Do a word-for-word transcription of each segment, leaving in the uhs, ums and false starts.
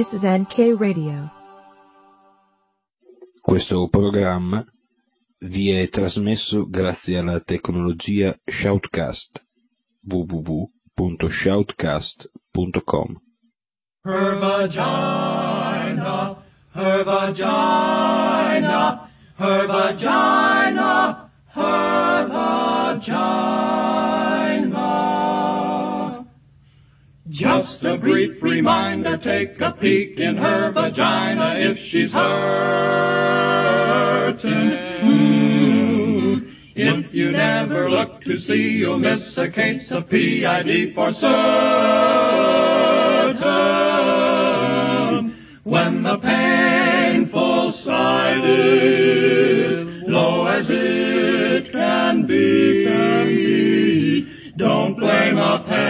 This is N K Radio. Questo programma vi è trasmesso grazie alla tecnologia Shoutcast. w w w punto shoutcast punto com. Her vagina, her vagina, her vagina, her vagina. Just a brief reminder, take a peek in her vagina if she's hurting. Mm. If you never look to see, you'll miss a case of P I D for certain. When the painful side is low as it can be, can be. Don't blame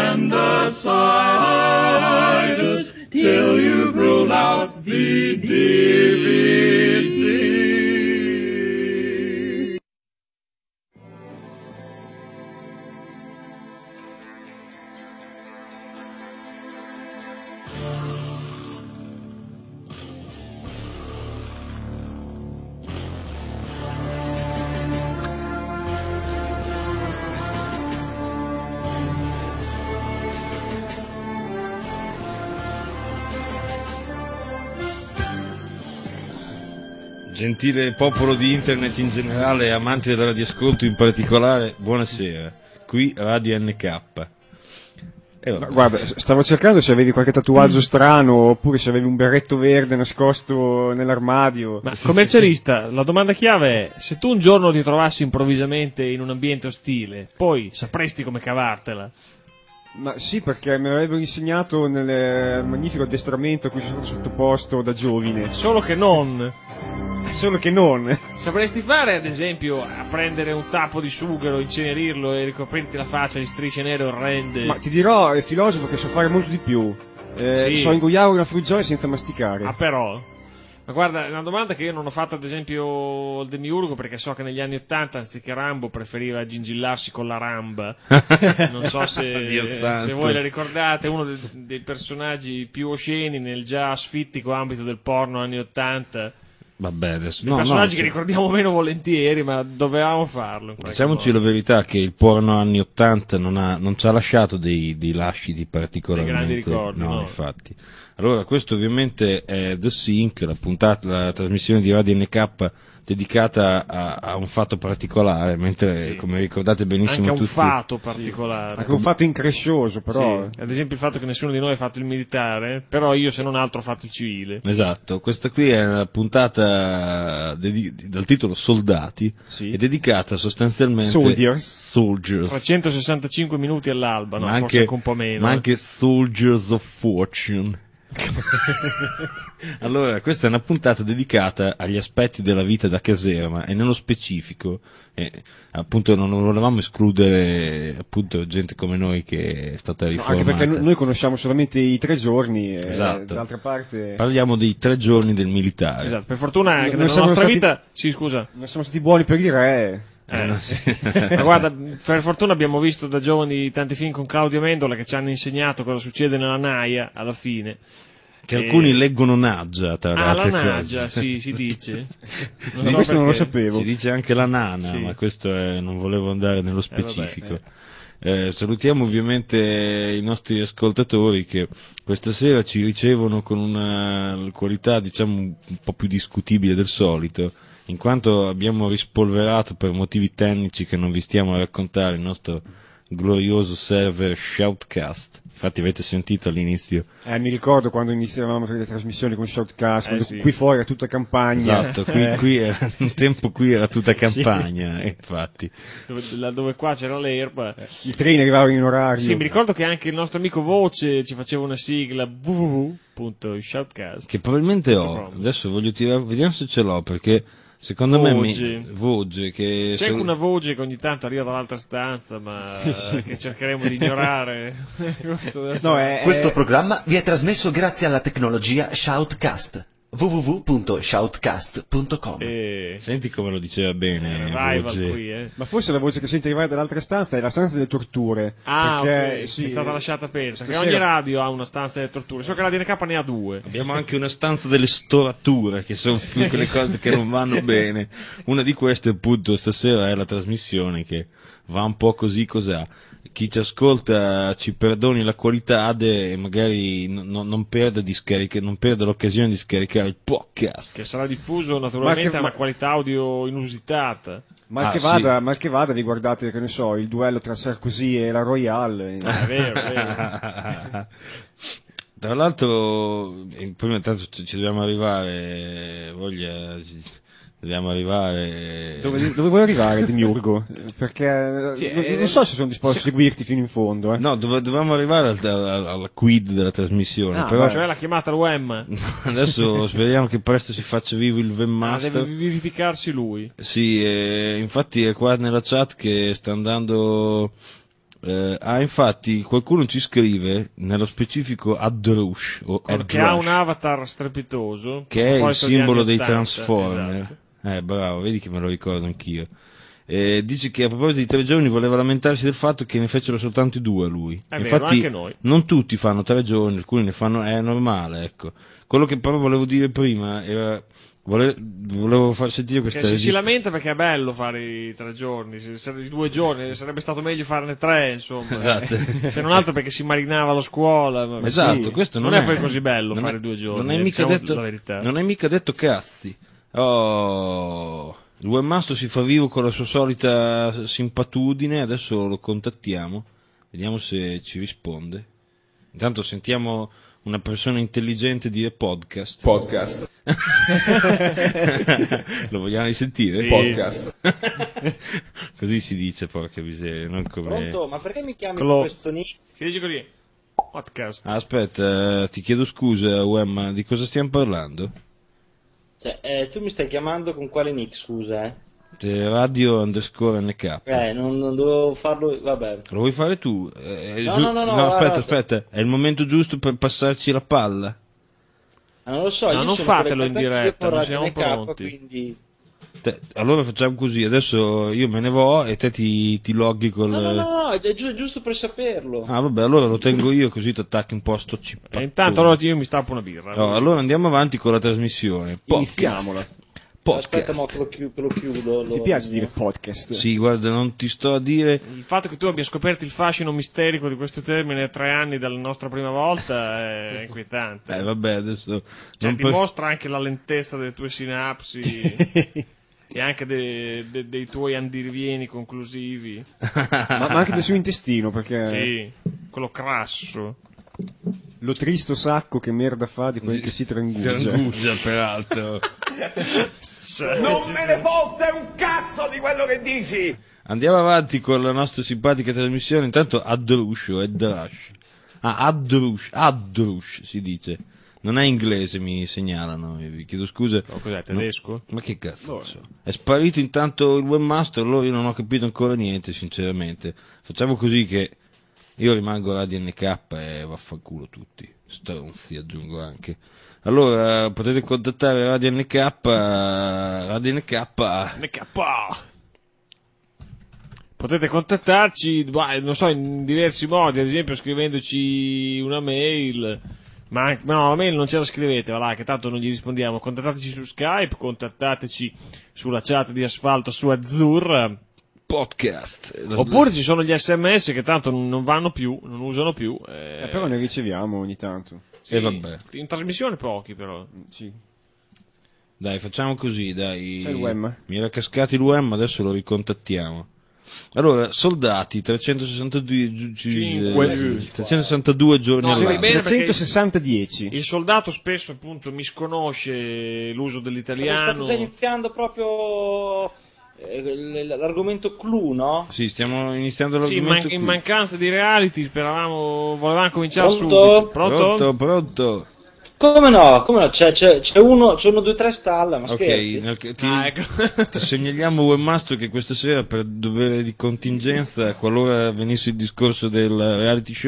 appendicitis till you've ruled out the D V D. Gentile popolo di internet in generale e amanti del radioascolto in particolare, buonasera. Qui Radio N K. Eh, Ma guarda, stavo cercando se avevi qualche tatuaggio strano oppure se avevi un berretto verde nascosto nell'armadio. Ma commercialista, la domanda chiave è: se tu un giorno ti trovassi improvvisamente in un ambiente ostile, poi sapresti come cavartela? Ma sì, perché me l'avevano insegnato nel magnifico addestramento a cui sono stato sottoposto da giovine. Solo che non. Solo che non. Sapresti fare, ad esempio, a prendere un tappo di sughero, incenerirlo e ricoprirti la faccia di strisce nere orrende? Ma ti dirò, è filosofo che so fare molto di più. Eh, Sì. So ingoiare una fruggiola senza masticare. Ah, però? Ma guarda, è una domanda che io non ho fatto, ad esempio, al demiurgo, perché so che negli anni Ottanta, anziché Rambo, preferiva gingillarsi con la ramba. Non so se, Dio santo. se voi la ricordate, uno dei, dei personaggi più osceni nel già asfittico ambito del porno anni Ottanta. Vabbè, adesso Dei no, personaggi no, che ricordiamo meno volentieri, ma dovevamo farlo. in qualche diciamoci modo. la verità che il porno anni ottanta non, ha, non ci ha lasciato dei, dei lasciti particolarmente. Dei grandi ricordi, no, no. infatti. Allora, questo ovviamente è The Sync, la puntata, la trasmissione di Radio N K dedicata a, a un fatto particolare, mentre, Sì. come ricordate benissimo Anche a un tutti... fato particolare. Anche un fatto increscioso, però. Sì. Ad esempio il fatto che nessuno di noi ha fatto il militare, però io se non altro ho fatto il civile. Esatto, questa qui è una puntata dedi- dal titolo Soldati, Sì. è dedicata sostanzialmente Soldiers. Soldiers. trecentosessantacinque minuti all'alba, no? ma, Forse anche, anche un po' meno. ma eh. anche Soldiers of Fortune. Allora, questa è una puntata dedicata agli aspetti della vita da caserma e nello specifico, eh, appunto non volevamo escludere appunto gente come noi che è stata No, riformata. anche perché no- noi conosciamo solamente i tre giorni. E Esatto. D'altra parte. Parliamo dei tre giorni del militare. Esatto, per fortuna che Non nella siamo nostra stati- vita... Sì, scusa. Non siamo stati buoni per i re. Eh, no, sì. Ma guarda, per fortuna abbiamo visto da giovani tanti film con Claudio Amendola che ci hanno insegnato cosa succede nella naia alla fine. Che E- alcuni leggono Naggia, tra le Ah, la altre naggia, cose. sì, si dice. Si Non so questo non lo perché. sapevo. Si dice anche la nana, Sì. ma questo è, non volevo andare nello vabbè, specifico. Eh, salutiamo ovviamente i nostri ascoltatori che questa sera ci ricevono con una qualità diciamo un po' più discutibile del solito, in quanto abbiamo rispolverato per motivi tecnici che non vi stiamo a raccontare il nostro glorioso server Shoutcast. Infatti avete sentito all'inizio. Eh, mi ricordo quando iniziavamo a fare le trasmissioni con Shoutcast, Eh, quando sì. qui fuori era tutta campagna. Esatto, qui, qui era, un tempo qui era tutta campagna, eh, infatti. Dove, là dove qua c'era l'erba. I treni arrivavano in orario. Sì, mi ricordo che anche il nostro amico Voce ci faceva una sigla w w w punto shoutcast. Che probabilmente ho, Proprio. adesso voglio tirare, vediamo se ce l'ho, perché secondo me Voge. mi, Voge, che C'è se- anche una voce che ogni tanto arriva dall'altra stanza, ma che cercheremo di ignorare. Questo adesso- No, è, Questo è- programma vi è trasmesso grazie alla tecnologia Shoutcast. w w w punto shoutcast punto com. E... Senti come lo diceva bene. Revival voce. qui, eh. Ma forse la voce che senti arrivare dall'altra stanza è la stanza delle torture. Ah, perché, ok, sì, è stata lasciata aperta. Perché stasera- ogni radio ha una stanza delle torture. So che la D N K ne ha due. Abbiamo anche una stanza delle storature, che sono più quelle cose che non vanno bene. Una di queste, appunto, stasera è la trasmissione che va un po' così cos'ha. Chi ci ascolta ci perdoni la qualità e magari non, non, non perde di scarica, non perde l'occasione di scaricare il podcast. Che sarà diffuso naturalmente Ma che- a una ma- qualità audio inusitata. Mal Ah, che vada, mal che vada, vi guardate, che ne so, il duello tra Sarkozy e la Royale. È vero, è vero. Tra l'altro, eh, prima intanto ci ci dobbiamo arrivare, voglia, ci- dobbiamo arrivare. Dove, dove vuoi arrivare, Demiurgo? Perché Sì, non, eh, non so se sono disposto a seguirti fino in fondo. Eh. No, dove, dovevamo arrivare al, al, alla quid della trasmissione, Ah, però Cioè la chiamata al W E M. adesso speriamo che presto si faccia vivo il Ah, deve webmaster. vivificarsi lui. Sì, eh, infatti è qua nella chat che sta andando. Eh, ah, infatti qualcuno ci scrive, nello specifico Adrush o Che Adrush, ha un avatar strepitoso. che è a il proposito degli simbolo anni dei ottanta, Transformer. esatto. Eh, bravo, vedi che me lo ricordo anch'io. Eh, dice che a proposito di tre giorni voleva lamentarsi del fatto che ne fecero soltanto due lui. È vero, Infatti anche noi. non tutti fanno tre giorni, alcuni ne fanno, è normale, ecco. Quello che però volevo dire prima era, vole- volevo far sentire questa Che si, si regist- lamenta perché è bello fare i tre giorni, se, se, i due giorni, sarebbe stato meglio farne tre, insomma. Esatto. Eh, se non altro perché si marinava la scuola. ma- Esatto, sì, questo non, non è poi così bello non fare è- due giorni, Non hai mica diciamo detto, la verità. non hai mica detto cazzi. Oh, il webmaster si fa vivo con la sua solita simpatudine, adesso lo contattiamo, vediamo se ci risponde. Intanto sentiamo una persona intelligente dire podcast. Podcast. Lo vogliamo risentire? Sì. Podcast. Così si dice, porca miseria, non come... Pronto? Ma perché mi chiami Clo- con questo nick? Si dice così, podcast. Ah, aspetta, eh, ti chiedo scusa, Wem, di cosa stiamo parlando? Cioè, eh, tu mi stai chiamando con quale nick, scusa, eh? Eh, Radio underscore N K. Eh, non, non dovevo farlo, vabbè. Lo vuoi fare tu? Eh, è No, giu- no, no, no, guarda, aspetta, guarda. aspetta, è il momento giusto per passarci la palla. Ah, non lo so, No, io non sono fatelo in collegato diretta, con non Radio siamo N K, pronti. Quindi... Te- allora facciamo così, adesso io me ne vo e te ti, ti loghi col... No, no, no, no, è giu- giusto per saperlo. Ah vabbè, allora lo tengo io così ti attacchi un po' a sto cippatone. E intanto allora io mi stappo una birra. Oh, allora andiamo avanti con la trasmissione. Podcast. Iniziamola. Aspetta, mo Podcast. che lo, chiu- che lo chiudo. Ti lo- piace dire podcast? Sì, guarda, non ti sto a dire... Il fatto che tu abbia scoperto il fascino misterico di questo termine a tre anni dalla nostra prima volta è inquietante. Eh vabbè, adesso... Cioè, non per- dimostra anche la lentezza delle tue sinapsi e anche de- de- dei tuoi andirivieni conclusivi. ma, ma anche del suo intestino, perché Sì, quello crasso. lo tristo sacco che merda fa di quel che si trangugia. Trangugia, peraltro. Non me ne fotte un cazzo di quello che dici! Andiamo avanti con la nostra simpatica trasmissione. Intanto Adrush o Adrush. Ah, Adrush, Adrush si dice. Non è inglese, mi segnalano, vi chiedo scusa. Oh, cos'è, tedesco? Ma che cazzo? non so. È sparito intanto il webmaster, allora io non ho capito ancora niente, sinceramente. Facciamo così che io rimango a Radio N K e vaffanculo tutti. Stronzi, aggiungo anche. Allora, potete contattare Radio N K, Radio N K. N K. Potete contattarci, bah, non so, in diversi modi, ad esempio scrivendoci una mail, ma anche- no, la mail non ce la scrivete, va là, che tanto non gli rispondiamo. Contattateci su Skype, contattateci sulla chat di Asfalto su Azzurra, Podcast. oppure ci sono gli sms che tanto non vanno più, non usano più. Eh, Eh, però ne riceviamo ogni tanto. sì, eh, vabbè. in trasmissione pochi però. Sì. Dai, facciamo così, dai. C'è il W E M? Mi era cascato il W E M, adesso lo ricontattiamo. Allora, soldati, trecentosessantadue, gi- gi- Cinque. eh, trecentosessantadue giorni No, all'anno. vai bene. perché- trecentosessanta dieci. Il soldato spesso appunto misconosce l'uso State dell'italiano. già iniziando proprio eh, l- l'argomento clou, no? Sì, stiamo iniziando Sì, in, l'argomento man- in qui. mancanza di reality speravamo, volevamo cominciare Pronto? subito. Pronto? Pronto, pronto. Come no? Come no? C'è, c'è, c'è uno, c'è uno, due, tre stalla, ma Ok, scherzi? nel- ti, Ah, ecco. ti segnaliamo webmaster che questa sera per dovere di contingenza, qualora venisse il discorso del reality show,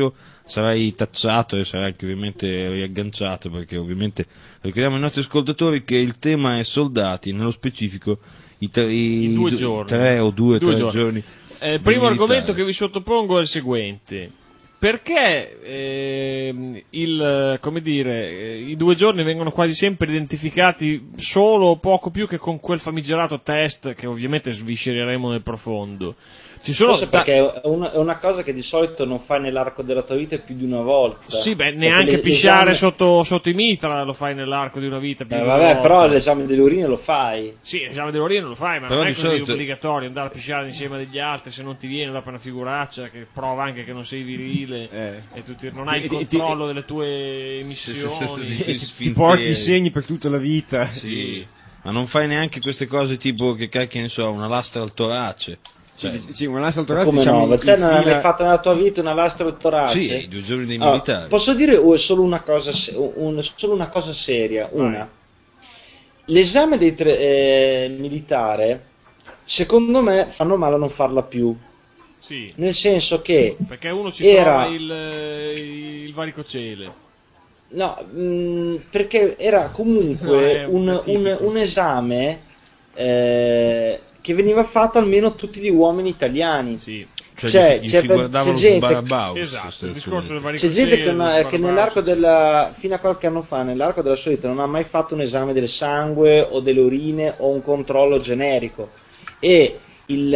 sarai tacciato e sarai anche ovviamente riagganciato, perché ovviamente ricordiamo ai nostri ascoltatori che il tema è soldati, nello specifico i, tre, I due i, giorni. tre o due, due tre giorni. giorni. Eh, il primo militare. argomento che vi sottopongo è il seguente. Perché ehm, il, come dire, eh, i due giorni vengono quasi sempre identificati solo o poco più che con quel famigerato test che ovviamente sviscereremo nel profondo? Ci sono Forse ta- perché è una, è una cosa che di solito non fai nell'arco della tua vita più di una volta. Sì, beh, Perché neanche le- pisciare l'esame- sotto, sotto i mitra lo fai nell'arco di una vita più Eh, di una vabbè, volta. però l'esame delle urine lo fai. Sì, l'esame dell'urina lo fai, ma Però non è di così solito- obbligatorio andare a pisciare insieme agli altri, se non ti viene dopo una figuraccia che prova anche che non sei virile Eh. e tu ti- non hai il Ti- ti- controllo delle tue Sì, sì, sì, emissioni. sì, Ti, ti sfinteri. porti i segni per tutta la vita. Sì. Ma non fai neanche queste cose tipo che cacchio ne so, una lastra al torace. Cioè, Sì, sì, un altro Ma altro come diciamo, no? in Te non hai fila- mai fatto nella tua vita una lastra al torace? sì, i due giorni dei Allora, militari. posso dire o è solo una cosa, se- un- solo una cosa seria? Una. L'esame dei tre, eh, militare, secondo me, fanno male a non farla più. Sì, Nel senso che perché uno ci Era- trova il, eh, il varicocele. no, mh, perché era No, è comunque un- un, è tipico. un- un esame eh, che veniva fatto almeno a tutti gli uomini italiani. Sì, Cioè, Cioè, gli, gli c'è si per- guardavano c'è su gente- Barabaus. esatto, il sostanzialmente. discorso del C'è varicocele. gente che, non- del che Barbaros, nell'arco sì. della fino a qualche anno fa, nell'arco della sua vita, non ha mai fatto un esame del sangue o delle urine o un controllo generico. E il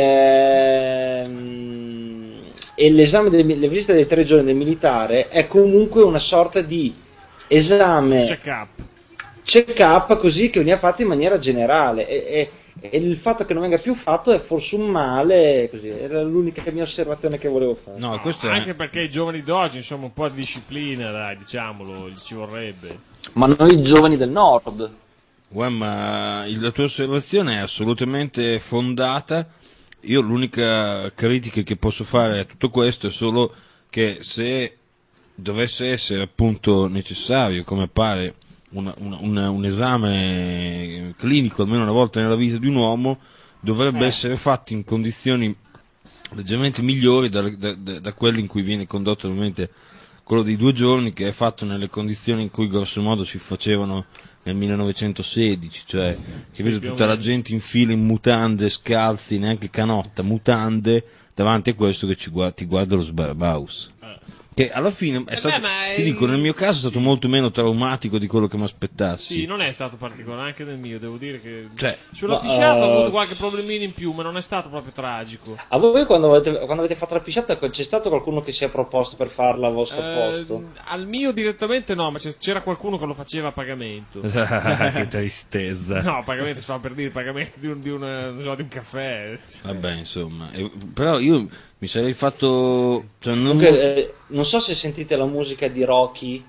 ehm, e l'esame delle le visite dei tre giorni del militare è comunque una sorta di esame Check up. check-up così che veniva fatto in maniera generale e, e- e il fatto che non venga più fatto è forse un male, così, era l'unica mia osservazione che volevo fare. No, questo è... Anche perché i giovani d'oggi, insomma, un po' di disciplina, dai, diciamolo, ci vorrebbe. Ma noi giovani del nord. Guarda, ma il- la tua osservazione è assolutamente fondata. Io l'unica critica che posso fare a tutto questo è solo che se dovesse essere appunto necessario, come pare, una- una- una- un esame clinico almeno una volta nella vita di un uomo, dovrebbe Eh. essere fatto in condizioni leggermente migliori da, da, da- da quelle in cui viene condotto ovviamente quello dei due giorni, che è fatto nelle condizioni in cui grosso modo si facevano nel millenovecentosedici, cioè che vedo più o tutta la meno. gente in fila in mutande, scalzi, neanche canotta, mutande, davanti a questo che ci guarda, ti guarda lo Sbarbaus. Che alla fine è Eh stato, beh, ma è- ti dico, nel mio caso è stato sì. molto meno traumatico di quello che mi aspettassi. Sì, non è stato particolare, anche nel mio, devo dire che... Cioè, Sulla Ma, pisciata ho eh, avuto qualche problemino in più, ma non è stato proprio tragico. A voi quando avete, quando avete fatto la pisciata c'è stato qualcuno che si è proposto per farla al vostro Eh, posto? al mio direttamente no, ma c'è- c'era qualcuno che lo faceva a pagamento. che tristezza. No, a pagamento si fa per dire pagamento di un, di una- non so, di un caffè. Vabbè, insomma, e- però io mi sarei fatto, cioè, non, Comunque, eh, non so se sentite la musica di Rocky.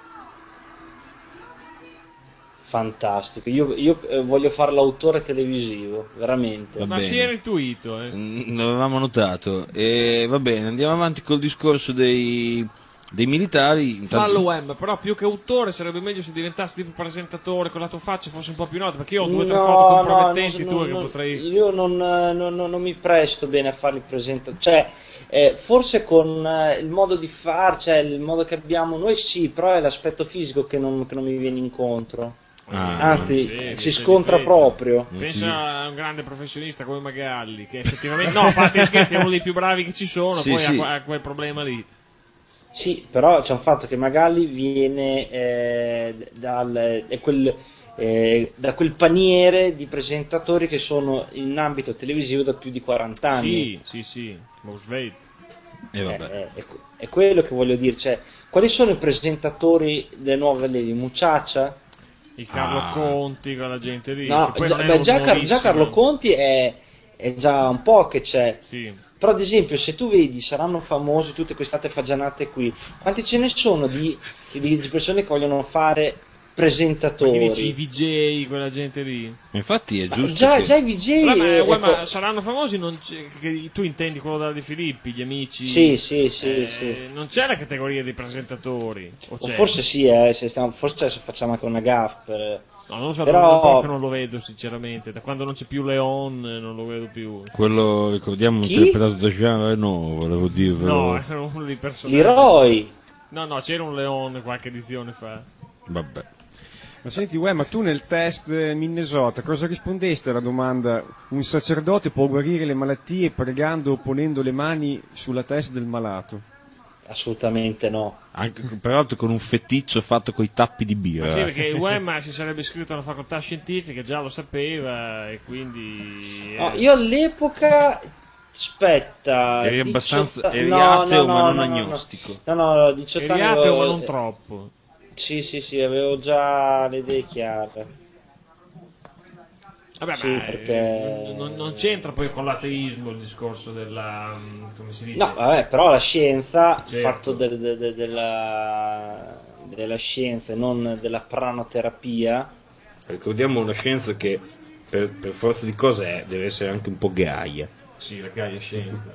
Fantastico. Io, io, eh, voglio fare l'autore televisivo, veramente. Va Ma bene. si era intuito, eh. Mm, l'avevamo notato. E va bene, andiamo avanti col discorso dei, dei militari. Intanto- Fallo Wem, però più che autore sarebbe meglio se diventassi tipo presentatore con la tua faccia fosse un po' più nota, perché io ho due o tre No, foto no, compromettenti non- tue non- che non- potrei... Io non, eh, non- non- non mi presto bene a fare il presentatori. Cioè, eh, forse con eh, il modo di far, cioè il modo che abbiamo noi sì, però è l'aspetto fisico che non, che non mi viene incontro. Ah, Anzi, sì, mi si sei scontra di prezzo. proprio. Pensa a un grande professionista come Magalli, che effettivamente, no, a parte gli scherzi, è uno dei più bravi che ci sono, Sì, poi sì. ha, que- ha quel problema lì. Sì, però c'è un fatto che Magalli viene eh, dal, è quel, eh, da quel paniere di presentatori che sono in ambito televisivo da più di quaranta anni. Sì, sì, sì, Mosveit. E vabbè. Eh, eh, è, è quello che voglio dire. Cioè, quali sono i presentatori delle nuove levi? Mucciaccia? I Carlo Ah. Conti, quella gente lì. No, che poi già, non è beh, un già, Car- già nuovissimo. Carlo Conti è, è già un po' che c'è. Sì. Però ad esempio se tu vedi saranno famosi tutte queste fagianate qui, quanti ce ne sono di, di persone che vogliono fare presentatori? Quindi dici i V J, quella gente lì. Infatti è Ma giusto già, che... già i V J Vabbè, ma, eh, uè, ma ecco- saranno famosi, non c'è- che tu intendi quello della De Filippi, gli amici? Sì, sì, sì, Eh, sì. Non c'è la categoria dei presentatori, o O c'è? forse sì, eh, se stiamo- forse adesso facciamo anche una gaff. Per... No, non lo so, Però- non, proprio non lo vedo sinceramente, da quando non c'è più Leon eh, non lo vedo più. Quello, ricordiamo, Chi? interpretato da Jean Reno, volevo dirvelo. No, era uno dei personaggi. Leroy, No, no, c'era un leone qualche edizione fa. Vabbè. Ma senti, uè, ma tu nel test eh, Minnesota cosa rispondeste alla domanda un sacerdote può guarire le malattie pregando o ponendo le mani sulla testa del malato? Assolutamente no. Anche, peraltro con un feticcio fatto coi tappi di Ma birra. sì, perché U E M A si sarebbe iscritto a una facoltà scientifica, già lo sapeva e quindi... eh. No, io all'epoca... Aspetta... Eri abbastanza... diciotto eri no, ateo no, ma no, non no, no, agnostico. No, no, no, diciotto Eri anni ateo avevo- ma non troppo. Sì, sì, sì, avevo già le idee chiare. Vabbè, Sì, ma perché- eh, non, non c'entra poi con l'ateismo il discorso della... mm, come si dice? No, vabbè, però la scienza, Certo. il fatto de- de- de- della, della scienza e non della pranoterapia, Ricordiamo una scienza che per, per forza di cose è, deve essere anche un po' gaia. Sì, la gaia scienza.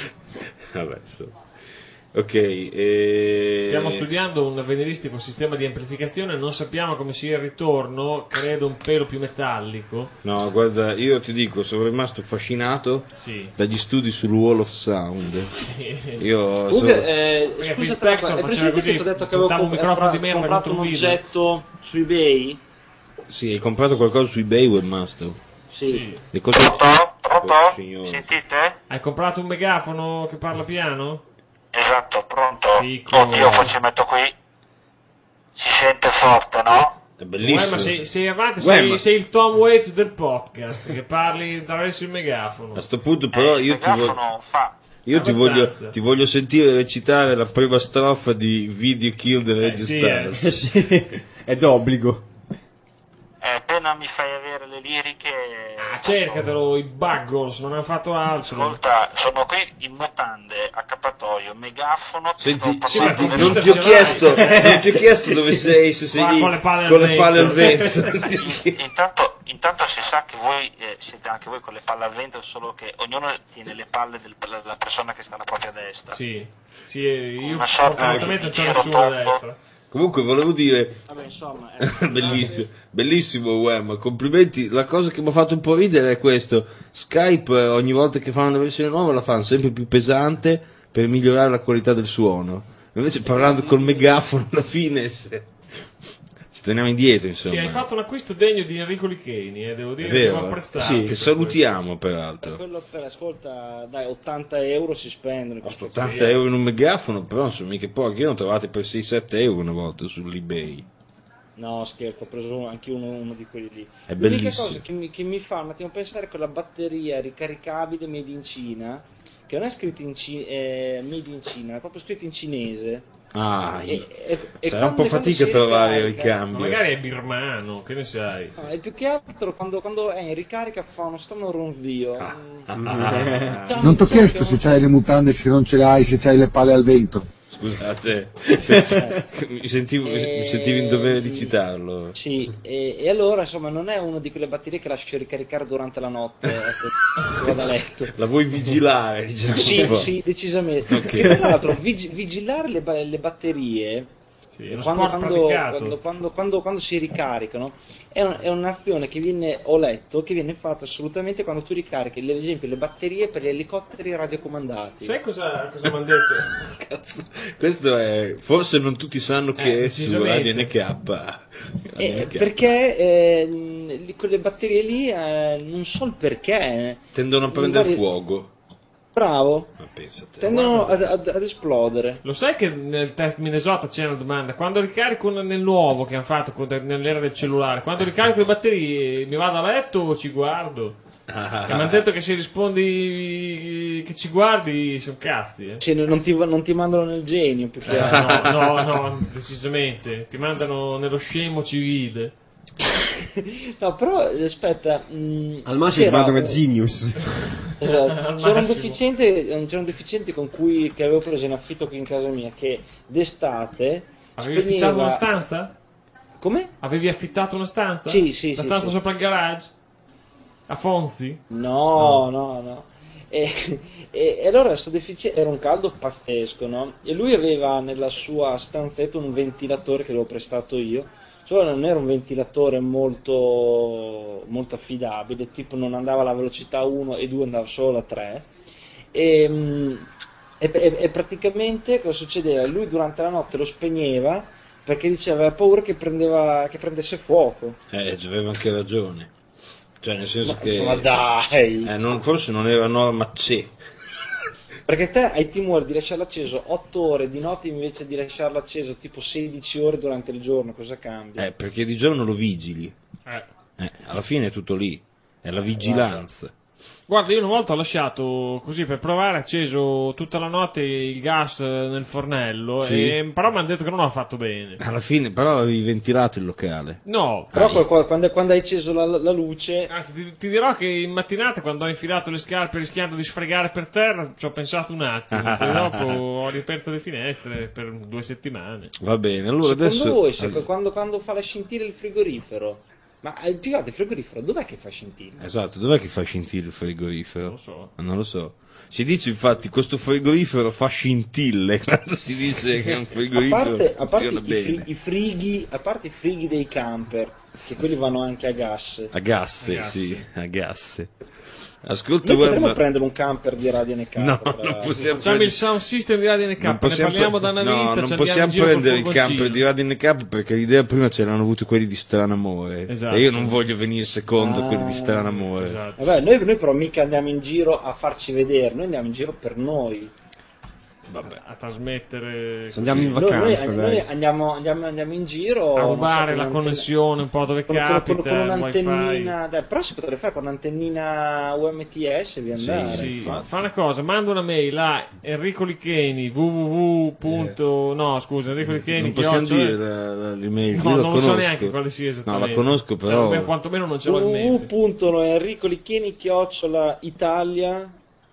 Vabbè, so. Ok, e... Stiamo studiando un avveniristico sistema di amplificazione, non sappiamo come sia il ritorno, credo un pelo più metallico. No, guarda, io ti dico, sono rimasto affascinato Sì. dagli studi sul Wall of Sound. Io comunque, so- eh, Perché scusa, Phil Spector è faceva presente così, che ti ho detto che avevo puntava un comp- microfono fra- di merda comprato contro un un video. oggetto su eBay? Sì, hai comprato qualcosa su eBay, Webmaster? Sì. Sì. Le cose... Pronto? Pronto? Oh, signore. Sentite? Hai comprato un megafono che parla piano? Esatto, pronto. Piccolo. Oddio, poi ci metto qui. Si sente forte, no? È Uè, bellissimo. ma sei, sei avanti, Uè, sei, ma- sei il Tom Waits del podcast, che parli attraverso il megafono. A sto punto però Eh, il io ti voglio... megafono fa. Io ti Abbastanza. voglio, ti voglio sentire recitare la prima strofa di Video Kill the Radio sì, Stars. Eh sì, è d'obbligo. Eh, appena mi fai avere le liriche. Ah, cercatelo, i Buggles, non hanno fatto altro. Ascolta, sono qui in mutande, accappatoio, megafono. ti Senti, sto sì, senti, ma parlando- non ti ho ce l'hai. chiesto, non ti ho chiesto dove sei, se sei Con- lì con le palle al con le palle al vento. vento. Intanto, intanto si sa che voi eh, siete anche voi con le palle al vento, solo che ognuno tiene le palle del- della persona che sta alla propria destra. Sì, sì, io Una sorta fortunatamente non di c'ho giro nessuno a tondo. destra. Comunque volevo dire, Vabbè, insomma, eh, bellissimo, bellissimo Wem, complimenti. La cosa che mi ha fatto un po' ridere è questo: Skype eh, ogni volta che fanno una versione nuova la fanno sempre più pesante per migliorare la qualità del suono. Invece parlando col megafono alla fine se... ci teniamo indietro, insomma. Sì, hai fatto un acquisto degno di Enrico Licheni, eh, devo È dire che vero, devo eh? apprezzare. Sì, che per salutiamo peraltro. quello per, ascolta, dai, ottanta euro si spendono. ottanta euro in un megafono, però non sono mica pochi. Io ne ho trovati per sei sette euro una volta sull'eBay. No, scherzo, ho preso anche uno, uno di quelli lì. È L'unica bellissimo. cosa che mi, che mi fa un attimo pensare è quella batteria ricaricabile made in Cina, che non è scritto in Ci- eh, made in Cina, è proprio scritto in cinese. Ah, E- e- e sarà un po' quando- fatica a quando si trovare il ricarica- Ma ricambio. magari è birmano, che ne sai? No, e più che altro quando, quando è in ricarica fa uno strano ronzio. Mm. Ah, Non ti ho chiesto se c'hai le mutande, se non ce le hai, se c'hai le pale al vento. scusate, mi, sentivo, mi sentivo in dovere di citarlo. Sì, e, e allora insomma non è una di quelle batterie che lascio ricaricare durante la notte, ecco, vado a letto. La vuoi vigilare, diciamo Sì, un po'. sì, decisamente. Ok. E tra l'altro vig- vigilare le, ba- le batterie Sì, è uno quando, sport quando, praticato. quando, quando, quando- quando si ricaricano è, un- è un'azione che viene, ho letto, che viene fatta assolutamente quando tu ricarichi, ad esempio, le batterie per gli elicotteri radiocomandati. Sai cosa, cosa mi hanno detto? Cazzo, questo è. Forse non tutti sanno che Eh, su decisamente. Radio N K. Eh, Radio N K perché eh, li- quelle batterie lì eh, non so il perché. tendono a prendere Magari- fuoco. Bravo, Ma pensa te. tendono ad, ad- ad esplodere. Lo sai che nel test Minnesota c'è una domanda? Quando ricarico nel nuovo che hanno fatto con- nell'era del cellulare, quando ricarico le batterie mi vado a letto o ci guardo? E mi hanno detto che se rispondi che ci guardi sono cazzi, eh. Cioè, non, ti, non ti mandano nel genio più che Eh, altro. no, no, no, decisamente. Ti mandano nello scemo ci vide. No, però aspetta. mh, Al massimo ti c'era- mandano a Genius. Esatto. Al C'era un massimo. deficiente, c'era un deficiente con cui che avevo preso in affitto qui in casa mia che d'estate Avevi spegneva- affittato una stanza? Come? Avevi affittato una stanza? Sì, sì, La sì, stanza sì. sopra il garage? A Fonzi? No, no, no. E, e- e allora sto deficiente era un caldo pazzesco, no? E lui aveva nella sua stanzetta un ventilatore che avevo prestato io. Solo non era un ventilatore molto, molto affidabile, tipo non andava alla velocità uno e due, andava solo a tre. E, mh, E, e, e praticamente cosa succedeva? Lui durante la notte lo spegneva perché diceva aveva paura che, prendeva, che prendesse fuoco. Eh, aveva anche ragione. Cioè, nel senso Ma, che... ma dai! Eh, non, forse non era norma C. Perché te hai timore di lasciarlo acceso otto ore di notte invece di lasciarlo acceso tipo sedici ore durante il giorno, cosa cambia? Eh, perché di giorno lo vigili. Eh. Eh, alla fine è tutto lì. È la vigilanza. Guarda, io una volta ho lasciato così per provare, acceso tutta la notte il gas nel fornello, Sì. e, però mi hanno detto che non ho fatto bene. Alla fine, però, avevi ventilato il locale. No, Però Ah, poi, poi, quando, quando hai acceso la, la luce, anzi ti, ti dirò che in mattinata quando ho infilato le scarpe rischiando di sfregare per terra ci ho pensato un attimo, poi dopo ho riaperto le finestre per due settimane. Va bene, allora secondo adesso... voi se, quando, quando fa la scintilla il frigorifero, ma il più che altro il frigorifero dov'è che fa scintilla? Esatto, dov'è che fa scintille il frigorifero? Non lo so. Non lo so. Si dice infatti questo frigorifero fa scintille quando si dice che è un A frigorifero parte, a parte funziona i, bene. fri- i frighi, a parte i frighi dei camper, che quelli vanno anche a gas. A gasse, A gasse. sì, a gasse. Ascolta, Noi potremmo guarda... prendere un camper di Radio N K. No, tra non l'altro. possiamo Facciamo il prendere... sound system di Radio N K, non ne possiamo parliamo pre- da una no, vita, non ci andiamo possiamo in giro col prendere il furgoncino. camper di Radio N K perché l'idea prima ce l'hanno avuto quelli di Stranamore. Esatto. E io non voglio venire secondo Ah, quelli di Stranamore. Esatto. Vabbè, noi, noi però mica andiamo in giro a farci vedere, noi andiamo in giro per noi. Vabbè. A trasmettere Se andiamo in Noi, noi- vacanza, noi dai. andiamo, andiamo, andiamo in giro a non rubare so, la con connessione un po' dove con, con, capita, con, con il un'antennina, wifi. dai, però si potrebbe fare con un'antennina U M T S di Sì, andare. Sì, infatti. fa una cosa, manda una mail a Enrico Licheni www. No, scusa, Enrico Licheni Non possiamo chiocciola- dire la- la- l'email, No, io la non lo so conosco. neanche quale sia No, esattamente. la conosco Cioè, però... beh, quantomeno non ce l'ho in mente. www.enricolicheni chiocciola Italia.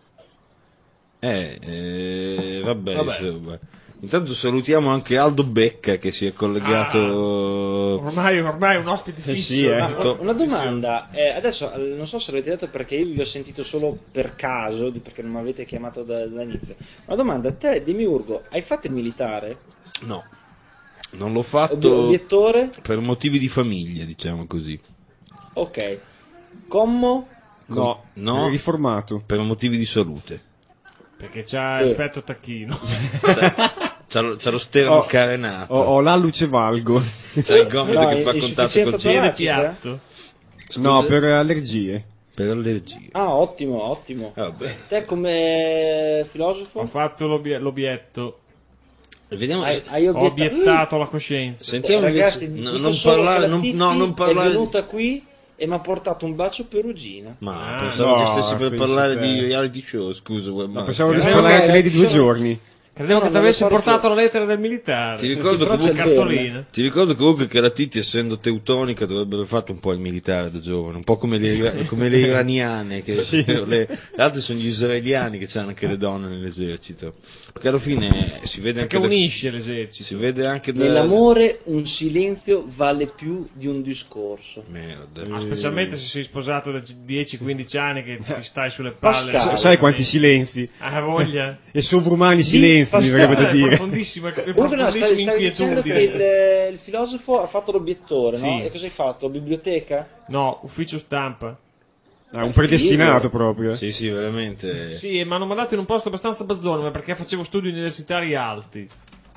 Eh, eh, vabbè, Vabbè. insomma. Intanto salutiamo anche Aldo Becca che si è collegato... Ormai, ormai è un ospite Eh fisso. sì, eh. Ma to- una domanda, eh, adesso eh, non so se l'avete detto perché io vi ho sentito solo per caso, di- perché non mi avete chiamato da- dall'inizio. Una domanda, te Demiurgo, hai fatto il militare? No, non l'ho Obi- fatto obiettore? per motivi di famiglia, diciamo così. Ok. Commo? No, No, è riformato. per motivi di salute. Perché c'ha Eh. il petto tacchino. C'ha, lo- c'ha lo sterno Oh, carenato. Ho, ho l'alluce valgo. C'ha il gomito No, che fa è- è contatto col sufficienza cielo. Tiene toracica? piatto. Scusa? No, per allergie. Per allergie. Ah, ottimo, ottimo. Vabbè. Te come filosofo? Ho fatto l'obie- l'obietto. Vediamo. Hai, hai Ho obietta- obiettato la coscienza. Sentiamo Ragazzi, invece. no, dico non solo parlare. che la Non, Titti no, non parlare. è di- venuta qui e mi ha portato un bacio perugina. Ma Ah, pensavo no, che stessi per pensi parlare te. di reality show. Scusa, No, ma- pensavo di Eh, parlare vabbè, anche lei di due sono- giorni. Credevo No, che ti non lo avessi so portato perché- la lettera del militare. Ti ricordo Però che c'è Con il cartolina. Ti ricordo comunque che la Titti, essendo teutonica, dovrebbe aver fatto un po' il militare da giovane, un po' come le, come le iraniane, che le, le altre sono gli israeliani che hanno anche le donne nell'esercito. Perché alla fine si vede Perché anche da, unisce l'esercito. si vede anche da Nell'amore un silenzio vale più di un discorso. merda. Ah, specialmente se sei sposato da dieci quindici anni che ti stai sulle palle. Pascal. S- Sai quanti silenzi? Ah, voglia. E sovrumani silenzi, mi verrebbe da Eh, dire. profondissima, Comunque no, stavi, profondissime stavi dicendo che inquietudini. il, il filosofo ha fatto l'obiettore, no? Sì. E cosa hai fatto? Biblioteca? No, ufficio stampa. Ah, un predestinato proprio. eh. Sì, sì, veramente. Sì, mi hanno mandato in un posto abbastanza bazzone, ma perché facevo studi universitari alti.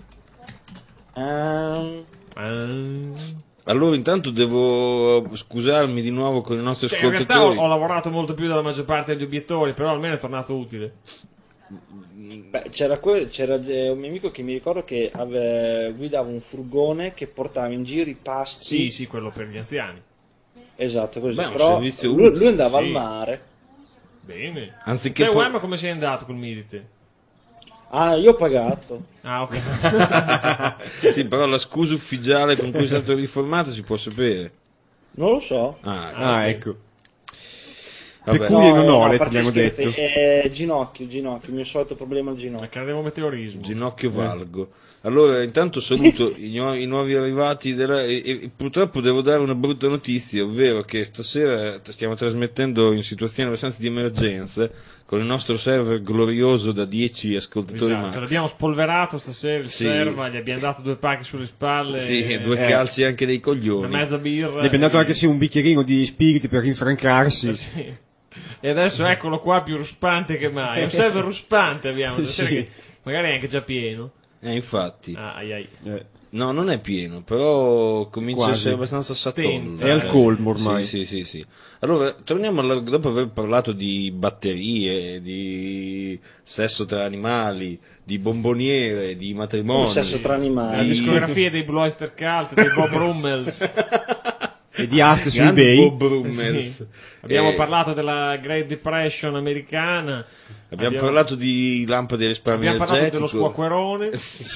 Ehm, Ah. Allora intanto devo scusarmi di nuovo con i nostri Cioè, in realtà ho, ascoltatori. ho lavorato molto più della maggior parte degli obiettori, però almeno è tornato utile. beh, c'era, que- c'era eh, un mio amico che mi ricordo che ave- guidava un furgone che portava in giro i pasti. Sì, sì, quello per gli anziani. Esatto, così. Beh, è un Però servizio lui, utile, lui andava sì. al mare. Bene. Anziché Te, po- Uemma, come sei andato col Milite? Ah, io ho pagato. Ah, ok. Sì, però la scusa ufficiale con cui è stato riformato si può sapere. Non lo so. Ah, Ah, ok. ecco. Vabbè. Peculiari non ho, a le parte abbiamo scherzi, detto. eh, ginocchio, ginocchio, il mio solito problema è il ginocchio. Credevo meteorismo. Ginocchio valgo. Allora, intanto saluto i, nuovi, i nuovi arrivati della, e, e purtroppo devo dare una brutta notizia, ovvero che stasera stiamo trasmettendo in situazioni abbastanza di emergenza con il nostro server glorioso da dieci ascoltatori Esatto, max. l'abbiamo spolverato stasera il Sì. serva, gli abbiamo dato due pacchi sulle spalle. Sì, e- due eh, calci anche dei coglioni. una mezza birra. Gli abbiamo dato e- anche sì, un bicchierino di spiriti per rinfrancarsi. Sì. E adesso eccolo qua più ruspante che mai. Un server ruspante abbiamo, Sì. che magari è anche già pieno. Eh, infatti. Ah, ai ai. Eh, No, non è pieno, però comincia Quasi. a essere abbastanza satolla. Stenta. È al colmo ormai. Sì, sì, sì, sì. Allora, torniamo alla- dopo aver parlato di batterie, di sesso tra animali, di bomboniere, di matrimoni. Sesso tra animali. La di- discografia dei Blue Oyster Cult, dei Bob Rummels. E di aste su Grandi eBay. Bob Rummels. Sì. Abbiamo Eh, parlato della Great Depression americana. Abbiamo parlato di lampade a risparmio abbiamo parlato dello energetico. squacquerone.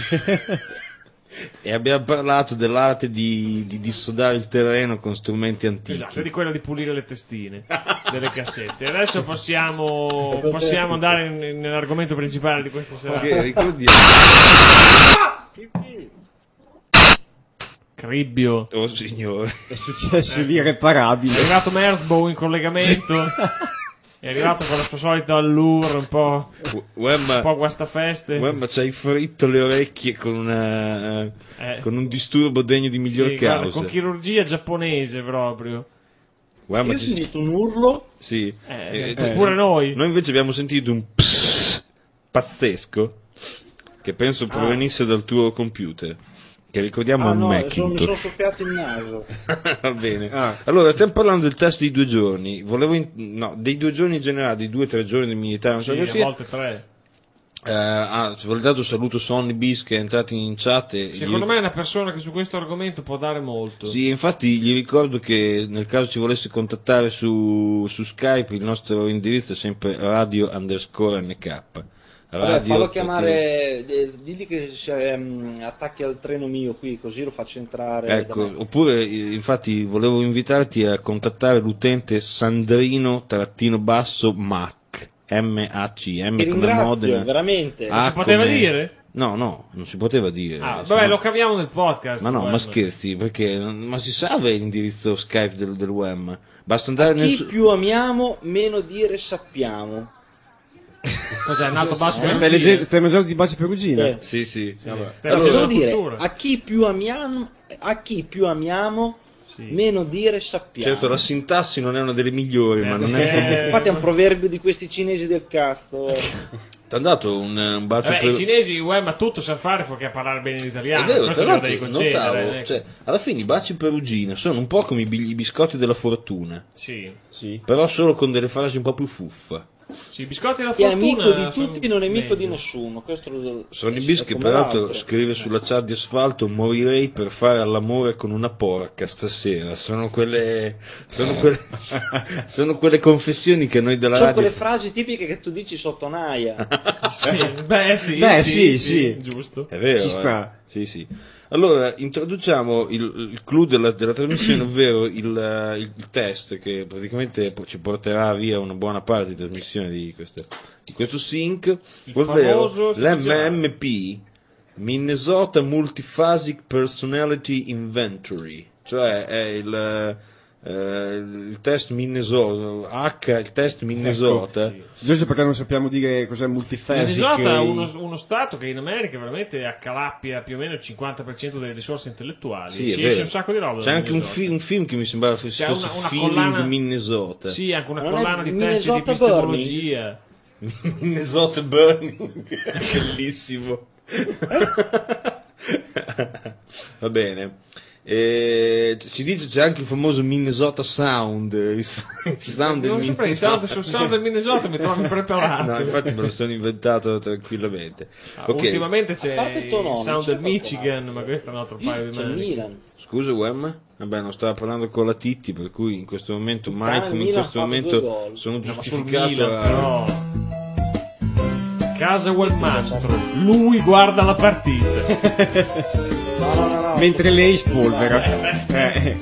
E abbiamo parlato dell'arte di, di dissodare il terreno con strumenti antichi. Esatto, e di quella di pulire le testine delle cassette. E adesso possiamo, possiamo andare in- nell'argomento principale di questa serata. Che ricordiamo. Cribbio. Oh signore. È successo lì irreparabile. È arrivato Merzbow in collegamento. È arrivato con la sua solita allure, un po', Uemma, un po' guastafeste. Uemma c'hai fritto le orecchie con, una, Eh. con un disturbo degno di miglior Sì, guarda, causa. con chirurgia giapponese proprio. Uemma, Io ho ci- sentito un urlo. sì. Eh, Eh, pure noi. Noi invece abbiamo sentito un psst pazzesco che penso provenisse dal tuo computer. Che ricordiamo Ah un no, sono, mi sono Macintosh. soffiato il naso. Va bene. Ah. Allora, stiamo parlando del test dei due giorni. Volevo in- no, dei due giorni in generale, dei due o tre giorni del militare, non so Sì, che a sia. volte tre. Eh, ah, se volete dato saluto Sonny Bis che è entrato in chat. e Secondo gli- me è una persona che su questo argomento può dare molto. Sì, infatti gli ricordo che nel caso ci volesse contattare su, su Skype il nostro indirizzo è sempre radio underscore nk. Vabbè, fallo chiamare, eh, digli che si ehm, attacchi al treno mio qui, così lo faccio entrare. da Ecco, me. oppure eh, infatti volevo invitarti a contattare l'utente Sandrino trattino basso Mac M A C M Ti come ringrazio, Modena. veramente. Non Ah, si poteva come- dire? No, no, non si poteva dire. Ah, se vabbè, no- lo caviamo nel podcast. Ma no, guarda. ma scherzi, perché ma si sa l'indirizzo Skype del, del U E M. Basta andare nel Chi su- più amiamo, meno dire sappiamo. Cos'è, in alto basso? Stai leggendo, stai mangiando di baci perugina? Eh. Sì, sì. Stai Allora, facendo devo la dire, cultura. a chi più amiamo, a chi più amiamo, Sì. meno dire sappiamo. Certo, la sintassi non è una delle migliori, ma non è. Eh, Infatti è un proverbio di questi cinesi del cazzo. eh. Ti hanno dato un, un bacio Vabbè, per. i cinesi, uè, ma tutto sa fare fuorché a parlare bene l'italiano. È vero, questo tra lo devi l'altro concedere. notavo, ecco. cioè, alla fine i baci perugina sono un po' come i, bi- i biscotti della fortuna, Sì. Sì. però solo con delle frasi un po' più fuffa. Sì, i biscotti della Chi è fortuna amico di sono tutti non è amico di meglio. nessuno. Questo lo, Sonny Bis è che come peraltro l'altro. scrive sulla chat di asfalto: morirei per fare all'amore con una porca stasera. Sono quelle sono quelle, sono quelle confessioni che noi della Sono radio quelle frasi tipiche che tu dici sotto naia. Sì, beh, sì, Beh, sì, sì, sì. giusto. è vero, Ci eh? sta. Sì, sì. Allora, introduciamo il, il clou della, della trasmissione, ovvero il, eh, il- il test che praticamente po- ci porterà via una buona parte di trasmissione di questo, di questo sync, Il ovvero famoso l'M M P, Minnesota Multiphasic Personality Inventory, cioè è il, eh, il test Minnesota, H, il test Minnesota. Giusto perché non sappiamo dire cos'è multifacic. Minnesota è e- uno, uno stato che in America veramente accalappia più o meno il cinquanta per cento delle risorse intellettuali. Sì, è si vero. esce un sacco di roba. C'è da anche un, Minnesota. fi- un film che mi sembrava fosse C'è una- una Feeling collana- Minnesota. Sì, anche una Non è collana di testi di Minnesota epistemologia. Minnesota Burning, bellissimo. Va bene. Eh, si dice c'è anche il famoso Minnesota Sound, il s- il sound del Non saprei, il sound, sul sound del Minnesota mi trovo impreparato. No, infatti me lo sono inventato tranquillamente. Ah, Ok, Ultimamente c'è A parte il tuo nome, il sound c'è del Michigan, qualcun ma questo è un altro paio di C'è il maniche. Milan. scusa Wem? Vabbè, non stava parlando con la Titti, per cui in questo momento, mai il come in Milan questo ha fatto momento, due gol. sono No, ma sul giustificato Milan, a... però. Casewell Mastro, lui guarda la partita. No, no, no, no. Mentre lei spolvera. Eh.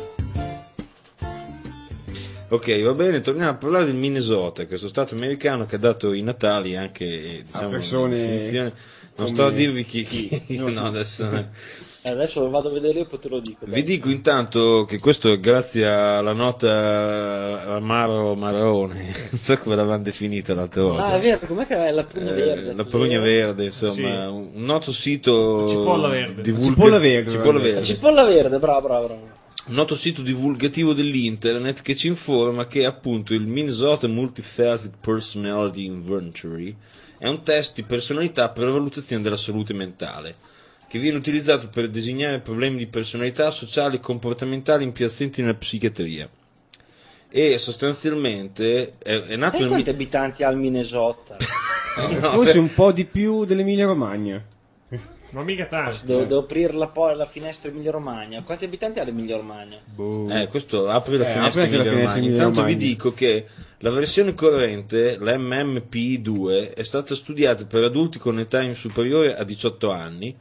Ok, va bene, torniamo a parlare del Minnesota, questo stato americano che ha dato i natali anche, eh, diciamo, persone una definizione. Non come- sto a dirvi chi, chi Non no, so. adesso Eh, Adesso lo vado a vedere io e poi te lo dico. vi dico intanto che questo è grazie alla nota Amaro Marrone, non so come l'avevano definita l'altra volta. Ah, è vero, com'è che è la prugna Eh, verde? la prugna verde, insomma, Sì. un noto sito La cipolla verde. divulga- La cipolla verde, cipolla guarda. La verde. cipolla verde, bravo, bravo, bravo. un noto sito divulgativo dell'internet che ci informa che appunto il Minnesota Multifaceted Personality Inventory è un test di personalità per la valutazione della salute mentale, che viene utilizzato per designare problemi di personalità sociali e comportamentali impiazzanti nella psichiatria. E sostanzialmente è, è nato E nel quanti mi- abitanti ha il Minnesota? No, Forse per- un po' di più dell'Emilia Romagna. Ma mica tanto. Devo, devo aprire la, po- la finestra Emilia Romagna. Quanti abitanti ha l'Emilia Romagna? Boh. Eh, questo apre la Eh, finestra apri anche la Emilia finestra Romagna. Emilia Intanto vi Romagna. dico che la versione corrente, la M M P I due, è stata studiata per adulti con età superiore a diciotto anni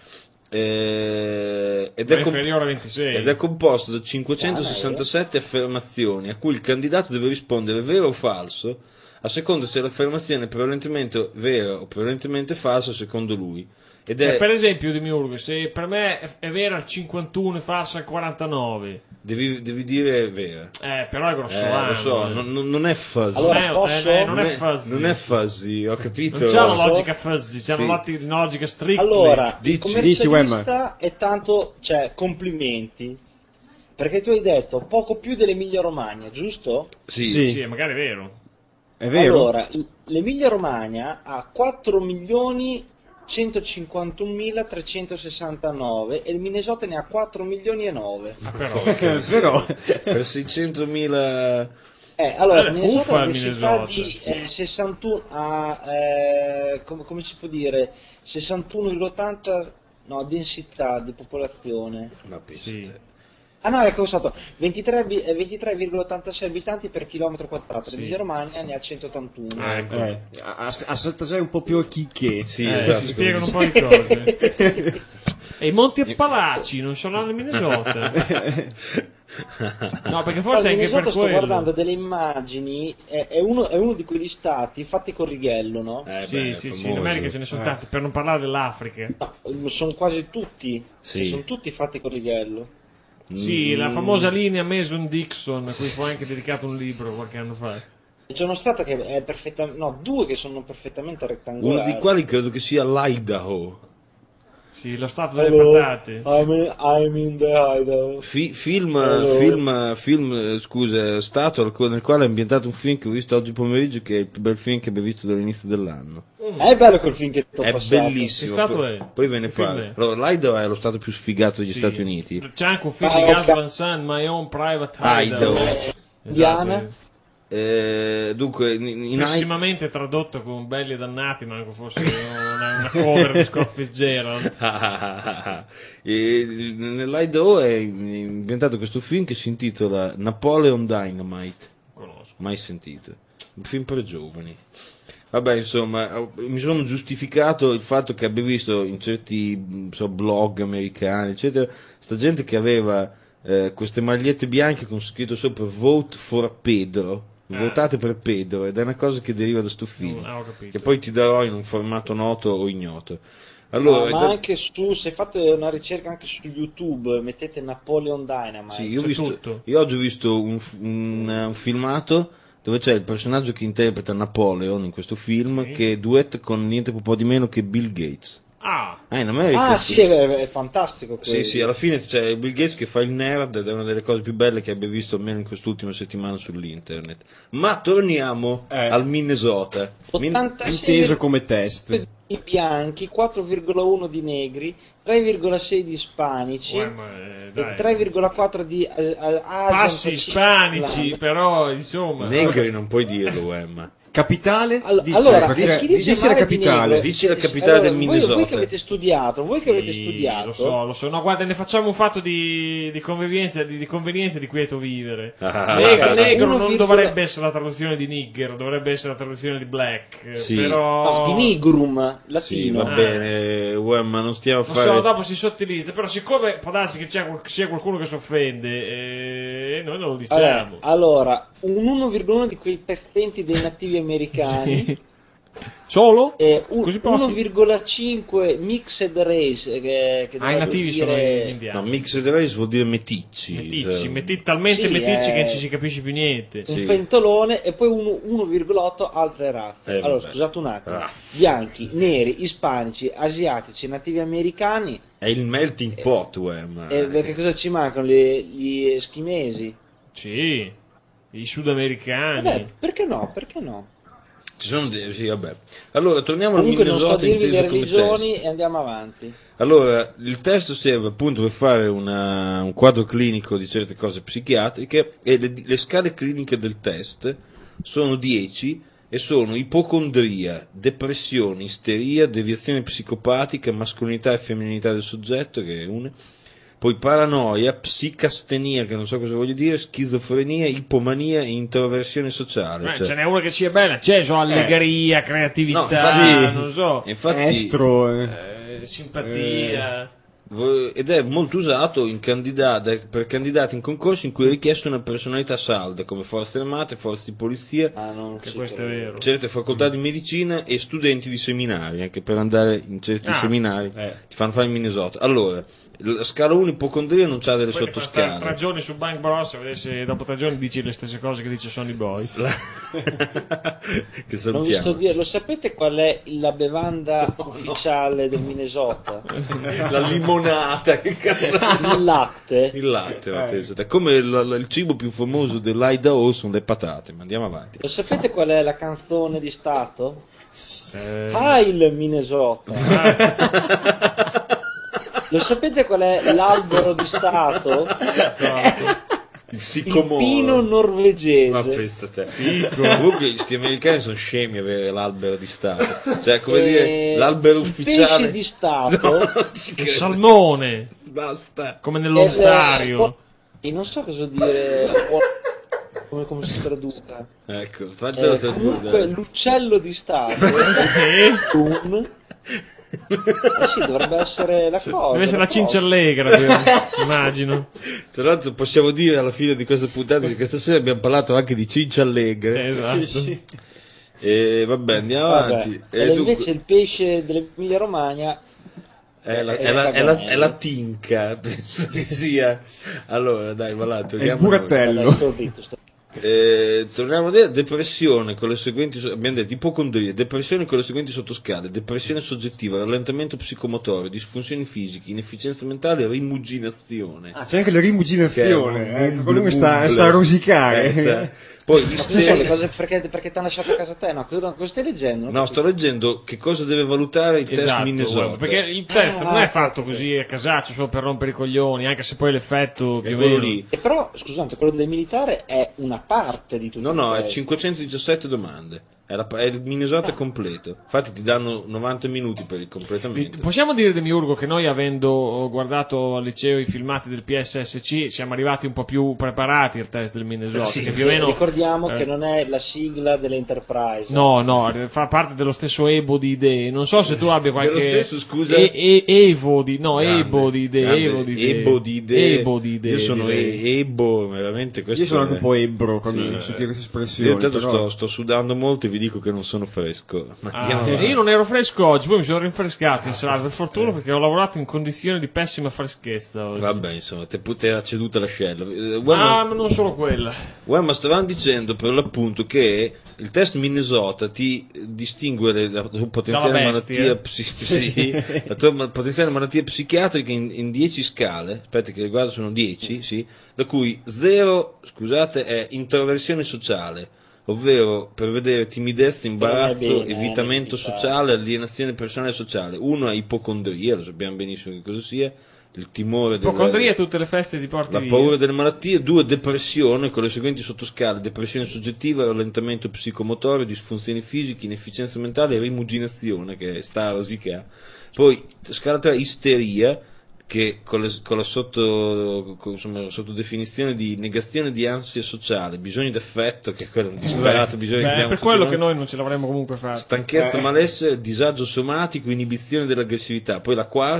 eh, ed, Ma è comp- inferiore a ventisei. ed è composto da cinquecentosessantasette affermazioni a cui il candidato deve rispondere vero o falso, a seconda se l'affermazione è prevalentemente vera o prevalentemente falsa secondo lui. Ed Cioè, è, per esempio, Demiurgo, se per me è, è vera il cinquantuno e falsa il quarantanove, devi, devi dire vera. eh, però è grosso. Eh, lo so, non, non- non è fuzzy. Allora, eh, posso? eh, non, non è fuzzy. non è fuzzy, ho capito. Non c'ha una logica fuzzy, c'ha Sì. una loti- una logica stricta. Allora, il Dici- dici, commercialista è tanto, cioè, complimenti. Perché tu hai detto poco più dell'Emilia Romagna, giusto? Sì, Sì. Sì, magari è vero. È vero? Allora, l- l'Emilia Romagna ha quattro milioni centocinquantunomilatrecentosessantanove e il Minnesota ne ha quattro milioni e nove. Ah, però. Eh, però. per seicentomila. Eh, allora, Eh, il Minnesota fuffa ha il densità Minnesota. di eh, sessantuno, ha, eh, come, come si può dire, sessantuno virgola ottanta, no, densità di popolazione. Ma pensa Sì. te. Ah no, è costato ventitré bi- eh, ventitré virgola ottantasei abitanti per chilometro quadrato, Sì. l'Emilia Romagna ne ha centottantuno. Ah, ecco. Eh, a, a, a settantasei un po' più a chicche. Sì, Eh, esatto. si spiegano un po' di cose. E i Monti Appalachi non sono nel Minnesota. No, perché forse Guarda, anche Minnesota per sto quello. guardando delle immagini, è, è uno, è uno di quegli stati fatti con righello, no? Eh, Sì, beh, sì, sì, famoso. in America ce ne sono Eh. tanti, per non parlare dell'Africa. No, sono quasi tutti, Sì. sono tutti fatti con righello. Sì, Mm. la famosa linea Mason-Dixon, a cui fu anche dedicato un libro qualche anno fa. E c'è uno stato che è perfettamente, no, due che sono perfettamente Uno rettangolari. di quali credo che sia l'Idaho. Sì, lo stato delle Hello, patate. I'm in, I'm in the Idaho. Fi- film, Hello. film, film, eh, scusa, stato al- nel quale è ambientato un film che ho visto oggi pomeriggio, che è il più bel film che abbia visto dall'inizio dell'anno. È bello quel film che ti ho È passato. bellissimo. Che stato poi, è? poi ve ne Che film parlo. è? Allora, l'Idaho è lo stato più sfigato degli Sì. Stati Uniti. C'è anche un film Ah, di ok. Gus Van Sant, My Own Private Idaho. Idaho. Eh, Esatto. Diana? Eh, dunque, in, in I- Pessimamente tradotto con Belli e Dannati, ma anche forse una, una cover di Scott Fitzgerald. e nell'Idaho è inventato questo film che si intitola Napoleon Dynamite. Conosco. Mai sentito. Un film per giovani. Vabbè, insomma, ho- mi sono giustificato il fatto che abbia visto in certi mh, so, blog americani, eccetera, sta gente che aveva eh, queste magliette bianche con scritto sopra Vote for Pedro. Ah. Votate per Pedro, ed è una cosa che deriva da sto film, Ah, ho capito. che poi ti darò in un formato noto o ignoto. Allora, No, ma da- anche su, se fate una ricerca anche su YouTube, mettete Napoleon Dynamite. sì, io, ho c'è visto, tutto. io oggi ho visto un, un, un filmato dove c'è il personaggio che interpreta Napoleon in questo film, Sì. che duetta con niente po' di meno che Bill Gates. Ah, Ah, in America Ah sì. sì, è, è fantastico quello. Sì, sì, alla fine c'è Bill Gates che fa il nerd ed è una delle cose più belle che abbia visto almeno in quest'ultima settimana sull'internet. Ma torniamo Eh. al Minnesota. Min- ottantasei Inteso come test. di bianchi, quattro virgola uno di negri, tre virgola sei di ispanici uè, ma, eh, e dai. tre virgola quattro di eh, eh, Asian Passi Pacific ispanici, Island. però insomma. Negri non puoi dirlo, Emma. Capitale? Allo- Dici, allora, perché- chi dice dici la male di capitale. negro- Dici la capitale del voi- Minnesota. Voi che avete studiato, voi che avete Sì, studiato, lo so, lo so. No, guarda, ne facciamo un fatto di, di convenienza, di, di convenienza di quieto vivere. Ah. Negro, Ok, negro uno non virgola- dovrebbe essere la traduzione di nigger, dovrebbe essere la traduzione di black. Sì. Però. no, di nigrum Sì, latino. va Ah. bene, Emma, non stiamo a Non fare... so, dopo si sottilizza, però siccome può darsi che c'è, sia qualcuno che si offende, eh, noi non lo diciamo. Allora, allora, un uno virgola uno di quei pezzenti dei nativi americani Sì. Solo? Eh, un- Così pochi? uno virgola cinque mixed race che, che Ah, i dovrebbe nativi sono dire- gli indiani. No, mixed race vuol dire meticci. Meticci, cioè- metti- talmente Sì, meticci eh. che non ci si capisce più niente. un Sì. pentolone e poi uno- uno virgola otto altre razze. Eh, allora, vabbè. scusate un attimo. Razze. Bianchi, neri, ispanici, asiatici, nativi americani. È il melting pot, Wem. E che cosa ci mancano? Le- gli eschimesi? Sì, i sudamericani. Vabbè, perché no? Perché no? Ci sono dei, sì, vabbè. Allora, torniamo al Comunque non so Minnesota dirvi le inteso come religioni test. e andiamo avanti. Allora, il test serve appunto per fare una- un quadro clinico di certe cose psichiatriche e le, le scale cliniche del test sono dieci e sono ipocondria, depressione, isteria, deviazione psicopatica, mascolinità e femminilità del soggetto, che è una, poi paranoia, psicastenia, che non so cosa voglio dire, schizofrenia, ipomania e introversione sociale. Eh, cioè- Ce n'è una che sia bella, c'è so, allegria, creatività, No, infatti- non so, infatti, Estro, eh. eh, simpatia. vo- ed è molto usato in candidati, per candidati in concorsi in cui è richiesta una personalità salda, come forze armate, forze di polizia, Ah, non Che ci questo è credo. vero. certe facoltà di medicina e studenti di seminari, anche per andare in certi Ah, seminari eh. ti fanno fare in Minnesota. Allora, la scala uno ipocondria non c'ha delle Poi ti fa stare tre sottoscale. giorni su Bank Bros a vedere se dopo tre giorni dici le stesse cose che dice Sony Boy. che Non vi sto salutiamo. dire, lo sapete qual è la bevanda ufficiale del Minnesota? La limonata, che cazzo. Il latte. Il latte, ma penso te. Come il, il cibo più famoso dell'Idaho sono le patate, ma andiamo avanti. Lo sapete qual è la canzone di Stato? Eh, Ah, il Minnesota. Lo sapete qual è l'albero di Stato? Il Il sicomoro. pino Ma norvegese. pensa te. Comunque questi americani sono scemi a avere l'albero di Stato. Cioè, come Eh, dire, l'albero il ufficiale. pesce di Stato. No, non ci il credo. salmone, Basta. come È- nell'Ontario. è- non so cosa dire. Come, come si traduca. Ecco, faccelo Eh, tradurre. comunque l'uccello di Stato. Sì. un... Eh sì, dovrebbe essere la cosa. Deve essere la cosa. cinciallegra, più, immagino. Tra l'altro possiamo dire alla fine di questa puntata che questa sera abbiamo parlato anche di Cince Allegre. Esatto. E vabbè, andiamo Vabbè. avanti. E E dunque- invece il pesce dell'Emilia Romagna È la, È è, la, è, la, Paganelli. è la tinca, penso che sia. Allora, dai, va là, È il torniamo. buratello. Vabbè, sto zitto, sto- Eh, torniamo a dire depressione con le seguenti, abbiamo detto ipocondria, depressione con le seguenti sottoscale: depressione soggettiva, rallentamento psicomotorio, disfunzioni fisiche, inefficienza mentale, rimuginazione. Ah, c'è anche la rimuginazione, Che è un ecco, quello mi sta, bumble. sta a rosicare. Eh, sta- Poi Ma cosa sono le isteria. cose perché, perché ti hanno lasciato a casa te? No, cosa, cosa stai leggendo? Non No, capisco. sto leggendo che cosa deve valutare il test Esatto, Minnesota. perché il test Ah, non è ecco. fatto così a casaccio solo per rompere i coglioni, anche se poi l'effetto È più o quello meno lì. E però, scusate, quello del militare è una parte di tutto. No, no, il è test. cinquecentodiciassette domande. È, la- è il Minnesota completo. Infatti ti danno novanta minuti per il completamento. Possiamo dire, Demiurgo, che noi avendo guardato al liceo i filmati del P S S C siamo arrivati un po' più preparati al test del Minnesota, Sì, che più o meno... Ricordiamo eh, che non è la sigla dell'Enterprise. No, no, fa parte dello stesso Ebo di idee. Non so se tu abbia qualche... Dello stesso, scusa? E- e- Evo di... No, Grande, Ebo di idee. grande, Evo di idee. Ebo di idee. Ebo di idee. Io sono direi. e- Ebo, veramente questo Io sono anche è- un po' ebbro quando Sì, sentire eh. queste espressioni. Io intanto però- sto, sto sudando molto e vi dico che non sono fresco. Ma Ah, andiamo avanti. io non ero fresco oggi, poi mi sono rinfrescato in serata, per fortuna, perché ho lavorato in condizioni di pessima freschezza oggi. Vabbè, insomma, te, te era ceduta l'ascella. Eh, Ah, Wemma, ma non solo quella. Wemma stavano dicendo per l'appunto che il test Minnesota ti distingue le- la tua potenziale Dalla bestia. malattia, psi- sì, la tua ma- potenziale malattia psichiatrica in, in dieci scale. Aspetta, che riguardo sono dieci, sì, da cui zero, scusate, è introversione sociale, ovvero per vedere timidezza, imbarazzo, bene, eh, evitamento non mi fa- sociale, alienazione personale e sociale. Uno è ipocondria, lo sappiamo benissimo che cosa sia, il timore del- Ipocondria, tutte le feste ti porti la via. paura delle malattie. Due, depressione con le seguenti sottoscale: depressione soggettiva, rallentamento psicomotorio, disfunzioni fisiche, inefficienza mentale e rimuginazione, che sta a rosicare. Poi scala tre, isteria, che con, le- con la sotto, con, insomma, sottodefinizione di negazione di ansia sociale, bisogno d'affetto, che è quello un disperato bisogno che Beh, abbiamo per tutti quello noi. che noi non ce l'avremmo comunque fatto. Stanchezza, malessere, disagio somatico, inibizione dell'aggressività. Poi la quarta,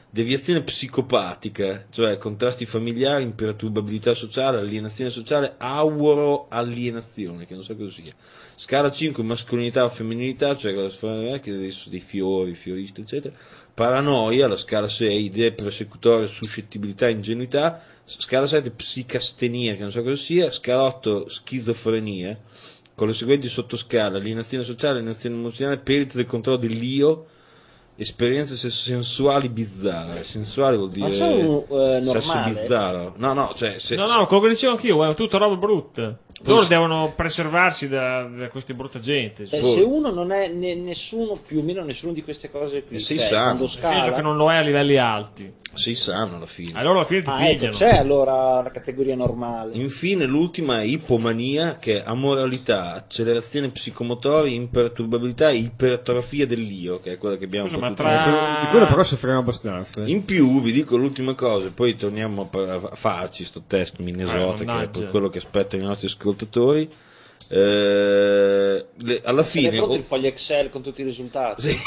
deviazione psicopatica, cioè contrasti familiari, imperturbabilità sociale, alienazione sociale, auro-alienazione, che non so cosa sia. Scala cinque, mascolinità o femminilità, cioè che adesso dei fiori, fioristi, eccetera. Paranoia, la scala sei, idee persecutorie, suscettibilità, ingenuità. Scala sette, psicastenia, che non so cosa sia. Scala otto, schizofrenia, con le seguenti sottoscale: alienazione sociale, alienazione emozionale, perdita del controllo dell'io, esperienze sensuali bizzarre. Sensuale vuol dire ma c'è un, eh, sesso normale? bizzarro. No, no, cioè se, No, no, quello che dicevo anch'io, è tutta roba brutta. Poi Loro s- devono preservarsi da, da questa brutta gente. Cioè, Nel se uno non è ne- nessuno, più o meno nessuno di queste cose qui, E sei cioè, sano. quando senso scala, che non lo è a livelli alti. sei sano alla fine. Allora alla fine ti ah, ecco, pigliano. c'è allora la categoria normale. Infine l'ultima è ipomania, che è amoralità, accelerazione psicomotoria, imperturbabilità e ipertrofia dell'io, che è quella che abbiamo Scusa, ma potuto- tra- Di quello però soffriamo abbastanza. In più vi dico l'ultima cosa, poi torniamo a pa- a farci sto test Minnesota, Eh, che è mannaggia. per quello che aspettano i nostri ascoltatori. Eh, le- alla È fine pronto oh, il foglio Excel con tutti i risultati. sì.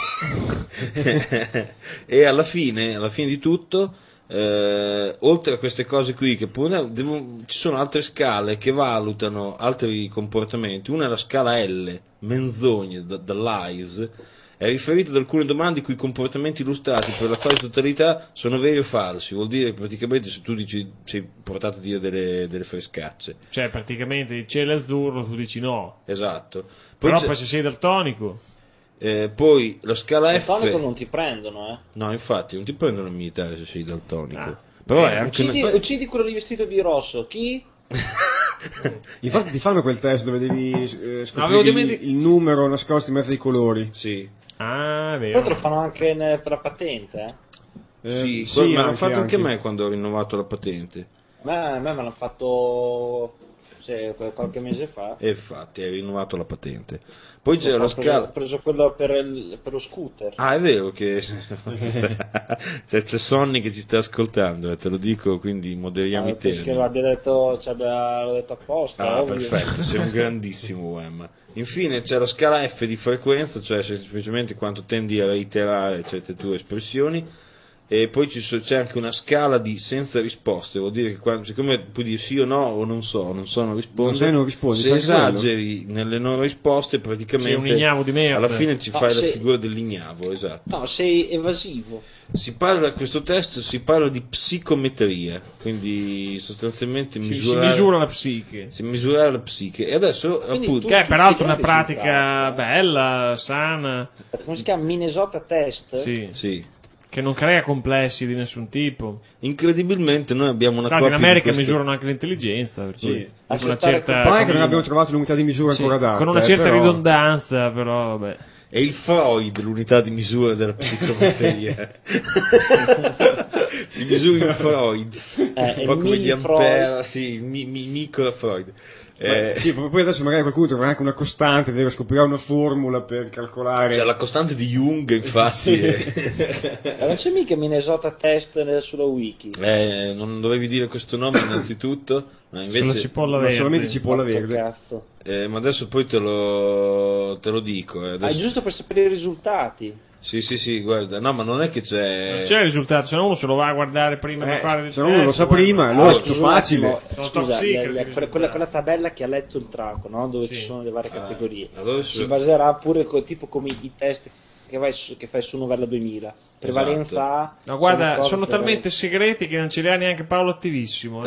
E alla fine, alla fine di tutto, eh, oltre a queste cose qui, che pure devo- ci sono altre scale che valutano altri comportamenti. Una è la scala L, menzogne, da, da lies, è riferita ad alcune domande i cui comportamenti illustrati per la quasi totalità sono veri o falsi. Vuol dire che praticamente se tu dici, sei portato a dire delle, delle frescacce. Cioè, praticamente il cielo è azzurro, tu dici no. Esatto. Poi, Però c'è- poi se sei daltonico. eh, poi la scala Il F. tonico non ti prendono, eh. No, infatti, non ti prendono il militare se sei daltonico. Ah. Però Eh, è anche Uccidi, una... uccidi quello di vestito di rosso. Chi? Infatti ti fanno quel test dove devi eh, scoprire avevo il, dimenticato- il numero nascosto in mezzo ai colori. Sì. Ah, è Poi te lo vero. fanno anche ne- per la patente, eh. Eh, sì, sì, quello me l'hanno anche, fatto anche a anche. me quando ho rinnovato la patente. A me, a me me l'hanno fatto cioè, qualche mese fa. E infatti, hai rinnovato la patente. Poi c'è Ho la preso, scala... ho preso quello per, il- per lo scooter. Ah, è vero che c'è, c'è Sonny che ci sta ascoltando, eh, te lo dico, quindi moderiamo Ah, i penso che termini. l'abbia detto, ci abbia, l'ho detto apposta. Ah, ovvio. perfetto, sei un grandissimo U M. Infine c'è la scala F di frequenza, cioè semplicemente quanto tendi a reiterare certe tue espressioni. E poi ci so- c'è anche una scala di senza risposte, vuol dire che quando, siccome puoi dire sì o no o non so, non so, non rispondo, Non sai, non rispondi, se sai esageri nelle non risposte Sei praticamente un ignavo di merda. alla fine ci No, fai la se- figura dell'ignavo, esatto. No, sei evasivo. Si parla, questo test si parla di psicometria, quindi sostanzialmente Si, si misurare, misura la psiche. si misurare la psiche. E adesso Quindi appunto tu- Che è peraltro una tutti i pratica risultati. bella, sana. Come si chiama? Minnesota Test? Sì. sì, Che non crea complessi di nessun tipo. incredibilmente noi abbiamo una Tra coppia in America di queste- misurano anche l'intelligenza. Per cui Sì. con una Accettare certa, come- Poi che con- non abbiamo trovato l'unità di misura sì, ancora data. con una eh, certa però- ridondanza, però vabbè. È il Freud l'unità di misura della psicometria. Si misura in Freud, Eh, un po' il come gli mini ampere, Freud. sì, il mi, mi- micro Freud. Eh, Eh, sì, poi adesso magari qualcuno troverà anche una costante, deve scoprire una formula per calcolare. C'è la costante di Jung, infatti. Eh, non c'è mica Minnesota Test nel- sulla wiki. Eh, non dovevi dire questo nome innanzitutto, ma Sulla invece... cipolla ma verde. solamente cipolla Porco verde. cazzo. eh, ma adesso poi te lo, te lo dico. eh, Ah, è adesso- giusto per sapere i risultati. Sì, sì, sì, guarda, no, ma non è che c'è... Non c'è il risultato, se no uno se lo va a guardare prima di Eh, fare il se uno lo test, sa guarda. prima, Ah, allora è scusa più un facile. attimo, Sono top scusa, secret le- le- i quella, risultati. quella- quella tabella che ha letto il Traco, no? Dove Sì. ci sono le varie Ah, categorie. allora Si se- baserà pure co- tipo come i test che, vai su- che fai su Novella duemila. Prevalenza Esatto. A. No, guarda, cose sono che- talmente segreti che non ce li ha neanche Paolo Attivissimo. eh.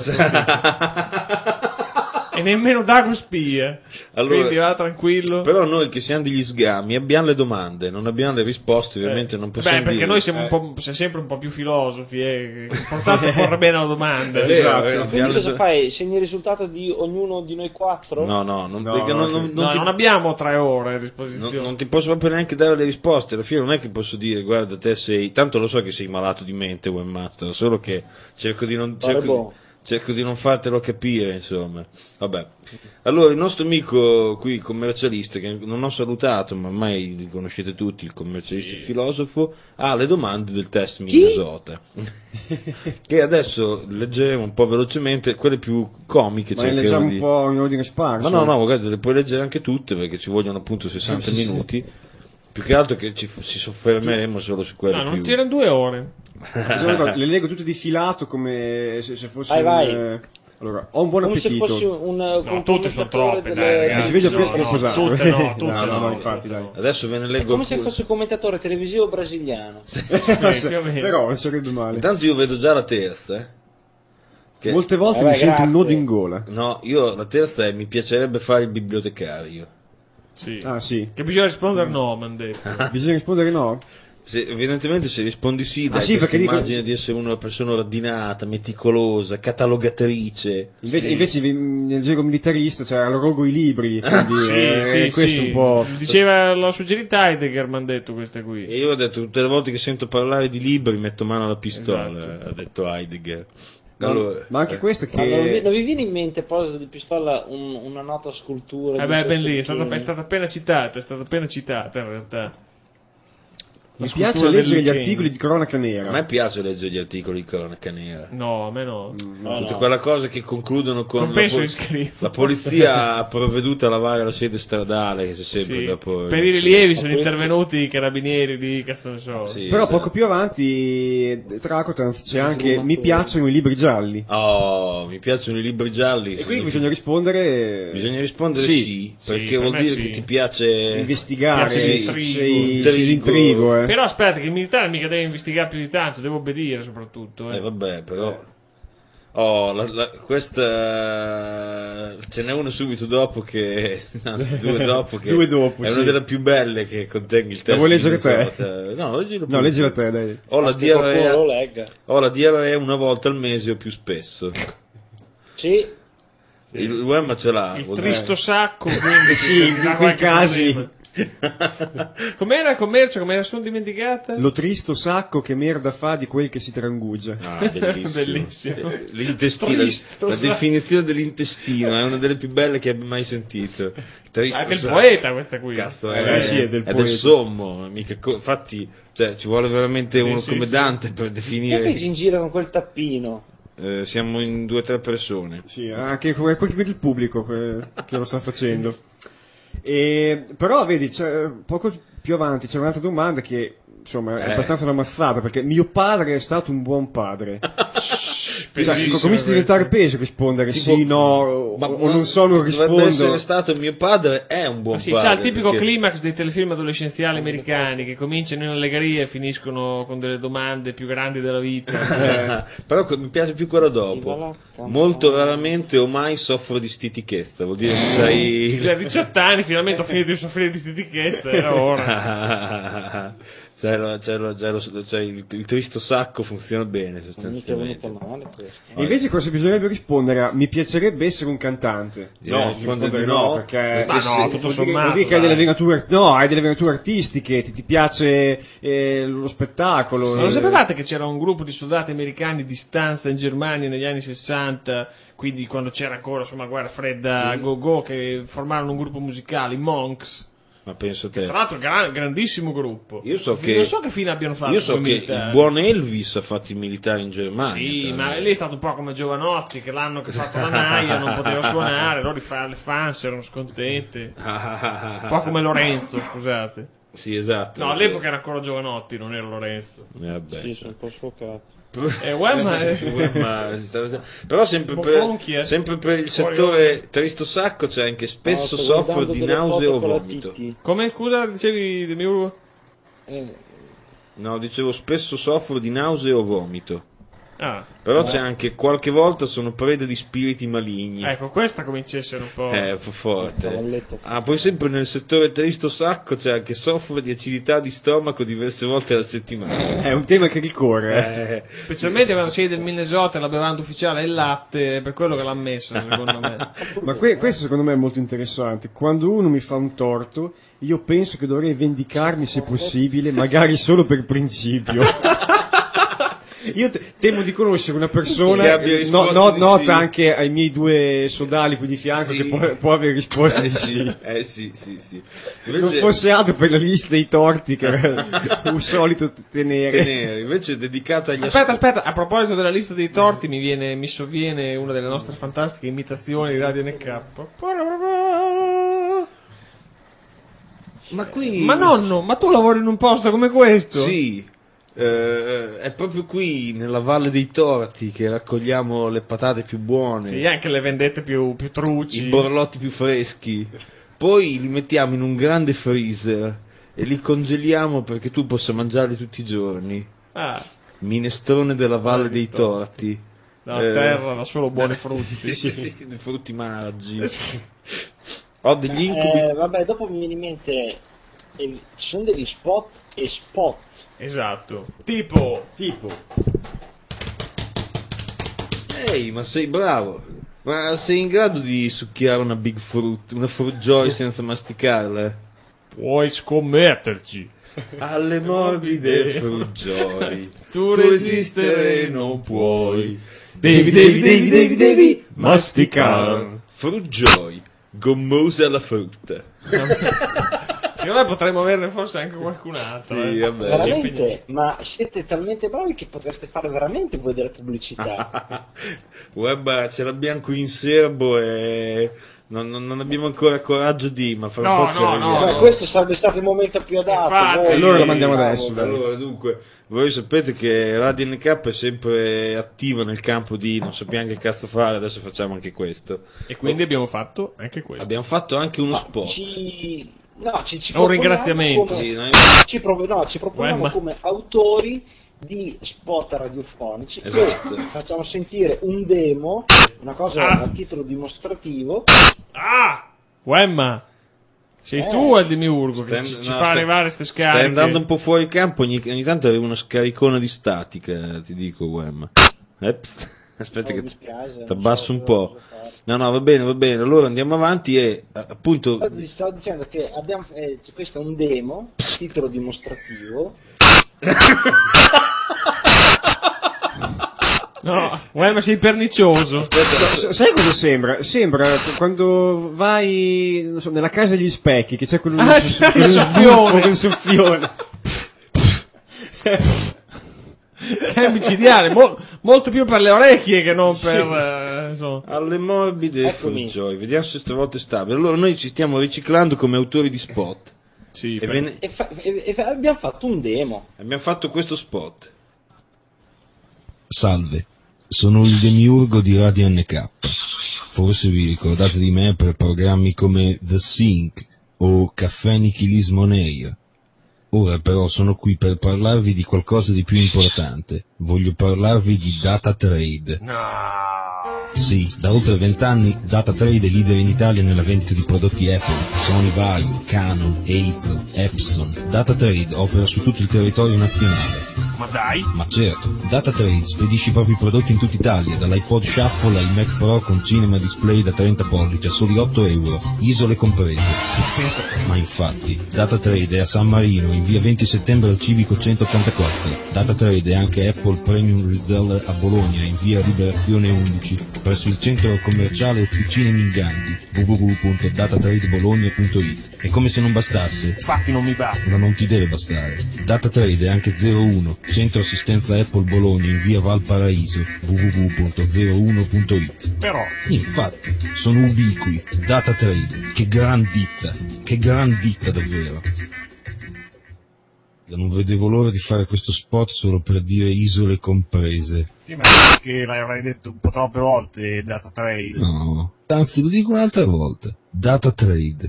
E nemmeno Dago Spia. Allora- Quindi va tranquillo. Però noi che siamo degli sgami abbiamo le domande, non abbiamo le risposte, ovviamente non possiamo Beh, perché dire. noi siamo, un Eh. po', siamo sempre un po' più filosofi. È importante porre bene la domanda. È vero, Esatto. eh, Quindi abbiamo le cosa do- fai? Segni il risultato di ognuno di noi quattro? No, no, non, No, perché no, non, sì. non- non No, ti, non abbiamo tre ore a non- disposizione. non ti posso proprio neanche dare le risposte. Alla fine non è che posso dire, guarda, te sei. Tanto lo so che sei malato di mente, webmaster, solo che cerco di non. Fare Cerco, buono. cerco di non fartelo capire, insomma. Vabbè. Allora, il nostro amico qui, commercialista, che non ho salutato, ma ormai li conoscete tutti, il commercialista e il filosofo, ha le domande del test Minnesota. Che adesso leggeremo un po' velocemente, quelle più comiche. Ma ne cercherò leggiamo di- un po' in ordine sparso. No, no, no, guarda, le puoi leggere anche tutte perché ci vogliono appunto sessanta Sì, sì, minuti. Più che altro che ci, ci soffermeremo solo su quelle No, non più. c'erano due ore. Le leggo tutte di filato come se, se fosse vai, vai. Un, eh... Allora, ho un buon come appetito. Se fossi un, no, tutte sono troppe, delle... dai, ragazzi. Si vede no, fresco no, riposato. tutte no, tutte no, no, no, no, infatti, dai. Adesso ve ne È leggo come se alcune. fosse un commentatore televisivo brasiliano. Però non sarebbe male. Intanto io vedo già la terza, eh. Che... Molte volte Vabbè, mi sento grazie. un nodo in gola. No, io la terza è mi piacerebbe fare il bibliotecario. Sì. Ah, sì. Che bisogna rispondere no, mi hanno detto. Bisogna rispondere no? Se, evidentemente se rispondi sì, Ah, dai sì, perché dico- immagine di essere una persona ordinata, meticolosa, catalogatrice. Invece, Sì. invece vi- nel giro militarista c'era al rogo i libri, quindi Sì, eh, sì, questo sì. un po'... Diceva, l'ho suggerito Heidegger, mi hanno detto queste qui. E io ho detto tutte le volte che sento parlare di libri metto mano alla pistola, Esatto. ha detto Heidegger. Ma, Allora, ma anche eh, questo Ma non, vi, che... non vi viene in mente, a proposito di pistola, un- una nota scultura? Eh di beh, questo ben lì, è stata, genere? è stata appena citata, è stata appena citata in realtà. Mi La piace scultura leggere gli del articoli di cronaca nera. a me piace leggere gli articoli di cronaca nera. No, a me no. No, Tutte no. quella cosa che concludono con Non la, penso pol- di scrivere. la polizia ha provveduto a lavare la sede stradale che si sempre Sì. dopo Per i rilievi La sono polizia- intervenuti i carabinieri di cazzo ne so. Sì, Però esatto. poco più avanti, Tracotan c'è anche mi piacciono i libri gialli. Oh, mi piacciono i libri gialli. E quindi significa- bisogna rispondere... bisogna rispondere Sì. sì, perché Sì, per vuol me dire sì. che ti piace investigare, Piace sei, l'intrigo. sei, Intrigo. sei l'intrigo, eh. Però aspetta, che il militare mica deve investigare più di tanto, deve obbedire soprattutto. Eh. Eh vabbè, però. Oh, la, la- questa ce n'è una subito dopo che anzi due dopo che Due dopo, è sì. una delle più belle che contenga il testo. vuoi leggere di te? Minnesota. No, leggilo No, pure. leggila te, dai. Ho la Che qualcuno lo diarrea, legga. ho la diarrea una volta al mese o più spesso. Sì, Il Wemma ce l'ha. Il vuol tristo sacco, quindi Sì, in dà quei qualche casi. problema. Com'era il commercio? Com'era? Sono dimenticata? Lo tristo sacco che merda fa di quel che si trangugia. Ah, bellissimo. Bellissimo. Eh, L'intestino, Tristo la sacco. definizione dell'intestino è una delle più belle che abbia mai sentito. Tristo Anche il sacco. poeta questa qui. Cazzo, Eh, è, sì, è del è del poeta. sommo, mica co- infatti, cioè, ci vuole veramente uno sì, come sì. Dante per perché definire. in giro con quel tappino? Eh, siamo in due o tre persone. Sì, anche que- que- per il pubblico eh, che lo sta facendo. E, però vedi, c'è, poco più avanti c'è un'altra domanda che insomma è Eh. abbastanza una mazzata, perché mio padre è stato un buon padre. Cioè, Bellissimo comincia a diventare peso rispondere Tipo- sì, no, o, Ma o non so, non dovrebbe essere rispondo. stato mio padre, è un buon Ah, sì, padre. c'ha il tipico perché- climax dei telefilm adolescenziali americani che cominciano in allegria e finiscono con delle domande più grandi della vita. Eh, però que- mi piace più quella Viva dopo. la campana. Molto raramente o mai soffro di stitichezza, vuol dire che sei. A diciotto anni finalmente ho finito di soffrire di stitichezza, era ora. C'è, lo- c'è lo- c'è lo- c'è il, il tristo sacco funziona bene Non mi è sostanzialmente. venuto male questo. E invece cosa bisognerebbe rispondere? A, mi piacerebbe essere un cantante. Bisogna No, rispondere rispondere di no, no, perché, perché Ma no, se- tutto vuol dire, sommato, vuol dire che hai dai. delle venature, no, hai delle venature artistiche, ti, ti piace eh, lo spettacolo. Non eh, sapevate che c'era un gruppo di soldati americani di stanza in Germania negli anni sessanta, quindi quando c'era ancora insomma guerra fredda a go-go, che formarono un gruppo musicale, i Monks. Ma penso te. Tra l'altro gran- grandissimo gruppo. Io so non che- so che fine abbiano fatto. Io so quei che militari. il buon Elvis ha fatto il militare in Germania. Sì, tra ma l'altro. lì è stato un po' come Giovanotti, che l'anno che ha fatto la naia non poteva suonare, allora i fa- le fans erano scontente. Un po' come Lorenzo, scusate. Sì, esatto. No, all'epoca era ancora Giovanotti, non era Lorenzo. Eh, vabbè, Sì, sì. sono un po' sfocato. Eh, Wemma è... Ma si stava- però sempre per, Bofonchi, eh. sempre per il Fuori settore tristo sacco c'è anche spesso No, sto soffro guardando di delle nausea foto o con la vomito. Titi. Come, scusa, dicevi di mio... Eh, No, dicevo spesso soffro di nausea o vomito. Ah, Però c'è anche qualche volta sono preda di spiriti maligni. ecco, questa comincia a essere un po'... Eh, fa forte. cavalletto. Ah, poi sempre nel settore tristo sacco c'è anche soffro di acidità di stomaco diverse volte alla settimana. È un tema che ricorre. Eh, Specialmente quando sei del Minnesota e la bevanda ufficiale è il latte, è per quello che l'ha messa, secondo me. Ma que- questo secondo me è molto interessante. Quando uno mi fa un torto, io penso che dovrei vendicarmi se possibile, magari solo per principio. Io te- temo di conoscere una persona, Che abbia no, risposto no, di nota sì. anche ai miei due sodali qui di fianco Sì. che può, può aver risposto eh di sì, sì. eh sì, sì, sì. Non Invece, fosse altro per la lista dei torti che era un solito tenere. tenere, invece è dedicata agli Aspetta, aspetta, a proposito della lista dei torti, mi viene, mi sovviene una delle nostre fantastiche imitazioni di Radio N K. Ma qui Ma nonno, ma tu lavori in un posto come questo? Sì. Eh, è proprio qui nella Valle dei Torti che raccogliamo le patate più buone, Sì, anche le vendette più, più truci. i borlotti più freschi, poi li mettiamo in un grande freezer e li congeliamo perché tu possa mangiarli tutti i giorni. Ah, Minestrone della Valle dei Torti. la Eh, terra da solo buoni frutti. sì, sì, sì, sì, dei frutti margi. Ho degli incubi. Eh, vabbè, dopo mi viene in mente, eh, ci sono degli spot e spot. Esatto. Tipo, Tipo, Ehi, ma sei bravo. Ma sei in grado di succhiare una Big Fruit, una Fruit Joy senza masticarla? puoi scommetterci. Alle morbide Fruit Joy Tu resistere non puoi. Devi, devi, devi, devi, devi masticare. Fruit Joy, gommosa alla frutta. Secondo me potremmo averne forse anche qualcun altro. Sì, eh. vabbè. Veramente? Ma siete talmente bravi che potreste fare veramente voi delle pubblicità. Guarda, ce l'abbiamo qui in serbo e non, non- non abbiamo ancora coraggio di, ma fra un No, po' ci no, arriviamo. no, Beh, no. questo sarebbe stato il momento più adatto. Infatti, voi- allora lo mandiamo Bravo, adesso, dai. Allora, dunque, voi sapete che Radio N K è sempre attiva nel campo di non sappiamo che cazzo fare, adesso facciamo anche questo. E quindi abbiamo fatto anche questo. Abbiamo fatto anche uno spot. Ci... No, ci, ci È un proponiamo ringraziamento. come- Sì, noi- ci, prov- no, ci proponiamo Uè, ma- come autori di spot radiofonici Esatto. e facciamo sentire un demo, una cosa Ah. a titolo dimostrativo. Ah! Wemma! Sei Eh. tu al demiurgo che Stai- ci, ci no, fa stai- arrivare ste scariche. Stai andando un po' fuori campo, ogni, ogni tanto avevo uno scaricone di statica, ti dico, Wem. Eps, aspetta Oh, che mi ti spiace, ti non abbasso so un cosa po'. posso fare. No, no, va bene, va bene. Allora andiamo avanti e eh, appunto Vi stavo dicendo che abbiamo, eh, questo è un demo, a titolo dimostrativo. No, Wemma sei pernicioso. S- sai cosa sembra? Sembra quando vai non so, nella casa degli specchi che c'è quello Ah, sì, il quello soffione. quel soffione. È micidiale, mo- molto più per le orecchie che non per... eh, insomma. alle morbide Eccomi. Fruit Joy, vediamo se stavolta è stabile. Allora noi ci stiamo riciclando come autori di spot. Sì, E per- ve ne- E, fa- e- e abbiamo fatto un demo. abbiamo fatto questo spot. Salve, sono il demiurgo di Radio N K. Forse vi ricordate di me per programmi come The Sync o Caffè Nichilismo on Air. Ora però sono qui per parlarvi di qualcosa di più importante. Voglio parlarvi di Data Trade. Sì, da oltre vent'anni Data Trade è leader in Italia nella vendita di prodotti Apple, Sony Vaio, Canon, Eizo, Epson. Data Trade opera su tutto il territorio nazionale. Ma dai! Ma certo, Data Trade spedisce i propri prodotti in tutta Italia, dall'iPod Shuffle al Mac Pro con Cinema Display da trenta pollici a soli otto euro, isole comprese. Ma infatti, Data Trade è a San Marino, in via venti settembre al Civico centottantaquattro. Data Trade è anche Apple Premium Reseller a Bologna, in via Liberazione undici, presso il centro commerciale Officine Minganti, w w w punto datatradebologna punto it. E come se non bastasse, Infatti non mi basta. ma non ti deve bastare. Data Trade è anche zero uno, centro assistenza Apple Bologna in via Valparaíso, w w w punto zero uno punto it. Però, Infatti, sono ubiqui. Data Trade, che gran ditta, che gran ditta davvero. Non vedevo l'ora di fare questo spot solo per dire isole comprese. sì, ma che l'avrei detto un po' troppe volte, Data Trade. No, anzi lo dico un'altra volta. Data Trade.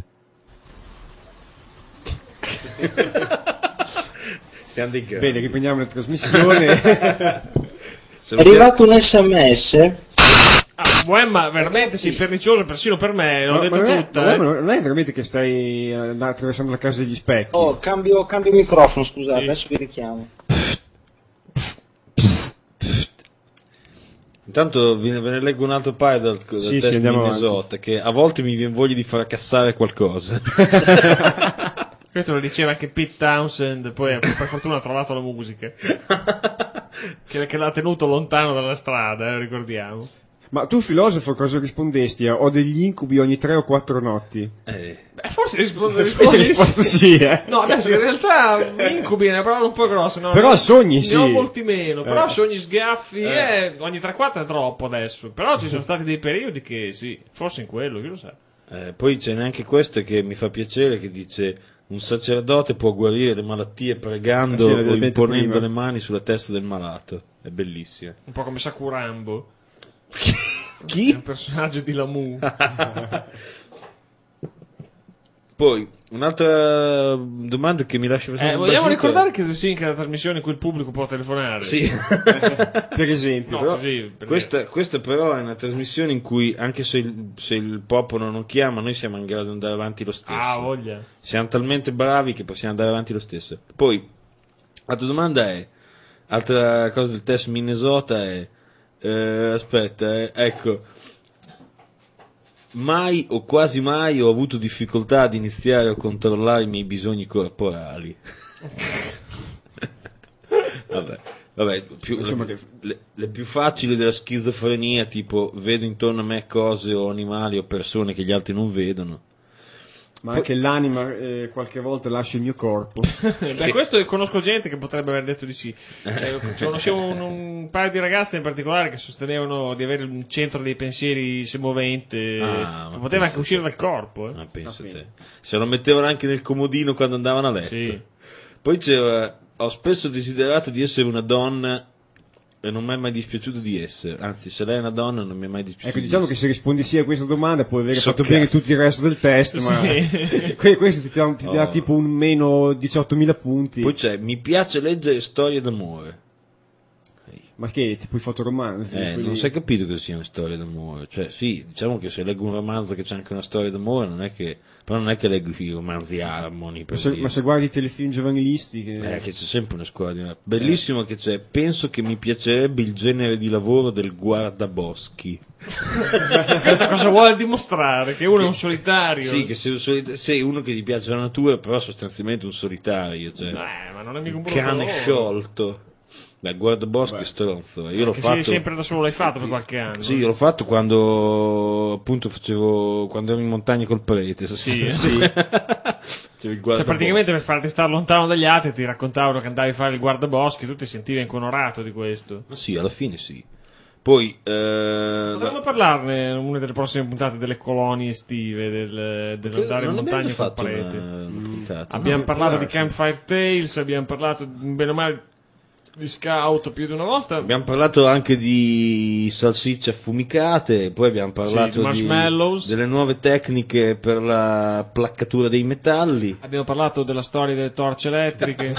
Siamo dei grandi. Bene, riprendiamo la trasmissione. È Salutiamo- arrivato un sms. Ah, Wemma, veramente sei pernicioso persino per me, l'ho Ma- detto ma non, è, tutta, ma eh. non è veramente che stai eh, attraversando la casa degli specchi. Oh, cambio, cambio microfono, scusate, Sì. adesso vi richiamo. Intanto ve ne, ve ne leggo un altro paio dal, dal Sì, sì, testo di andiamo Minnesota, che a volte mi viene voglia di far cassare qualcosa. Questo lo diceva anche Pete Townsend, poi per fortuna ha trovato la musica. che, che l'ha tenuto lontano dalla strada, eh, ricordiamo. Ma tu filosofo cosa rispondesti? Ho degli incubi ogni tre o quattro notti. Eh, Beh, forse rispondo, Invece rispondi hai risposto sì, eh. No, adesso in realtà incubi è una parola un po' grossa. No? Però sogni, ne sì. ho molti meno, però Eh. sogni sgaffi, Eh. eh, ogni tre quattro è troppo adesso. Però ci sono stati dei periodi che sì, forse in quello, chi lo sa. eh, poi c'è neanche questo che mi fa piacere, che dice un sacerdote può guarire le malattie pregando Sì, o l'abbiamo detto imponendo prima. le mani sulla testa del malato. È bellissima. Un po' come Sakurambo. Chi? È un personaggio di Lamu. Poi, un'altra domanda che mi lascia Eh, abbastanza vogliamo basita. ricordare che The Sync è una trasmissione in cui il pubblico può telefonare? Sì. Per esempio. No, Però così, per questa, questa però è una trasmissione in cui anche se il, se il popolo non chiama, noi siamo in grado di andare avanti lo stesso. Ah, voglia. Siamo talmente bravi che possiamo andare avanti lo stesso. Poi, l'altra domanda è, altra cosa del test Minnesota è, eh, aspetta, eh, ecco, mai o quasi mai ho avuto difficoltà ad iniziare a controllare i miei bisogni corporali. Vabbè. Vabbè, più, Insomma, le, che- le- le più facili della schizofrenia, tipo vedo intorno a me cose o animali o persone che gli altri non vedono. Ma anche l'anima eh, qualche volta lascia il mio corpo. Beh, questo conosco gente che potrebbe aver detto di sì. Eh, conoscevo un, un paio di ragazze in particolare che sostenevano di avere un centro dei pensieri semovente, Ah, che ma poteva anche pensa uscire te. dal corpo. Eh. Ma pensa Ah, te. Se lo mettevano anche nel comodino quando andavano a letto. Sì. Poi c'era, ho spesso desiderato di essere una donna e non mi è mai dispiaciuto di essere. Anzi, se lei è una donna non mi è mai dispiaciuto. Ecco, di diciamo che essere. se rispondi sì a questa domanda puoi aver So fatto cazzo. bene tutto il resto del test, ma Sì. que- questo ti dà, ti dà Oh. tipo un meno diciottomila punti. Poi c'è, mi piace leggere storie d'amore. Ma che, tipo i fotoromanzi? Eh, quelli- non si è capito che sia una storia d'amore. Cioè, sì, diciamo che se leggo un romanzo che c'è anche una storia d'amore, non è che. Però non è che leggo i romanzi Harmony per Ma se, dire. ma se guardi i telefilm giovanilisti che... Eh, che c'è sempre una scuola di... Bellissimo che c'è. Penso che mi piacerebbe il genere di lavoro del guardaboschi. Guarda cosa vuole dimostrare? Che uno è un solitario. Sì, che sei, un solita- sei uno che gli piace la natura, però sostanzialmente un solitario. Cioè, Eh, ma non è mica un un brutto cane lavoro. sciolto. Beh, guardaboschi è stronzo. Io l'ho Che fatto. sei sempre da solo, l'hai fatto per qualche anno. Sì, io l'ho fatto quando appunto facevo quando ero in montagna col prete. Sì, sì. Cioè, praticamente per farti stare lontano dagli altri ti raccontavano che andavi a fare il guardaboschi, tu ti sentivi inconorato di questo. Ma sì, alla fine sì. Poi eh, Potremmo parlarne in una delle prossime puntate delle colonie estive, del, dell'andare in non abbiamo montagna col fatto prete. una, una puntata. Abbiamo No, parlato può di darsi. Campfire Tales, abbiamo parlato bene o male di scout più di una volta. Abbiamo parlato anche di salsicce affumicate, poi abbiamo Sì, parlato di marshmallows. delle nuove tecniche per la placcatura dei metalli. Abbiamo parlato della storia delle torce elettriche.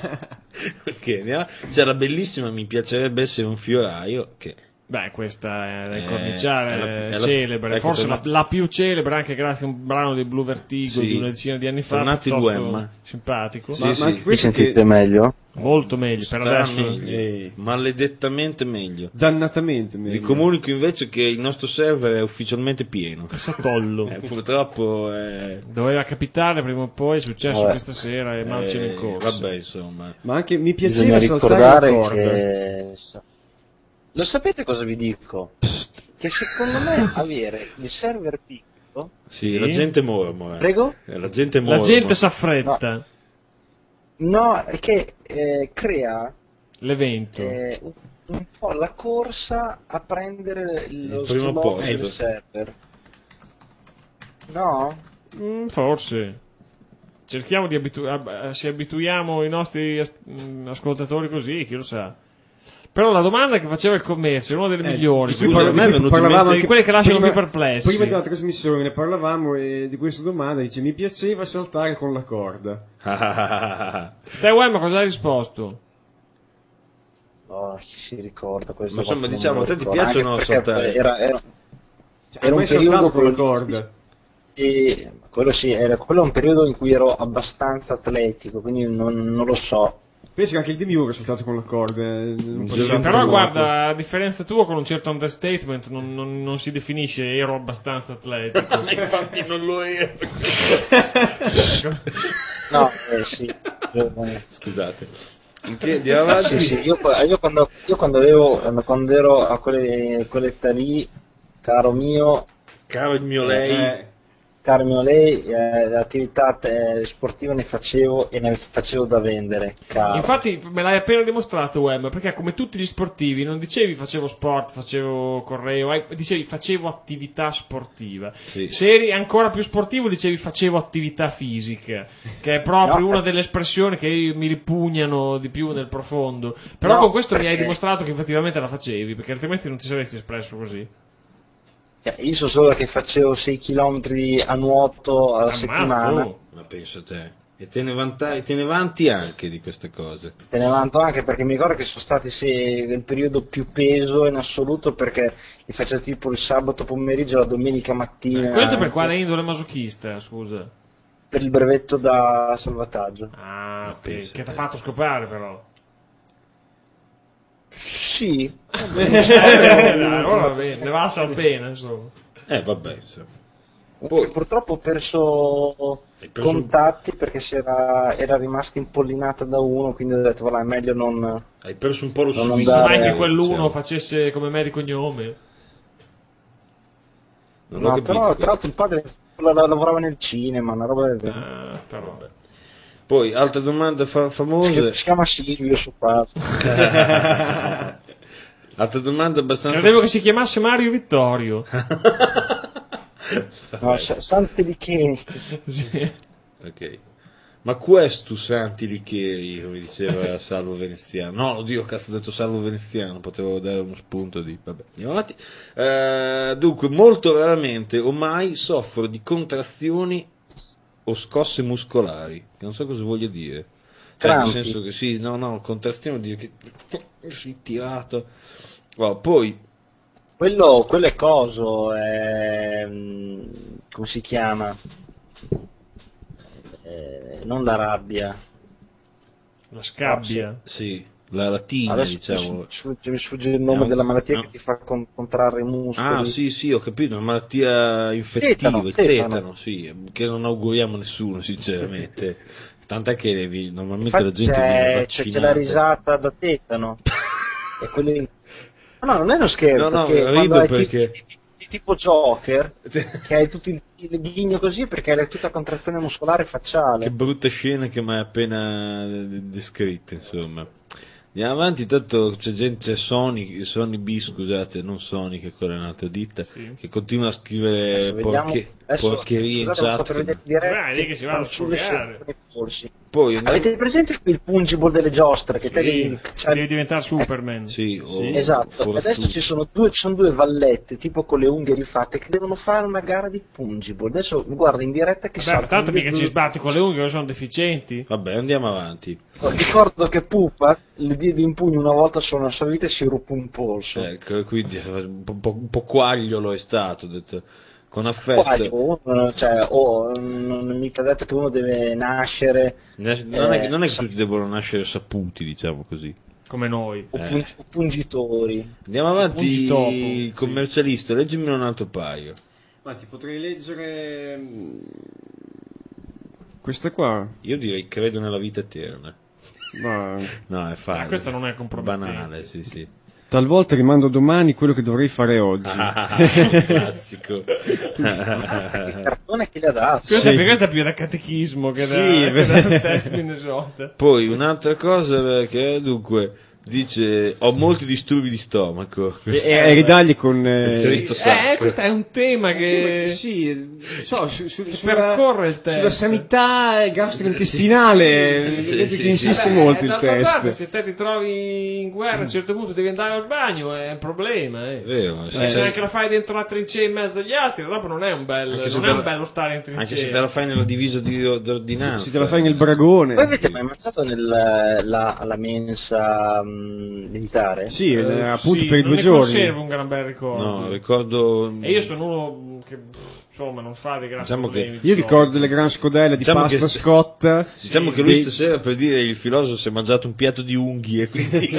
Ok, andiamo. C'è la bellissima Mi piacerebbe essere un fioraio, che Beh, questa è da Eh, incorniciare, è la- è la- celebre, ecco, forse torna- la, la più celebre anche grazie a un brano dei Blue Vertigo Sì. di una decina di anni fa, Tornato il piuttosto Wemma. simpatico. Sì, ma, sì. ma anche Mi questo sentite che... meglio? Molto meglio, per starà adesso meglio, eh. maledettamente meglio. Dannatamente meglio. Vi comunico invece che il nostro server è ufficialmente pieno. Satollo. Eh, purtroppo è... Doveva capitare prima o poi, è successo Vabbè. questa sera e marciano in eh, corsa. vabbè, insomma. Ma anche mi Bisogna piaceva saltare la ricordare corda. che... Lo sapete cosa vi dico? Che secondo me avere il server piccolo... Sì, Sì. la gente mormora. Prego? Eh, La gente La mormora. gente s'affretta. No, è che eh, crea L'evento. eh, un, un po' la corsa a prendere lo Il primo slot posto. del server. No? Mm, forse. Cerchiamo di abituare, si abituiamo i nostri as- mm, ascoltatori così, chi lo sa. Però la domanda che faceva il commercio è una delle Eh, migliori. di cui Scusa, parla- a me è di cui venuto in parlavamo mente- di anche quelle che lasciano prima- più perplessi. Prima della trasmissione ne parlavamo e di questa domanda dice mi piaceva saltare con la corda. Te, Wemma, cosa hai risposto? Oh, chi si ricorda questo? Ma insomma, Non me diciamo, lo a te ti ricordo, piace o anche no perché saltare? Era, era, Cioè, era mai un periodo saltato con la quello corda. E quello sì, era quello è un periodo in cui ero abbastanza atletico, quindi non, non lo so. Penso che anche il Demiurgo è saltato con la corda. eh, un po' di Sì, salto Però nuoto. guarda, a differenza tua, con un certo understatement, non, non- non si definisce ero abbastanza atletico. Ma infatti non lo ero. No, eh sì, giovane. Scusate. In che andiamo avanti? Sì, sì, io, io quando, io quando avevo, quando, quando ero a quelle, quell'età lì, caro mio, Caro il mio lei. Eh, Carmine lei, eh, l'attività eh, sportiva ne facevo e ne facevo da vendere. Caro. Infatti me l'hai appena dimostrato, Wem, perché come tutti gli sportivi non dicevi facevo sport, facevo correo, eh, dicevi facevo attività sportiva. Sì. Se eri ancora più sportivo dicevi facevo attività fisica, che è proprio No, una delle espressioni che mi ripugnano di più nel profondo. Però no, con questo mi hai perché- dimostrato che effettivamente la facevi, perché altrimenti non ti saresti espresso così. Io so solo che facevo sei chilometri a nuoto alla Ammazzo. settimana. Ma penso te. E te ne, vanta- te ne vanti anche di queste cose. Te ne vanto anche perché mi ricordo che sono stati se, il periodo più peso in assoluto, perché li facevo tipo il sabato pomeriggio, la domenica mattina. Questo per quale indole masochista, scusa? Per il brevetto da salvataggio. Ah, ok, penso che ti te. ha fatto scopare però. Sì. Eh, allora va bene, ne valsa la pena, insomma. Eh, vabbè, insomma. Poi, purtroppo ho perso, Hai preso- contatti perché si era, era rimasta impollinata da uno, quindi ho detto voilà, è meglio non... Hai perso un po' lo Non sussidio. andare- Mai che eh, quell'uno diciamo. facesse come me di cognome. Non l'ho No, capito però tra questo. l'altro il padre la- la- lavorava nel cinema, una roba del genere. Ah, però. Poi, altra domanda fa- Si famosa. si chiama Silvio suo padre. Altra domanda abbastanza. Credevo che si chiamasse Mario Vittorio. No, Sa- Santi Licheni. Sì. Ok. Ma questo Santi Licheri, come diceva Salvo Veneziano. No, oddio, cazzo, ho detto Salvo Veneziano, potevo dare uno spunto di... Vabbè, andiamo avanti. Eh, dunque, molto raramente o mai soffro di contrazioni o scosse muscolari, che non so cosa voglia dire. Cioè, nel Crampi. senso che sì, no, no, contrazione vuol dire che sei tirato. Oh, poi, Quello, quello è coso, è, mm, come si chiama? Eh, non la rabbia. La scabbia. sì, la latina, Adesso diciamo. mi sfugge, mi sfugge il nome No, della malattia no. che ti fa con- contrarre i muscoli. Ah, sì, sì, ho capito, una malattia infettiva, Tetano, il tetano. tetano, sì, che non auguriamo a nessuno, sinceramente. Tant'è che devi, normalmente Infatti la gente viene c'è, c'è, vaccinata. c'è la risata da tetano. E quelli... No, no, non è uno scherzo. No, no, perché rido quando hai perché- tipo, tipo Joker, che hai tutto il, il ghigno così perché hai tutta contrazione muscolare facciale. Che brutta scena che mi hai appena de- descritto, insomma. Andiamo avanti, tanto c'è gente, c'è Sony, Sony B, scusate, non Sony, che è quella è un'altra ditta, Sì. che continua a scrivere Adesso vediamo. porche, Adesso, porcherie in scusate, non sto chat. per vedere Dai, dirette, lì che si vanno a fanciulle sfogare. senza nei polsi. Poi andiamo- Avete presente il pungible delle giostre che te Sì, devi cacciare? devi diventare Superman. sì, o Esatto, Fortuna. adesso ci sono due, ci sono due vallette tipo con le unghie rifatte che devono fare una gara di pungible. Adesso guarda in diretta che Vabbè, ma saltano tanto due- mica ci sbatti con le unghie, che sono deficienti. Vabbè, andiamo avanti. Ricordo che Pupa le diedi in pugno una volta sola nella sua vita e si ruppe un polso. Ecco, quindi un po', un po', un po' quagliolo è stato, ho detto, con affetto. Quaglio, uno, cioè, oh, non è mica detto che uno deve nascere Ne- Non è, che- non è che sa- tutti devono nascere saputi, diciamo così. Come noi. o pung- o pungitori. Andiamo avanti, Pungitopo, sì. commercialista, leggimi un altro paio. Ma ti potrei leggere mm, questa qua. Io direi credo nella vita eterna. Ma No, è facile. Ah, questa non è compromettente. Banale, sì, sì. talvolta rimando domani quello che dovrei fare oggi. Ah, classico. Il cartone che gli ha dato. Questa, Sì. questa è più da catechismo che da, Sì, che da test Minnesota. Poi un'altra cosa perché dunque dice ho molti disturbi di stomaco. E, e ridagli con... eh, Cristo Eh, sacco. questo è un tema che, sì, so, su, su, che sulla, percorre il test. sulla sanità gastrointestinale Sì, vedo sì, che sì. insiste Vabbè, molto il d'altra parte, test. se te ti trovi in guerra a un certo punto devi andare al bagno è un problema, eh. È vero, Se se- anche la fai dentro la trincea in mezzo agli altri, dopo non è un bel, Anche se non te è la- un bello stare in trincea. anche se te la fai nella divisa di, d'ordinanza. Se te la fai nel bragone. Voi avete mai mangiato nel, la, alla mensa mh, militare? Sì, eh, Eh, appunto sì, per i non due ne giorni. conservo un gran bel ricordo. No, ricordo. E io sono uno che pff, insomma non fa dei grandi Diciamo che- problemi. Io ricordo delle gran scodelle di Diciamo pasta che- scotta. Diciamo che lui dei- stasera per dire il filosofo si è mangiato un piatto di unghie, quindi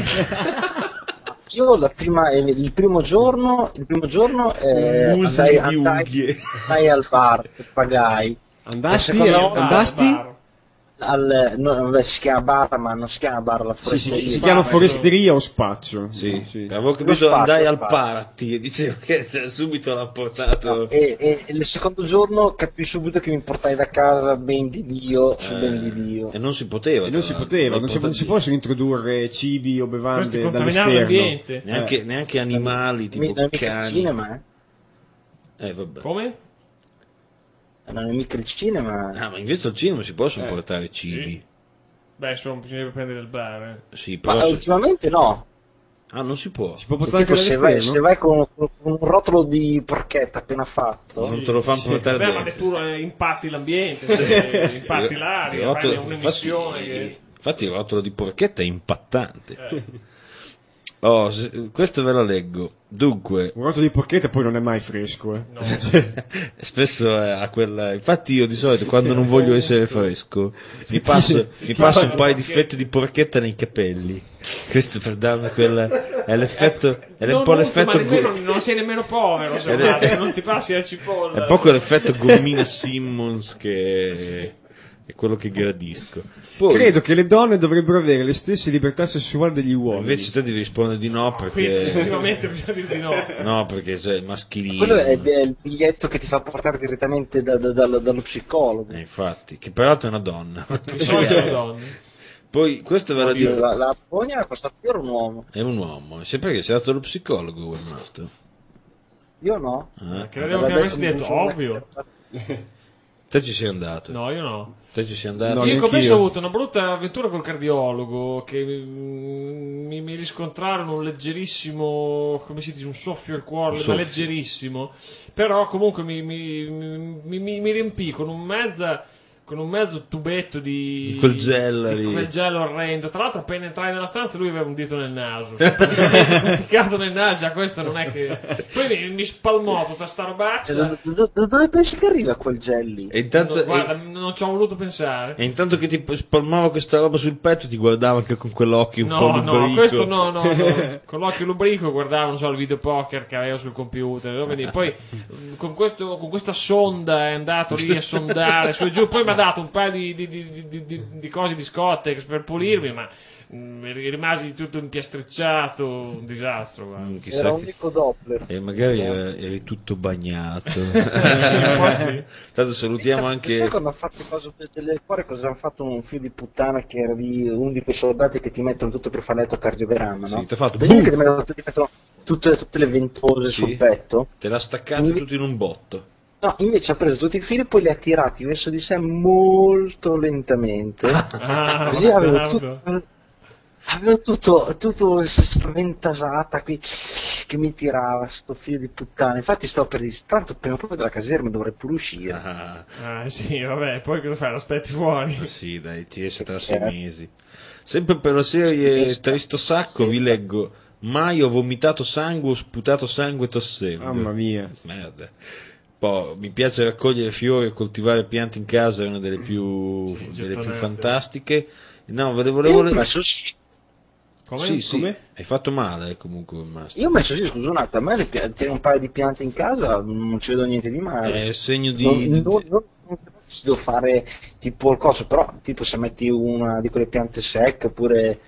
Io la prima, eh, il primo giorno, il primo giorno eh, un musi andai, di andai, unghie. andai al bar, pagai. Andasti, La seconda volta- andasti? Bar. al, no, vabbè, si chiama bar, ma non si chiama bar, la Sì, foresteria. sì, si chiama foresteria o spaccio. Sì, Sì. avevo Lo capito, spazio, andai lo al spazio. party e dicevo che subito l'ha portato. No, e, e- e il secondo giorno capì subito che mi portai da casa ben di Dio, su ben di Dio. E non si poteva. E non tra si l'altro, poteva, l'hai non si, non si portati- possono introdurre cibi o bevande Potresti contaminare dall'esterno. l'ambiente. Neanche, neanche animali tipo Mi- non è mica il cani. cinema, eh? Eh, vabbè. Come? Non è mica il cinema. Ah, ma invece al cinema si possono Eh, portare cibi. sì. Beh, insomma, bisognerebbe prendere il bar. Eh. Sì, Ma però se- ultimamente no. Ah, non si può. Si può Cioè, portare tipo anche se vai, dall'esterno? se vai con, con un rotolo di porchetta appena fatto, Non te lo fanno portare Beh, ma dentro. tu eh, impatti l'ambiente, cioè, impatti Il- l'aria, il fai rotolo- un'emissione. infatti, Che... infatti il rotolo di porchetta è impattante. Eh. Oh, se- questo ve la leggo. Dunque, Un rotolo di porchetta poi non è mai fresco, eh. No. spesso è a quella. Infatti, io di solito quando non voglio essere fresco, mi passo, mi passo un paio di fette di porchetta nei capelli. Questo per darmi quel. È l'effetto. È un non po' molto, l'effetto. ma nemmeno, go- non sei nemmeno povero, se Ed guarda, è- non ti passi la cipolla. È un po' quell'effetto gommina Simmons che è quello che gradisco. Poi, Credo che le donne dovrebbero avere le stesse libertà sessuali degli uomini. invece te devi rispondere di no Quindi perché. effettivamente bisogna dire di no. No, perché c'è il maschilismo. quello è, è il biglietto che ti fa portare direttamente da- da- dallo, dallo psicologo. Eh, infatti, che peraltro è una donna. Di solito le donne. Poi questo ve la dico. La, la Pogna costa più era un uomo. È un uomo. Sempre che sei stato lo psicologo, webmaster. Io no. Eh? Credevo che avessi detto ovvio. Te ci sei andato. No, io no. Te ci sei andato. No, Io neanch'io. commesso ho avuto una brutta avventura col cardiologo che mm, mi, mi riscontrarono un leggerissimo, come si dice, un soffio al cuore, Un soffio. ma leggerissimo. Però comunque mi, mi, mi, mi- mi riempì con un mezzo con un mezzo tubetto di, Di quel gel di lì. quel gel orrendo. Tra l'altro appena entrai nella stanza lui aveva un dito nel naso. Piccato nel naso, già questo non è che... Poi mi, mi spalmò tutta sta Cioè, robaccia. da, da- da dove pensi che arriva quel jelly? E intanto, No, guarda, e, non ci ho voluto pensare. e intanto che ti spalmava questa roba sul petto, ti guardava anche con quell'occhio un po' No, no, lubrico. questo no, no, no. Con l'occhio lubrico guardavo, non so, il videopoker che avevo sul computer. no? Quindi poi mh, con, questo, con questa sonda è andato lì a sondare su e giù. Poi mi ha dato un paio di, di, di, di, di, di cose di Scottex per pulirmi, ma mh, rimasi tutto impiastricciato. Un disastro, guarda. Mm, Era chissà un che... Nico Doppler. E magari eri, eri tutto bagnato. Sì, un po' sì. Tanto salutiamo Sai anche. quando hanno fatto le cose delle cuore cosa hanno fatto un figlio di puttana che era di uno di quei soldati che ti mettono tutto per fare l'elettrocardiogramma, no? Sì, ti ha fatto Vedi boom! che ti mettono, ti mettono tutte, tutte le ventose Sì. sul petto? Te l'ha staccati tutto in un botto. No, invece ha preso tutti i fili e poi li ha tirati verso di sé molto lentamente. Ah, Così avevo, bastardo. tutto, avevo tutto, tutto spaventasata qui che mi tirava sto figlio di puttana. Infatti sto per dire, tanto prima o poi dalla caserma dovrei pure uscire. Ah, Ah, sì, vabbè, poi cosa fai? Lo aspetti fuori. ma sì, dai, ti esce tra sei mesi. Sempre per la serie Tristo Sacco vi leggo: mai ho vomitato sangue o sputato sangue tossendo. Mamma mia. Merda. Poi mi piace raccogliere fiori e coltivare piante in casa, è una delle più, Sì, delle più gettonate. fantastiche. No, ve le Io volevo ho le- messo sì. Come? Sì, sì, Come? hai fatto male eh, comunque, Master. Io ho messo sì, scusa un attimo, a me le pia- tenere un paio di piante in casa non ci vedo niente di male. È segno di... Non, di- non, non, non ci devo fare tipo il coso, però tipo se metti una di quelle piante secche oppure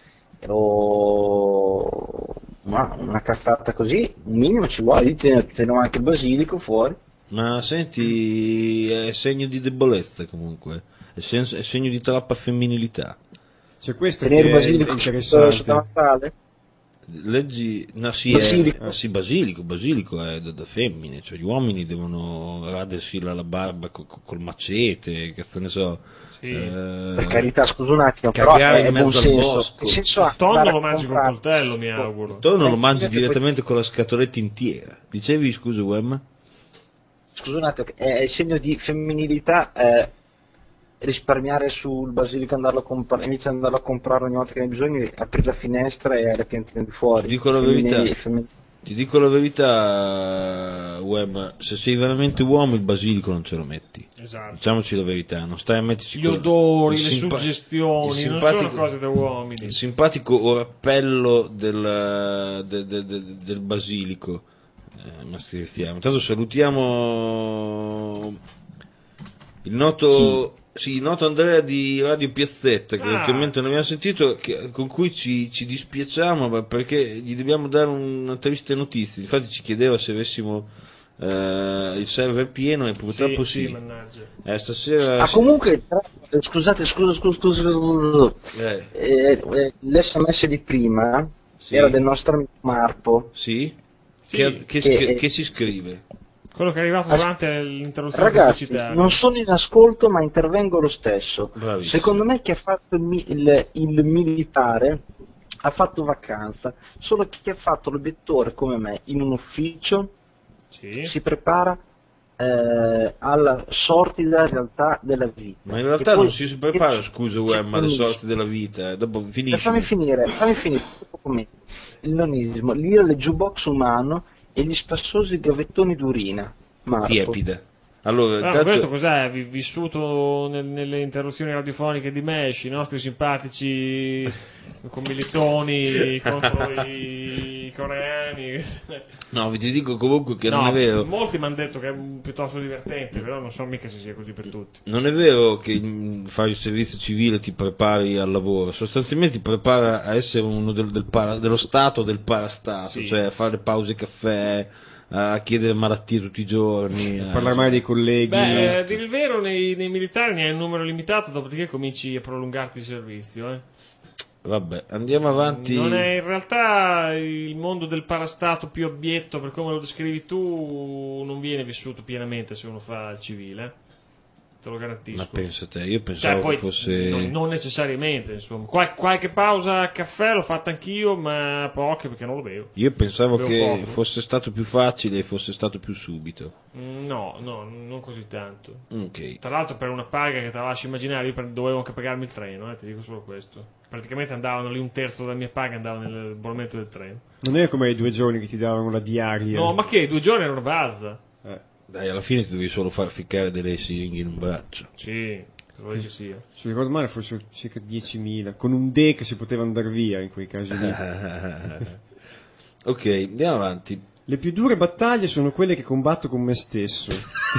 o una, una cazzata così, un minimo ci vuole, io te- teniamo anche il basilico fuori. Ma senti, è segno di debolezza comunque, è, sen- è segno di troppa femminilità. C'è questo Tenere il che è basilico sotto interessante. sotto la sale. Leggi, no, sì, Basilico. È, sì, basilico, basilico è da, da femmine, cioè gli uomini devono radersi la, la barba co- co- col macete, che ne so. Sì. eh, Per carità, scusa un attimo, però cagare è, in è buon mezzo al senso. bosco. Che senso ha Il tonno andare lo a mangi col comprare- coltello, mi auguro. Tu non lo Eh, mangi sì, direttamente con la scatoletta intera. Dicevi, scusa, Wem? Scusa un attimo, è il segno di femminilità eh, risparmiare sul basilico, andarlo a comprare, invece di andarlo a comprare ogni volta che ne hai bisogno, aprire la finestra e le piantine di fuori. Ti dico la Femminili- verità. femmin- Ti dico la verità, Wem, se sei veramente uomo il basilico non ce lo metti. Esatto. Diciamoci la verità, non stai a metterci Gli quel- odori, il le simpa- suggestioni, il non simpatico- sono cose da uomini. il simpatico orappello del, de- de- de- del basilico. Eh, ma scherziamo. Intanto salutiamo il noto Sì, noto Andrea di Radio Piazzetta, che Ah. ultimamente non abbiamo sentito, che- con cui ci, ci dispiacciamo ma perché gli dobbiamo dare una triste notizia. Infatti ci chiedeva se avessimo eh, il server pieno e purtroppo sì. sì, mannaggia. Eh, stasera Ah, comunque, eh, scusate, scusa, scusa, scusa, scusa. eh, Eh, eh, l'S M S di prima Sì. era del nostro amico Marpo. sì? Sì. Che, che, Che- che- che si scrive? Quello che è arrivato As- durante l'interruzione Ragazzi, pubblicitaria. non sono in ascolto, ma intervengo lo stesso. Bravissimo. Secondo me chi ha fatto il, mi- il- il militare ha fatto vacanza, solo chi ha fatto l'obiettore come me in un ufficio Sì. si prepara eh, alla sortida realtà della vita. Ma in realtà E poi- non si prepara, che- scusa, che Wem, alle finisce. sorti della vita. eh, Dopo Eh, finisce. Fammi finire, fammi finire. Come il nonismo, l'ira del jukebox umano e gli spassosi gavettoni d'urina. Marpo. Tiepida. Allora, Ah, intanto- questo cos'è? Vi- Vissuto nel- nelle interruzioni radiofoniche di Mesh, i nostri simpatici commilitoni contro i coreani. no, vi ti dico comunque che No, non è vero. molti mi hanno detto che è piuttosto divertente, però non so mica se sia così per tutti. Non è vero che mm, fare il servizio civile ti prepari al lavoro, sostanzialmente ti prepara a essere uno del, del para- dello stato del parastato, Sì. cioè a fare pause caffè, a chiedere malattie tutti i giorni. a- parlare male dei colleghi. Beh, a dire il vero, nei, nei militari ne hai un numero limitato, dopodiché cominci a prolungarti il servizio. Eh. Vabbè, andiamo avanti. Non è in realtà il mondo del parastato più abietto, per come lo descrivi tu, non viene vissuto pienamente se uno fa il civile. Te lo garantisco. Ma pensa te, io Cioè, pensavo poi che fosse... non, non necessariamente, insomma. Qual- qualche pausa a caffè l'ho fatta anch'io, ma poche perché non lo bevo. Io pensavo Bevo che poco. fosse stato più facile e fosse stato più subito. Mm, No, no, non così tanto. Ok. Tra l'altro per una paga che te la lasci immaginare, io per- dovevo anche pagarmi il treno, eh, ti dico solo questo. Praticamente andavano lì un terzo della mia paga andava nel bollamento del treno. Non è come i due giorni che ti davano la diaria. No, ma che? Due giorni era una bazza. Eh, Dai, alla fine ti devi solo far ficcare delle siringhe in un braccio. Sì, cosa dice sia. se ricordo male fossero circa diecimila. Con un D che si poteva andare via in quei casi lì. Ok, andiamo avanti. Le più dure battaglie sono quelle che combatto con me stesso.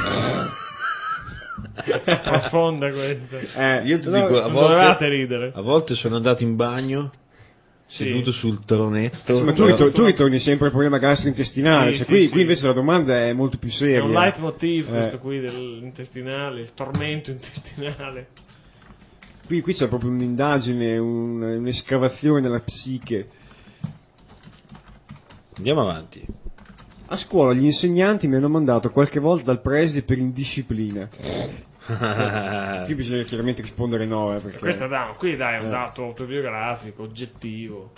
Profonda questa. Eh, Io ti no, dico, a Non dovevate volte, ridere. a volte sono andato in bagno, Sì. seduto sul tronetto. sì, ma tu, ritor- tu ritorni sempre al problema gastrointestinale. Sì, cioè, sì, qui, sì. qui invece la domanda è molto più È seria. un leitmotiv Eh. questo qui dell'intestinale, il tormento intestinale. Qui, qui c'è proprio un'indagine, un- un'escavazione nella psiche. Andiamo avanti. A scuola gli insegnanti mi hanno mandato qualche volta dal preside per indisciplina. Qui bisogna chiaramente rispondere no, eh, perché... Questo da, qui dai, è un Eh. dato autobiografico, oggettivo.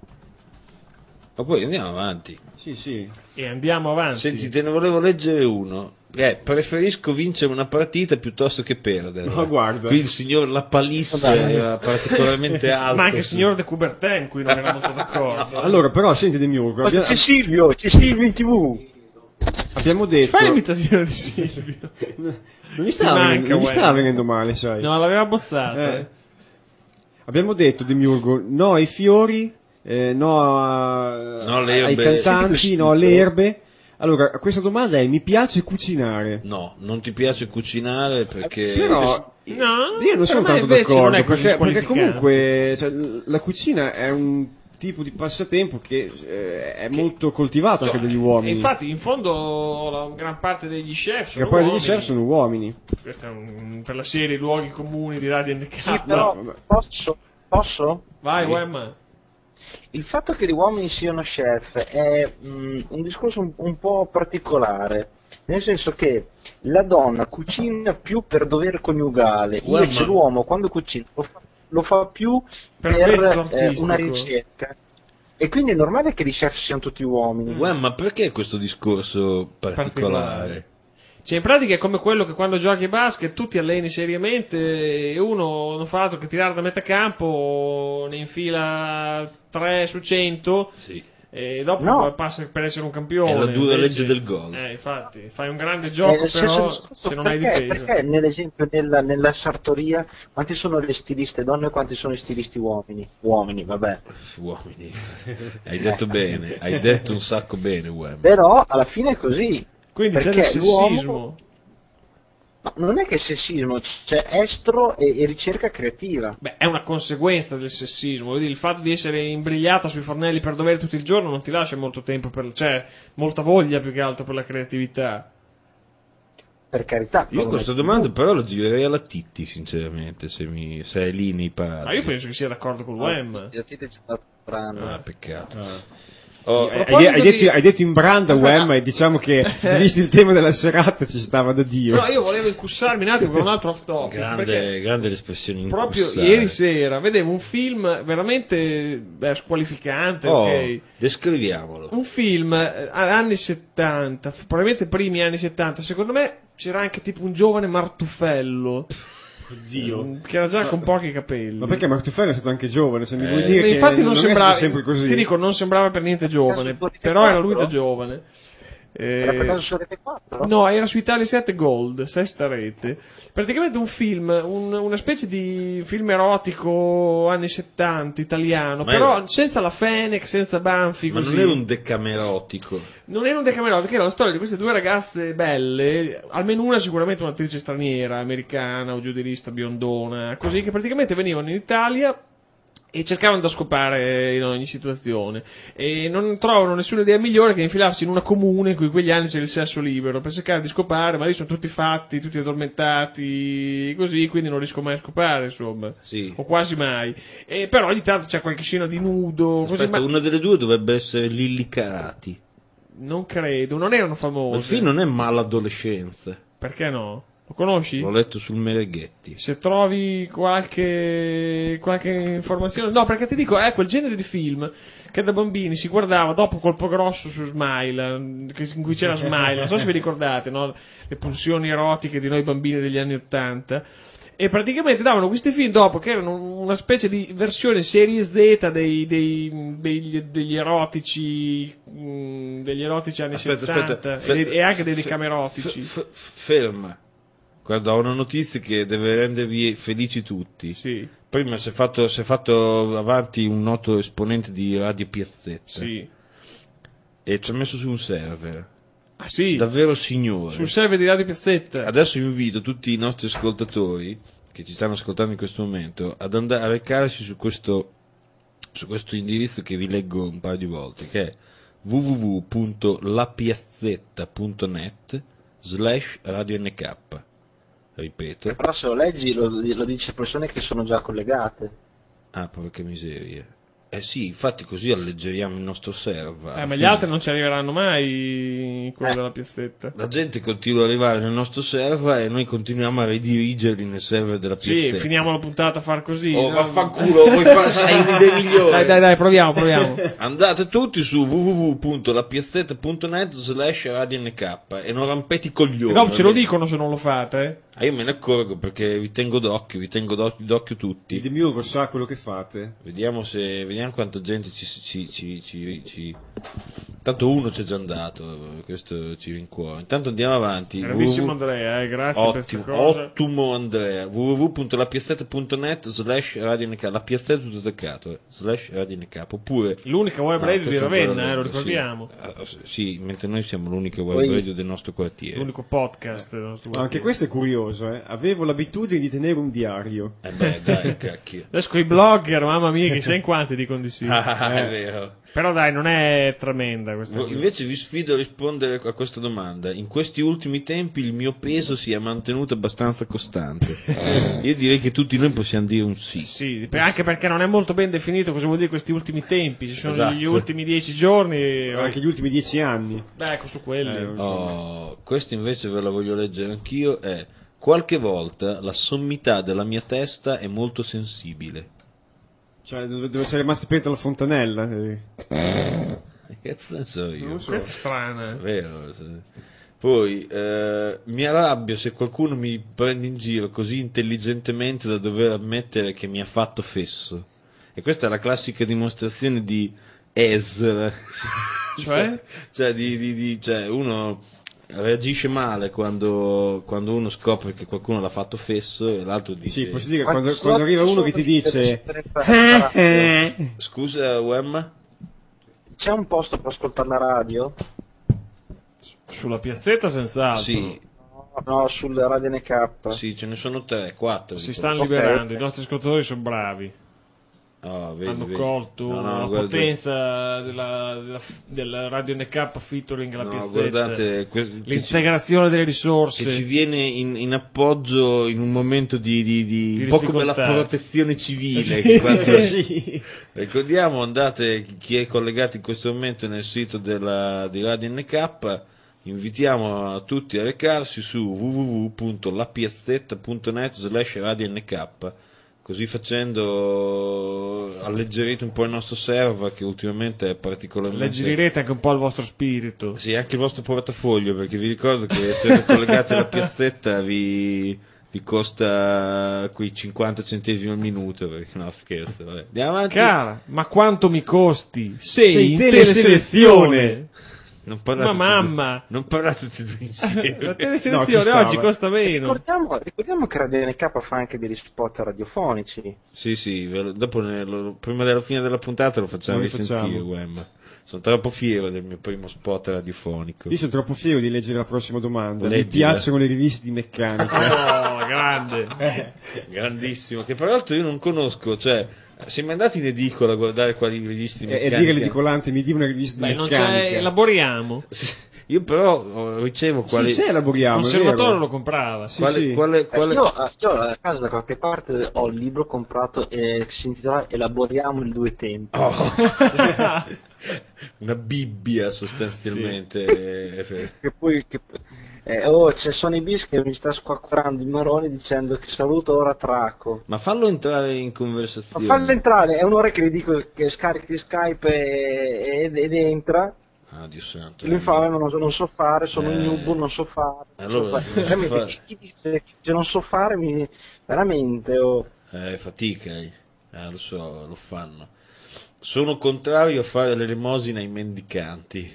Ma poi andiamo avanti. Sì, sì. E andiamo avanti. Senti, te ne volevo leggere uno. Eh, preferisco vincere una partita piuttosto che perdere. Ma guarda. Qui il signor La Palisse era particolarmente alto. Ma anche il signor De Coubertin qui non era molto d'accordo. Allora, però, senti Demiurgo, abbia- C'è Silvio, c'è Silvio in tv. abbiamo detto... Fai l'imitazione di Silvio. Non gli stava, Ti venendo, manca, non gli Wes. stava venendo male, sai. No, l'aveva bossata. Eh. Abbiamo detto, Demiurgo, no ai fiori, eh, no, a- No alle ai erbe. cantanti, no alle erbe. Allora, questa domanda è, mi piace cucinare? No, non ti piace cucinare perché... Sì, però No, io non per sono me tanto invece non d'accordo, è così perché, perché squalificante. comunque cioè, l- la cucina è un tipo di passatempo che eh, è molto coltivato anche dagli E uomini. infatti, in fondo, la gran parte degli chef sono Che poi degli uomini. chef sono uomini. Questo è un- per la serie Luoghi comuni di Radio N K. Sì, però posso? Posso? Vai, Sì. Wem. Il fatto che gli uomini siano chef è mm, un discorso un, un po' particolare, nel senso che la donna cucina più per dovere coniugale, Uè, invece ma- l'uomo quando cucina lo fa, lo fa più Per per, mezzo eh, artistico. una ricerca. E quindi è normale che gli chef siano tutti uomini. Uè, ma perché questo discorso particolare? Cioè, in pratica è come quello che quando giochi a basket tu ti alleni seriamente e uno non fa altro che tirare da metà campo, ne infila tre su cento Sì. e dopo No. passa per essere un campione. È la dura Invece- legge del gol. Eh, infatti, fai un grande Eh, gioco nel senso però discorso, se non hai perché, difesa. perché nell'esempio nella, nella sartoria quanti sono le stiliste donne e quanti sono i stilisti uomini? Uomini, vabbè. Uomini. Hai detto bene, hai detto un sacco bene, Wem. Però alla fine è così. Quindi c'è perché del l'uomo- sessismo. Ma non è che sessismo, c'è estro e, e ricerca creativa. Beh, è una conseguenza del sessismo. Vuol dire, il fatto di essere imbrigliata sui fornelli per dovere tutto il giorno non ti lascia molto tempo, per, cioè molta voglia più che altro per la creatività. Per carità. Io questa domanda però la girerei alla Titti, sinceramente, se, mi, se è lì nei paraggi. Ma io penso che sia d'accordo con l'U M. La Titti c'è stato brano. Ah, peccato. Ah. Oh, hai, hai, di... detto, hai detto in branda U M e diciamo che visto il tema della serata ci stava da Dio. No, io volevo incussarmi un attimo con un altro off topic. Grande, grande l'espressione incussare. Proprio ieri sera vedevo un film veramente beh, squalificante. Oh, okay. Descriviamolo. Un film eh, anni settanta, probabilmente primi anni settanta. Secondo me c'era anche tipo un giovane Martufello. Oddio. Che era già con pochi capelli. Ma perché Martufello è stato anche giovane, se mi eh, vuoi dire che infatti non, non sembrava sempre così. Ti dico, non sembrava per niente giovane, però era lui da giovane. Eh, era per caso su Rete quattro? No, era su Italia sette Gold, sesta rete. Praticamente un film, un, una specie di film erotico anni settanta italiano, ma però era... senza la Fenech, senza Banfi, ma così. non era un decamerotico. Non era un decamerotico, era la storia di queste due ragazze belle, almeno una sicuramente un'attrice straniera, americana o giù di lista, biondona, così, che praticamente venivano in Italia e cercavano da scopare in ogni situazione e non trovano nessuna idea migliore che infilarsi in una comune in cui quegli anni c'è il sesso libero per cercare di scopare, ma lì sono tutti fatti, tutti addormentati così, quindi non riesco mai a scopare, insomma, sì. o quasi mai, e però ogni tanto c'è qualche scena di nudo. Aspetta, così, ma... una delle due dovrebbe essere Lilli Carati. Non credo, non erano famose. Il film non è Maladolescenza. Perché no? Lo conosci? L'ho letto sul Mereghetti. Se trovi qualche qualche informazione, no, perché ti dico, è quel genere di film che da bambini si guardava dopo Colpo Grosso su Smile, in cui c'era Smile, non so se vi ricordate, no? Le pulsioni erotiche di noi bambini degli anni Ottanta. E praticamente davano questi film dopo che erano una specie di versione serie Z dei, dei, degli, degli erotici mh, degli erotici anni Aspetta, settanta aspetta, e, e anche dei f- decamerotici. f- f- ferma. Guarda, ho una notizia che deve rendervi felici tutti. Sì. Prima si è fatto, si è fatto avanti un noto esponente di Radio Piazzetta. Sì. E ci ha messo su un server. Ah sì? Davvero signore. Sul server di Radio Piazzetta. Adesso invito tutti i nostri ascoltatori che ci stanno ascoltando in questo momento ad andare a recarsi su questo, su questo indirizzo che vi leggo un paio di volte, che è w w w punto lapiazzetta punto net slash radio n k. Ripeto. Però se lo leggi lo, lo dice persone che sono già collegate. Ah, porca miseria. Eh sì, infatti così alleggeriamo il nostro server. Eh, ma gli altri non ci arriveranno mai, quello Eh. della Piazzetta. La gente continua ad arrivare nel nostro server e noi continuiamo a ridirigerli nel server della Piazzetta. Sì, finiamo la puntata a far così. Oh, no? vaffanculo, vuoi fare sai un'idea migliore? Dai, dai, dai, proviamo, proviamo. Andate tutti su w w w punto lapiazzetta punto net slash radio n k e non rampete i coglioni. E dopo ce lo vabbè. dicono se non lo fate, eh. Ah, io me ne accorgo perché vi tengo d'occhio, vi tengo d'occhio, d'occhio tutti. Il Demiurgo sa quello che fate. Vediamo se vediamo quanta gente ci, ci, ci, ci, ci... Tanto uno c'è già andato, questo ci rincuora. Intanto andiamo avanti. Bravissimo W w w Andrea, eh, grazie Ottimo, per questa cosa. ottimo Andrea. w w w punto lapiazzetta punto net slash radio n k. La piazzetta tutto attaccato, eh, slash radio n k. Oppure L'unica web no, radio di questo è Ravenna, quello- eh, lo ricordiamo. Sì, eh, sì, mentre noi siamo l'unica web Poi- radio del nostro quartiere. L'unico podcast del nostro Anche questo è curioso, eh. Avevo l'abitudine di tenere un diario. Eh beh, dai, cacchio. Adesso con i blogger, mamma mia, che sai in quanti dicono di sì. Ah, Eh. è vero. Però dai, non è tremenda questa Vo- cosa. Invece vi sfido a rispondere a questa domanda. In questi ultimi tempi il mio peso si è mantenuto abbastanza costante. Io direi che tutti noi possiamo dire un sì. Sì, per- anche perché non è molto ben definito cosa vuol dire questi ultimi tempi. Ci sono Esatto. gli ultimi dieci giorni. Anche gli ultimi dieci anni. Beh, ecco, su quelli. Eh, Oh, questo invece ve la voglio leggere anch'io. È qualche volta la sommità della mia testa è molto sensibile. Cioè, dove dove c'è rimasta aperta la fontanella. eh. Che cazzo ne so io? Questa è strana. È vero. sì. Poi eh, mi arrabbio se qualcuno mi prende in giro così intelligentemente da dover ammettere che mi ha fatto fesso. E questa è la classica dimostrazione di Ezra. Cioè? cioè, di, di- di- cioè, uno reagisce male quando, quando uno scopre che qualcuno l'ha fatto fesso e l'altro dice Sì, posso dire che Quanti quando, slot quando arriva ci uno sono che ti di- dice per- per- per- scusa Wemma? C'è un posto per ascoltare la radio? Sulla piazzetta senz'altro. Sì. no, sul Radio N K. Sì, ce ne sono tre, quattro. Si stanno liberando, i nostri ascoltatori sono bravi. Oh, vedi, hanno vedi. colto no, no, la guarda... potenza della, della, della Radio N K featuring la no, piazzetta, guardate, que- l'integrazione ci, delle risorse che ci viene in, in appoggio in un momento di, di, di, di un po' come la protezione civile. Sì. Che quando... sì. Ricordiamo, andate, chi è collegato in questo momento nel sito della, di Radio N K, invitiamo a tutti a recarsi su w w w punto la piazzetta punto net slash radio n k. Così facendo alleggerite un po' il nostro server, che ultimamente è particolarmente... Alleggerirete anche un po' il vostro spirito. Sì, anche il vostro portafoglio, perché vi ricordo che essere collegati alla piazzetta vi, vi costa quei cinquanta centesimi al minuto, perché no, scherzo, vabbè. Andiamo avanti. Cara, ma quanto mi costi? Sei, Sei in teleselezione! teleselezione! Non ma mamma, non parlate tutti e due insieme. La teleselezione no, oggi costa meno. Ricordiamo, ricordiamo che Radio N K fa anche degli spot radiofonici. Sì, sì, dopo ne, lo, prima della fine della puntata lo facciamo Noi risentire, facciamo. Wem. Sono troppo fiero del mio primo spot radiofonico. Io sono troppo fiero di leggere la prossima domanda. Leggila. Mi piacciono le riviste di meccanica. Oh, grande. Grandissimo, che peraltro io non conosco, cioè... Siamo andati in edicola a guardare quali riviste di E meccanica. dire l'edicolante, mi dia una rivista Beh, di non meccanica. c'è, elaboriamo. Io però ricevo quali... Sì, sì, elaboriamo. Il conservatore lo comprava. Sì, quale, sì. quale, quale... Eh, io, io a casa da qualche parte ho il libro comprato eh, che si intitola Elaboriamo il due tempi. Oh. Una Bibbia sostanzialmente. Sì. Che poi... Che... Eh, oh, c'è Sony Bis che mi sta squacquerando i maroni dicendo che saluto ora Traco. Ma fallo entrare in conversazione. Ma fallo entrare, è un'ora che gli dico che scarichi Skype e, ed, ed entra. Ah, Dio santo. Lui fa, non so, non so fare, sono eh, un noob, non so fare. Non allora, so fare. non so fare. Chi dice che non so fare, mi... veramente. Oh. Eh, fatica, eh. eh, lo so, lo fanno. Sono contrario a fare l'elemosina ai mendicanti.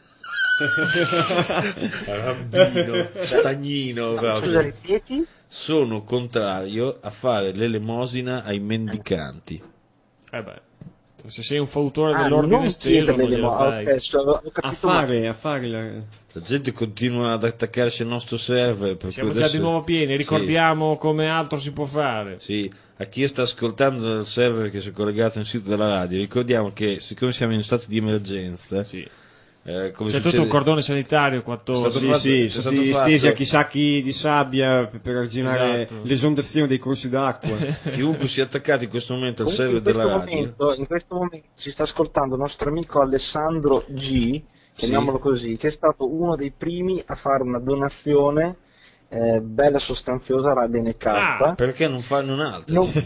Rabbino, stagnino proprio. Scusa, ripeti? Sono contrario a fare l'elemosina ai mendicanti. Eh beh, se sei un fautore ah, dell'ordine esteso non glielo fai. Okay, so, ho a fare, a fare la... la gente continua ad attaccarsi al nostro server, per siamo cui già adesso... di nuovo pieni, ricordiamo sì. Come altro si può fare. Sì, a chi sta ascoltando dal server che si è collegato al sito della radio, ricordiamo che siccome siamo in stato di emergenza, sì. Eh, come c'è succede... tutto un cordone sanitario quattordici, sì, fatto, sì, sono stati stesi anche i sacchi di sabbia per arginare esatto. l'esondazione dei corsi d'acqua. Chiunque sia attaccato in questo momento al server della momento, radio, in questo momento ci sta ascoltando il nostro amico Alessandro G, chiamiamolo sì. così, che è stato uno dei primi a fare una donazione eh, bella sostanziosa a Radio N K. Ah, perché non fanno un'altra? Non...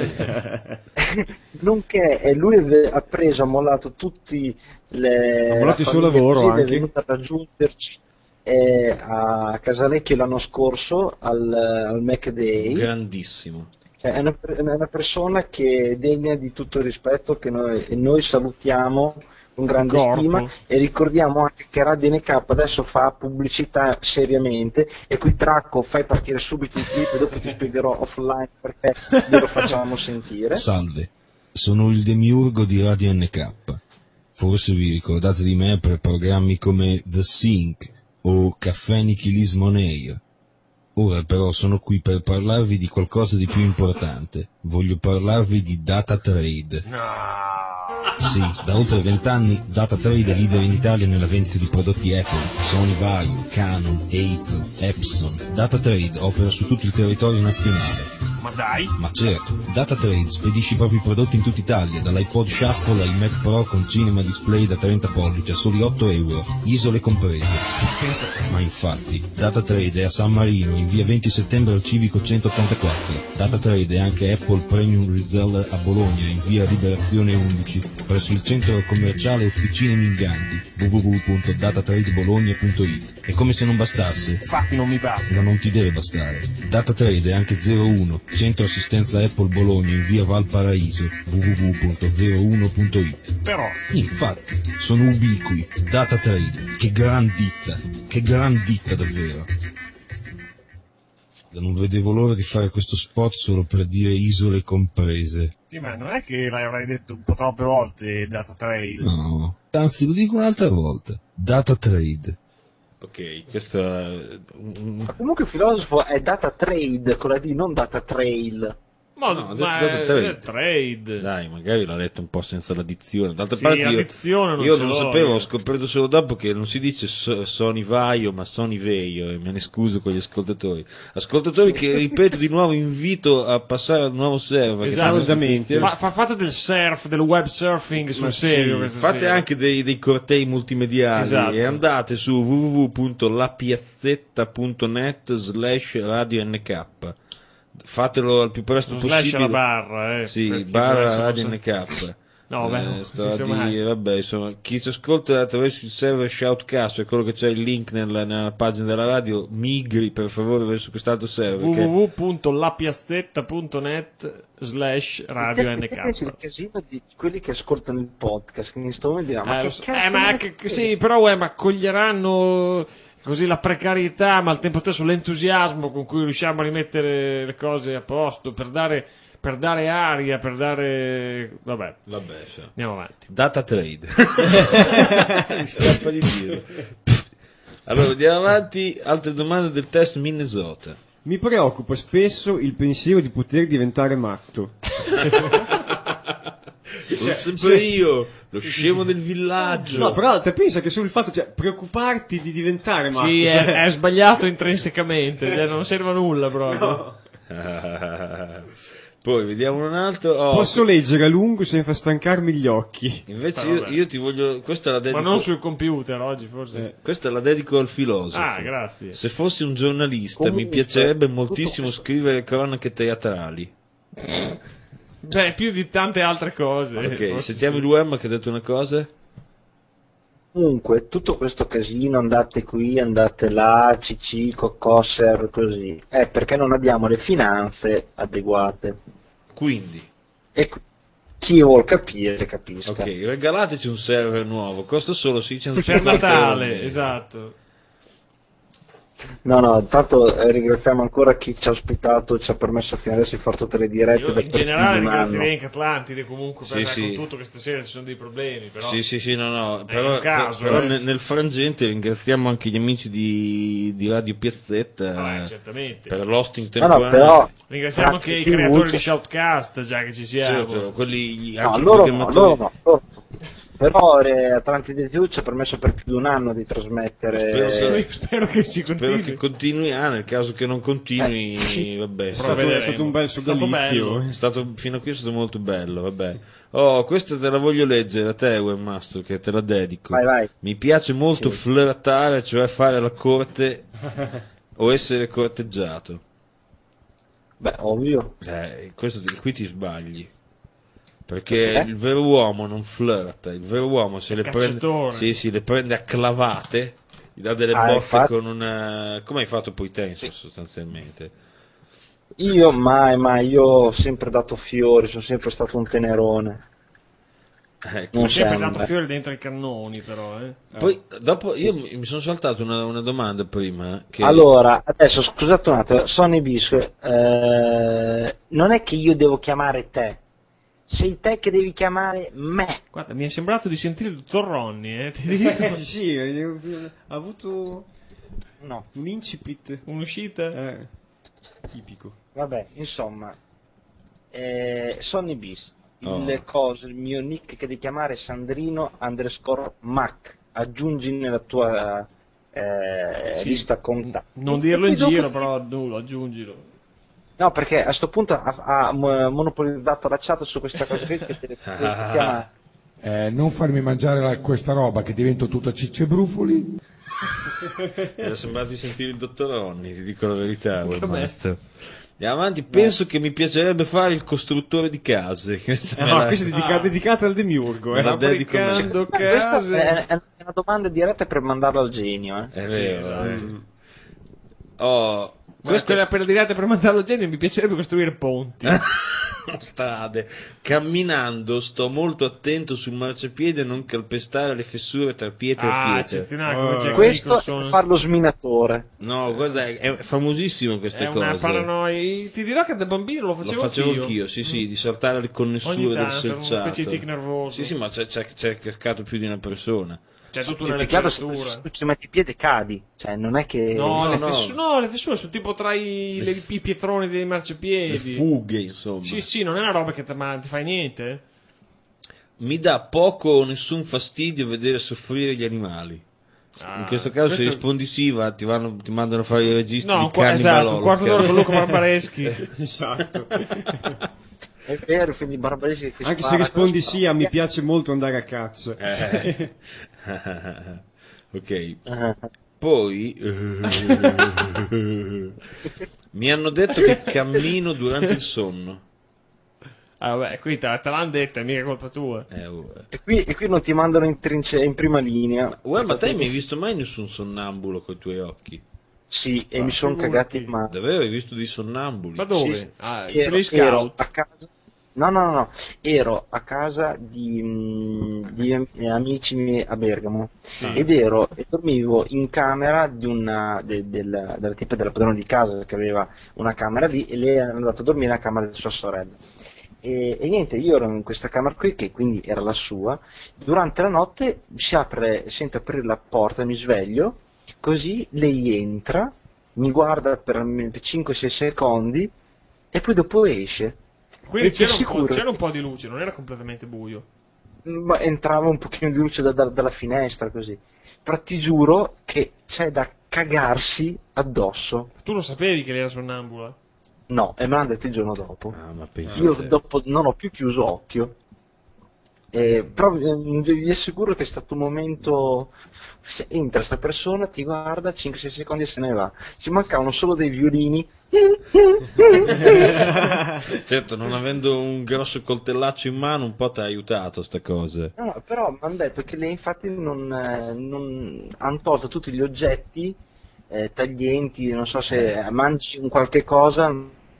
Nonché eh, lui ha preso, ha mollato tutti le, ha mollato il suo lavoro anche. È venuto a raggiungerci eh, a Casalecchio l'anno scorso al, al Mac Day. Grandissimo. Cioè, è, una, è una persona che è degna di tutto il rispetto, che noi, e noi salutiamo con grande Corpo. stima, e ricordiamo anche che Radio N K adesso fa pubblicità seriamente, e qui Tracco fai partire subito il clip e dopo ti spiegherò offline perché lo facciamo sentire. Salve, sono il demiurgo di Radio N K. Forse vi ricordate di me per programmi come The Sync o Caffè Nichilismo On Air. Ora però sono qui per parlarvi di qualcosa di più importante. Voglio parlarvi di Data Trade. No. Sì, da oltre vent'anni Data Trade è leader in Italia nella vendita di prodotti Apple, Sony Vario, Canon, Eizo, Epson. Data Trade opera su tutto il territorio nazionale. Ma dai? Ma certo, Data Trade spedisce i propri prodotti in tutta Italia, dall'iPod Shuffle al Mac Pro con Cinema Display da trenta pollici a soli otto euro, isole comprese. Ma infatti, Data Trade è a San Marino, in via venti settembre al Civico centottantaquattro. Data Trade è anche Apple Premium Reseller a Bologna, in via Liberazione undici, presso il centro commerciale Officine Minganti, w w w punto datatradebologna punto i t. E come se non bastasse, infatti non mi basta, ma non ti deve bastare. Data Trade è anche zero uno, centro assistenza Apple Bologna in via Valparaíso, w w w punto zero uno punto i t. Però, infatti, sono ubiqui. Data Trade, che gran ditta, che gran ditta davvero. Non vedevo l'ora di fare questo spot solo per dire isole comprese. Sì, ma non è che l'avrai detto un po' troppe volte Data Trade. No, anzi lo dico un'altra volta. Data Trade. Ok, questo è un... Ma comunque il filosofo è data trade, con la D, non data trail. Ma, No, ho ma detto è, trade. è trade. Dai, magari l'ha letto un po' senza l'addizione. D'altra Sì, parte io, l'addizione non io ce non l'ho, sapevo, io. ho scoperto solo dopo che non si dice so, Sony Vaio, ma Sony Veio, e me ne scuso con gli ascoltatori. Ascoltatori che, ripeto di nuovo, invito a passare al nuovo server. Esatto, che ma fa, fate del surf, del web surfing sul Ma serio. sì, questa fate sera. anche dei, dei cortei multimediali Esatto. e andate su w w w punto la piazzetta punto net slash radio n k. Fatelo al più presto Lo slash possibile. alla barra, eh, Sì, per chi barra adesso non radio sa- N K. No, beh, Eh, non sto si a sa mai. dire, vabbè, insomma, chi ci ascolta attraverso il server Shoutcast, è quello che c'è il link nella, nella pagina della radio, migri per favore verso quest'altro server. che- w w w punto la piazzetta punto net slash radio Te- N te pensi il K. casino di quelli che ascoltano il podcast, che in sto momento diranno, ma Eh, che lo so- cazzo eh, ma ne che- frega? sì, però uè, ma coglieranno così la precarietà, ma al tempo stesso l'entusiasmo con cui riusciamo a rimettere le cose a posto per dare, per dare aria, per dare. Vabbè, Vabbè, sì. andiamo avanti. Data trade. Mi scappa di dire. Allora, andiamo avanti. Altre domande del test Minnesota. Mi preoccupa spesso il pensiero di poter diventare matto. Sono sempre io, lo scemo del villaggio. No, però te pensa che sul fatto, cioè, preoccuparti di diventare matto. Sì, cioè- è, è sbagliato intrinsecamente, cioè, non serve a nulla proprio. Poi vediamo un altro. Oh, Posso leggere a lungo senza stancarmi gli occhi. Invece Però io, vabbè. io ti voglio. Questa la Ma dedico. non sul computer oggi, forse. Questa la dedico al filosofo. Ah, grazie. Se fossi un giornalista Comunque, mi piacerebbe tutto moltissimo questo- scrivere cronache teatrali. Beh, più di tante altre cose. Ok, forse sentiamo sì. il Wem che ha detto una cosa. Comunque, tutto questo casino, andate qui, andate là, C C, Coccosser, così, è perché non abbiamo le finanze adeguate. Quindi, E qui- chi vuol capire, capisca. ok, regalateci un server nuovo, costa solo Per seicentocinquanta euro al Natale, mese. esatto. No, no, intanto eh, ringraziamo ancora chi ci ha ospitato, ci ha permesso fino adesso di fare tutte le dirette. Io per in più di generale un ringrazierei anno. anche Atlantide comunque per Sì, aver sì. con tutto che stasera ci sono dei problemi, però. Sì, sì, sì, no, no, È però, un caso, però eh. nel, nel frangente ringraziamo anche gli amici di, di Radio Piazzetta Vabbè, eh, certamente. per l'hosting No, no, temporaneo. però Ringraziamo grazie anche i T V, creatori cioè- di Shoutcast, già che ci siamo. Certo, quelli, No, anche i loro no, programmatori. loro no, loro no. Però eh, Atlantide T V ci ha permesso per più di un anno di trasmettere. Spero sia- Io spero che si Spero continui. che continui, ah, nel caso che non continui, Eh, sì. vabbè, è È stato, stato, è vedremo. stato un bel È stato sodalizio. bello. è stato- fino a qui è stato molto bello, vabbè. Oh, questa te la voglio leggere a te, Webmaster, che te la dedico. Vai, vai. Mi piace molto Sì. flirtare, cioè fare la corte o essere corteggiato. Beh, ovvio. Eh, questo ti- qui ti sbagli. Perché Perché? il vero uomo non flirta, il vero uomo se È le prende, cacciatore. sì, sì, le prende a clavate, gli dà delle Ah, botte infatti. con una. Come hai fatto poi te, sostanzialmente? Io mai, mai, io ho sempre dato fiori, sono sempre stato un tenerone. Ecco. Non Ho sempre sembra. dato fiori dentro i cannoni, però, eh. Poi dopo io mi mi sono saltato una, una domanda prima. Che... Allora, adesso scusate un attimo, Sonny Bisco, eh, non è che io devo chiamare te, sei te che devi chiamare me. Guarda, mi è sembrato di sentire il dottor Ronny, eh, ti dico. Sì, ha avuto No, un incipit. Un'uscita? Eh, tipico. vabbè, insomma, eh, Sonny Bis, il Oh. coso, il mio nick che devi chiamare è Sandrino underscore Mac, aggiungi nella tua eh, Sì. lista contatti. Non dirlo in E poi giro, dopo- però nulla, aggiungilo. No, perché a sto punto ha, ha mo- monopolizzato la chat su questa cosa qui che te devi chiamare. Eh, non farmi mangiare la- questa roba che divento tutta cicce e brufoli. Mi era sembrato di sentire il dottor Onni, ti dico la verità, Webmaster. Andiamo avanti, penso che mi piacerebbe fare il costruttore di case. Questa me No, la- questa è dedica- dedicata al demiurgo. Me Eh. la dedico me. Fabbricando Questa case. è, è una domanda diretta per mandarlo al genio. Eh. È Sì, vero. esatto. eh. Oh, Questo questo era per dirette per mandarlo al genio, mi piacerebbe costruire ponti. strade. Camminando sto molto attento sul marciapiede a non calpestare le fessure tra pietre e Ah, pietre. eccezionale, come Oh. Jack Questo Nicholson. è fare lo sminatore. No, guarda, è, è famosissimo queste È cose. una paranoia. Ti dirò che da bambino lo Lo facevo, facevo anch'io. anch'io, sì, sì, di saltare le Ogni connessure del tanto, una selciato. specie di tic nervoso. Sì, sì, ma c'è, c'è, c'è cercato più di una persona. C'è tutta Più una che altro se, letteratura. se tu ci metti piede cadi, cioè non è che... No, No, le, no. fessu- no, le fessure sono tipo tra i, le- i pietroni dei marciapiedi. Le fughe, insomma. Sì, sì, non è una roba che ti ma- ti fai niente. Mi dà poco o nessun fastidio vedere soffrire gli animali. Ah, In questo caso, se questo- rispondi sì, va, ti, vanno, ti mandano a fare i registri No, di un qua- Cannibal esatto, un quarto d'ora con Luca Barbareschi. Esatto. È vero, quindi Barbareschi che Anche se spara, rispondi cosa sì a mi piace molto andare a cazzo. Eh. Ok. fa? Poi mi hanno detto che cammino durante il sonno. Ah, vabbè, qui te, te l'hanno detta, è mica colpa tua. Eh, oh, eh. E qui, e qui non ti mandano in, trincea, in prima linea. Uè, ma te hai mai visto mai nessun sonnambulo con i tuoi occhi? Sì, e Ah, mi sono figurati. cagati in mano. Davvero hai visto dei sonnambuli? Ma dove? Sì, sì. Ah, per ero, gli scout. ero a casa. No, no, no, no, ero a casa di, mh, di am- amici miei a Bergamo ed ero e dormivo in camera di una de- del- della tipa della padrona di casa che aveva una camera lì e lei era andata a dormire nella camera di sua sorella. E, e niente, io ero in questa camera qui che quindi era la sua. Durante la notte si apre, sento aprire la porta, mi sveglio, così lei entra, mi guarda per cinque sei secondi e poi dopo esce. Quindi E ti c'era un, po', assicuro- c'era un po' di luce, non era completamente buio. Ma entrava un pochino di luce da- da- dalla finestra così. Però ti giuro che c'è da cagarsi addosso. Tu lo sapevi che lei era sonnambula? No, e me l'hanno detto il giorno dopo. Ah, ma penso Io a te. dopo non ho più chiuso occhio. Eh, però eh, vi assicuro che è stato un momento. Se entra sta persona, ti guarda, cinque sei secondi e se ne va. Ci mancavano solo dei violini. Certo, non avendo un grosso coltellaccio in mano un po' ti ha aiutato sta cosa. No, però mi hanno detto che lei infatti non, eh, non hanno tolto tutti gli oggetti eh, taglienti, non so se mangi un qualche cosa.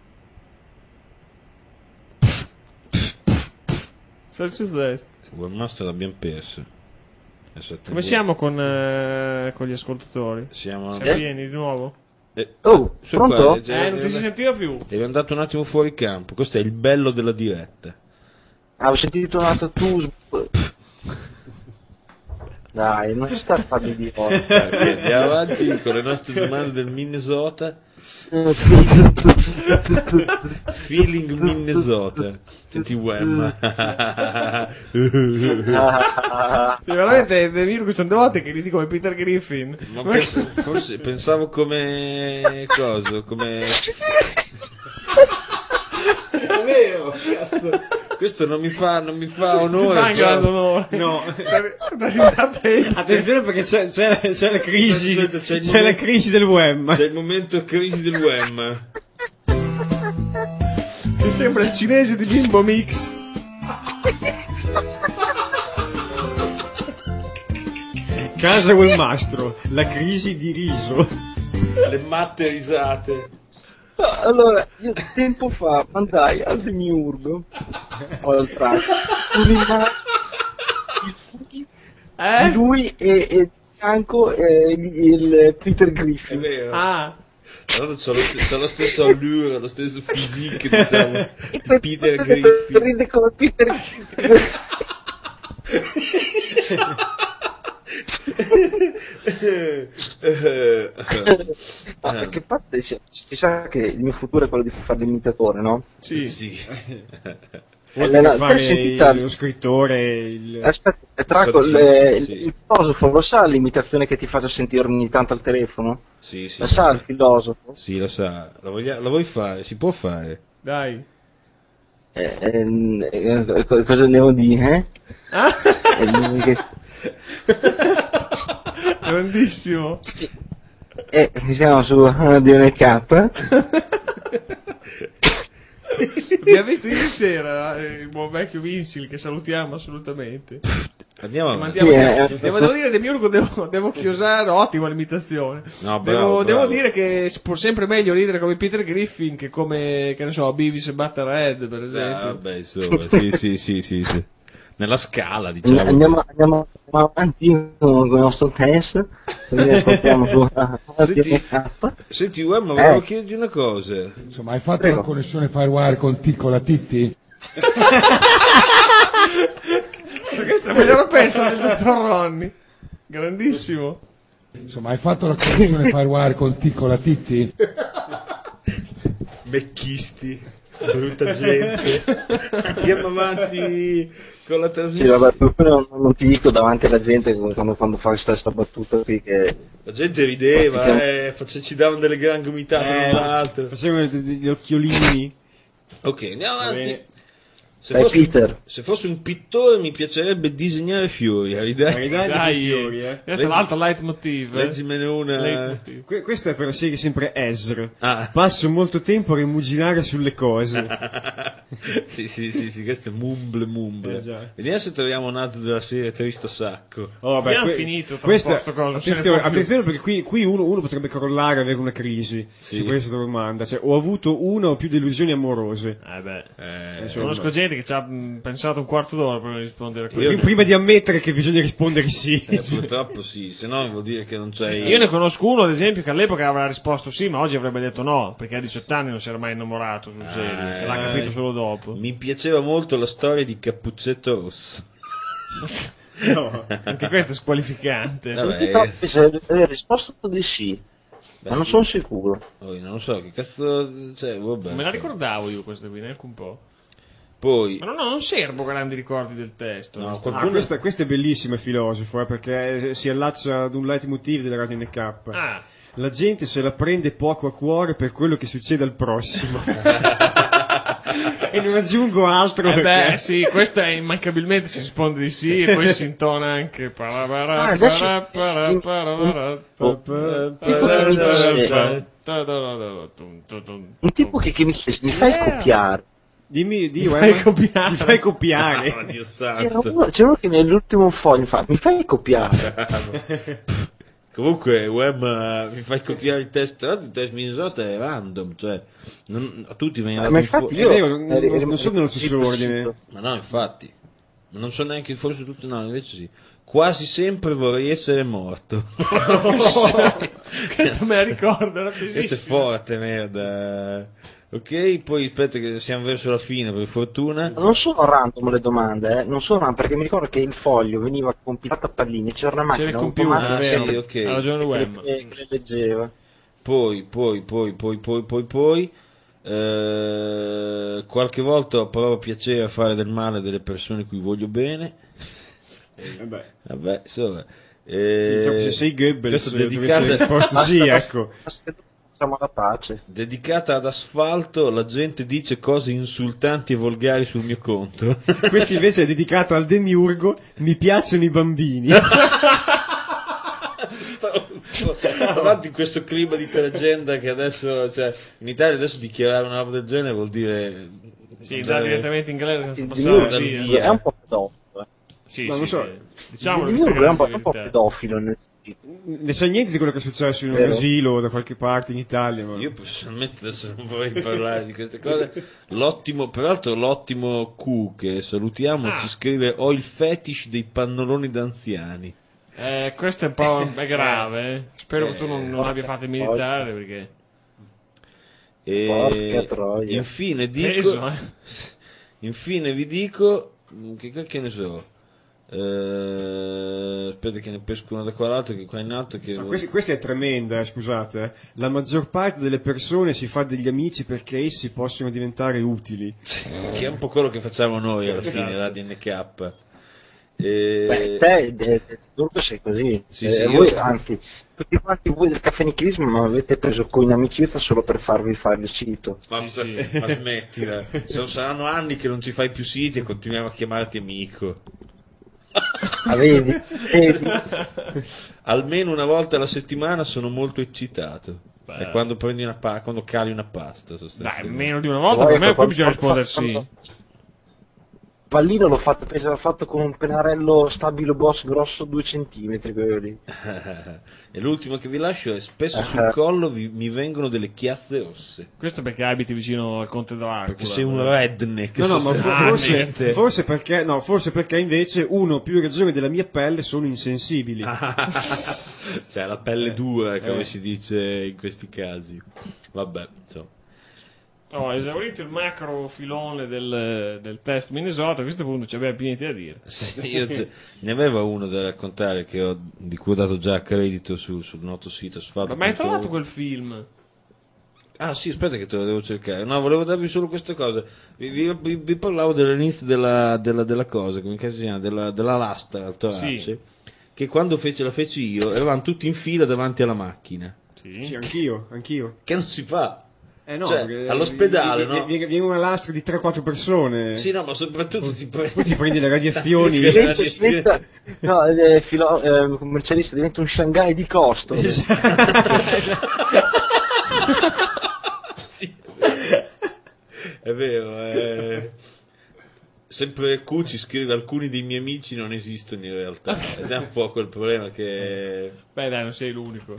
Cosa successo? Webmaster l'abbiamo perso. Adesso Come attendiamo. siamo con, eh, con gli ascoltatori? Siamo... Siamo pieni di nuovo? Eh, Oh, su pronto? qua, cioè, Eh, non ti si sentiva più. eri andato un attimo fuori campo. Questo è il bello della diretta. Ah, ho sentito un altro tu. Dai, non sta a fare l'idiota. Ok, andiamo avanti con le nostre domande del Minnesota. Feeling Minnesota. Senti Wem. Sì, veramente è Mirko cento volte che ridi come Peter Griffin. Ma penso- forse pensavo come coso, come È vero, cazzo. questo non mi fa non mi fa onore. Manca però- l'onore. No. Da risata e- Attenzione perché c'è, c'è, c'è la crisi, Aspetta, c'è il c'è momento- la crisi del web. C'è il momento crisi del Wem. Che sembra il cinese di Bimbo Mix. Casa webmastro, la crisi di riso. Le matte risate. Allora, io tempo fa mandai al Demiurgo o al traccio un'immagine di Eh? lui e, e di fianco eh, il, il Peter È Griffin. vero. Ah, Tra l'altro c'ha lo, st- c'ha lo stesso allure, lo stesso physique, diciamo, E di poi Peter ride- Griffin. ride come Peter Griffin. Ma perché parte si, si sa che il mio futuro è quello di fare l'imitatore, no? sì. Sì. Oltre Allora, che fare te sentita- lo scrittore, il... Aspetta, Traco, Sì, il, sì. il filosofo lo sa l'imitazione che ti faccio sentire ogni tanto al telefono? Sì, sì. La sa il filosofo? Sì, lo sa. La, voglia- la vuoi fare? Si può fare. Dai. Eh, ehm, eh, co- cosa devo dire? Eh? Ah, Eh, che- grandissimo. sì. Eh, siamo su D N K. Abbiamo visto ieri sera eh, il buon vecchio Vincil che salutiamo assolutamente. Andiamo Ma avanti. andiamo- Yeah. devo, devo dire Demiurgo devo, devo chiosare, ottima l'imitazione. No, bravo, devo, devo bravo. dire che si può sempre meglio ridere come Peter Griffin che come, che ne so, Beavis e Butthead per Ah, esempio. vabbè, insomma, sì, sì, sì, sì, sì. Nella scala, diciamo. Andiamo, andiamo avanti con il nostro test. Quindi ascoltiamo su Senti, D N K. senti, Wem, ma volevo Eh. chiederti una cosa. Insomma, hai fatto Prego. la connessione Firewire con, T- con la Titti? Questa è la migliore pensa del dottor Ronny. Grandissimo. Insomma, hai fatto la connessione Firewire con, T- con la Titti? Mecchisti, brutta gente. Andiamo avanti con la Sì, trasmissione. vabbè, non, non ti dico davanti alla gente quando, quando fai questa battuta qui che... La gente rideva, eh, face- ci davano delle gran gomitate Eh, l'un l'altro. Facevano degli occhiolini. Ok, andiamo avanti. Bene. Se Dai, fossi, Peter. se fossi un pittore mi piacerebbe disegnare fiori, hai idea? Dai, dai, Dai, dei fiori, eh. questo è l'altro leitmotiv. eh. Leggimene una. Leitmotiv. Que- Questa è per la serie sempre Ezra. Ah. Passo molto tempo a rimuginare sulle cose. sì, sì, sì, sì, questo è mumble mumble. Eh, già. Vediamo se troviamo un altro della serie Tristo Sacco. Oh, vabbè, Abbiamo que- finito tra questa- un po' sto coso, non se ne attenzione, può più. attenzione perché qui, qui uno, uno potrebbe crollare e avere una crisi Sì. su questa domanda. Cioè, ho avuto una o più delusioni amorose. Eh beh, Eh, Insomma. conosco gente che ci ha mh, pensato un quarto d'ora prima di rispondere a Io questo. ne- Prima di ammettere che bisogna rispondere sì. eh, purtroppo sì, se no vuol dire che non c'hai... Io ne conosco uno, ad esempio, che all'epoca aveva risposto sì, ma oggi avrebbe detto no, perché a diciotto anni non si era mai innamorato sul serio, Eh, l'ha capito solo dopo. Mi piaceva molto la storia di Cappuccetto Rosso. No. Anche questo è squalificante. Vabbè. No, se hai risposto di sì, Beh, ma non sono sicuro. oh, non lo so, che cazzo... Cioè, vabbè. Me la ricordavo io questa qui, neanche un po'. Poi... Ma no, no, non serbo grandi ricordi del testo. No, onestamente. Ah, qualcuno- questa, questa è bellissima, il filosofo, eh, perché si allaccia ad un leitmotiv della Radio N K. Ah, La gente se la prende poco a cuore per quello che succede al prossimo. E non aggiungo altro eh perché... beh, sì, questa è immancabilmente si risponde di sì e poi si intona anche. Ah, adesso- Tipo che mi dice- Un tipo che, che mi chiede, mi fai copiare? Dimmi, di, Mi fai eh, copiare. mi fai copiare. Oh, Dio C'era santo. uno, c'era uno che nell'ultimo foglio mi fa, mi fai copiare? Comunque, web, eh, mi fai copiare il test, tra l'altro il test Minnesota è random, cioè, non, a tutti vengono Ma dati infatti fu- io È vero, non- eri- non- eri- non sono nello stesso sì, ordine. sì. Ma no, infatti, non so neanche, forse tutti no, invece sì. Quasi sempre vorrei essere morto. Questo me la ricordo, era Questo è bellissimo. forte, merda. Ok, poi aspetta che siamo verso la fine, per fortuna. Non sono random le domande, eh? Non sono random, perché mi ricordo che il foglio veniva compilato a palline, c'era una C'era macchina il computer, automatica Ah, vero? sì, ok. Ha ragione Web. che, che le leggeva. Poi, poi, poi, poi, poi, poi, poi, eh, qualche volta provo piacere a fare del male delle persone cui voglio bene. Eh beh, Vabbè, insomma. Eh, diciamo, se sei Goebbels, questo dovessi dedicata, risposto sì, ecco. Basta che facciamo la pace. dedicata ad asfalto, la gente dice cose insultanti e volgari sul mio conto. Questo invece è dedicato al demiurgo, mi piacciono i bambini. Avanti in questo clima di tregenda che adesso, cioè, in Italia adesso dichiarare una roba del genere vuol dire... Sì, dà direttamente in inglese senza Il passare demiurgo via. via. è un po' pedofilo. eh. Sì, Ma sì, non so. sì. Diciamo il questa demiurgo è un po', grande un po' verità. pedofilo nel senso. Ne sai niente di quello che è successo in un Vero. asilo o da qualche parte in Italia? Ma... Io personalmente adesso non vorrei parlare di queste cose. L'ottimo, peraltro l'ottimo Q che salutiamo Ah. ci scrive: ho il fetish dei pannoloni d'anziani. Eh, questo è un po' è grave. eh. Spero che tu non, non Eh, abbia fatto il militare perché. E Porca troia. infine dico, Peso, eh. infine vi dico, che cacchio ne so. Eh, aspetta che ne pesco una da qua l'altra, che qua in alto che No, questi- questa è tremenda, eh, scusate. eh. La maggior parte delle persone si fa degli amici perché essi possono diventare utili. che è un po' quello che facciamo noi alla fine, la D N K. E... Beh, te, de- de- Durgo sei così. Sì, Eh, sì, io- voi, anzi, tutti quanti voi del caffenichilismo mi avete preso con in amicizia solo per farvi fare il sito. Ma, Sì, ma smettila, Sono- saranno anni che non ci fai più siti e continuiamo a chiamarti amico. Ah, vedi? Vedi? Almeno una volta alla settimana sono molto eccitato. Beh. È quando prendi una pa- quando cali una pasta, Dai, sostanzialmente. meno di una volta, Poi, per me ecco, poi bisogna quando- rispondere quando- sì. Pallino l'ho fatto, penso l'ho fatto con un pennarello stabilo boss grosso due centimetri, quello lì. E l'ultimo che vi lascio è: spesso Ah. sul collo vi- mi vengono delle chiazze rosse. Questo perché abiti vicino al Conte Dracula. Perché sei un redneck. No, no, ma fo- forse, sostanzialmente. forse perché, no, forse perché invece uno o più regioni della mia pelle sono insensibili. Cioè la pelle dura, come Eh. si dice in questi casi. Vabbè, insomma. Oh, esaurito il macro filone del, del test Minnesota, a questo punto ci abbiamo più niente da dire. Sì, io te- ne aveva uno da raccontare che ho, di cui ho dato già credito su, sul noto sito asfalto. Ma hai trovato quel film? Ah sì, aspetta che te lo devo cercare. No, volevo darvi solo queste cose. Vi, vi, vi- vi parlavo dell'inizio della, della, della cosa, come si chiama, della, della lastra al torace, Sì. che quando fece, la feci io, eravamo tutti in fila davanti alla macchina. Sì, Sì, anch'io, anch'io. Che non si fa. Eh no, Cioè, perché all'ospedale, viene, no? viene, viene una lastra di tre quattro persone. Sì, no, ma soprattutto ti prendi, Poi ti prendi le radiazioni. Le Diventa, radiazioni. diventa- no, eh, filo- eh, commercialista diventa un Shanghai di costo. Sì. È vero, è... sempre Q ci scrive: alcuni dei miei amici non esistono in realtà, ed è un po' quel problema che... Beh dai, non sei l'unico.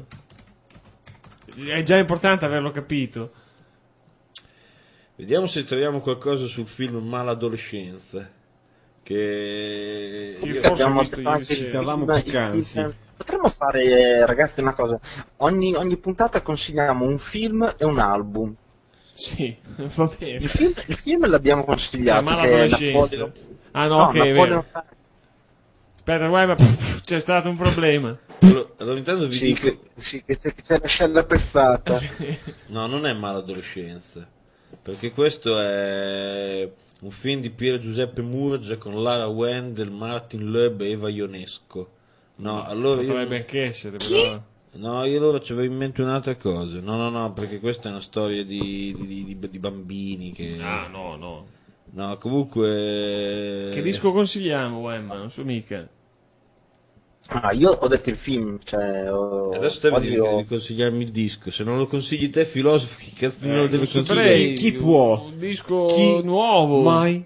È già importante averlo capito. Vediamo se troviamo qualcosa sul film Maladolescenza, che... Che io- forse ho Abbiamo visto ieri anche sera. il Davamo film- il poc'anzi. film- Potremmo fare, eh, ragazzi, una cosa. Ogni, ogni puntata consigliamo un film e un album. Sì, va bene. Il film, il film l'abbiamo consigliato, Ma che è l'adolescenza. Napoleon. Ah no, No, ok, è Napoleon- vero. Aspetta, guarda, ma pff, c'è stato un problema. Allora, allora intanto vi Sì, dico... che, sì, che c'è, che c'è la scella pezzata. No, non è Maladolescenza, perché questo è un film di Piero Giuseppe Murgia con Lara Wendell, Martin Loeb e Eva Ionesco. No, allora io... Potrebbe anche essere, però. No, io allora ci avevo in mente un'altra cosa. No, no, no, perché questa è una storia di, di, di- di bambini che... Ah, no, no. No, comunque... Che disco consigliamo, Wemma? Non so mica. Ah, io ho detto il film, cioè... ho- Adesso te mi devi odio- devi consigliarmi il disco. Se non lo consigli te, filosofo, chi cazzo me Eh, lo deve non consigliare? saprei. Chi può? Un disco Chi nuovo. Mai?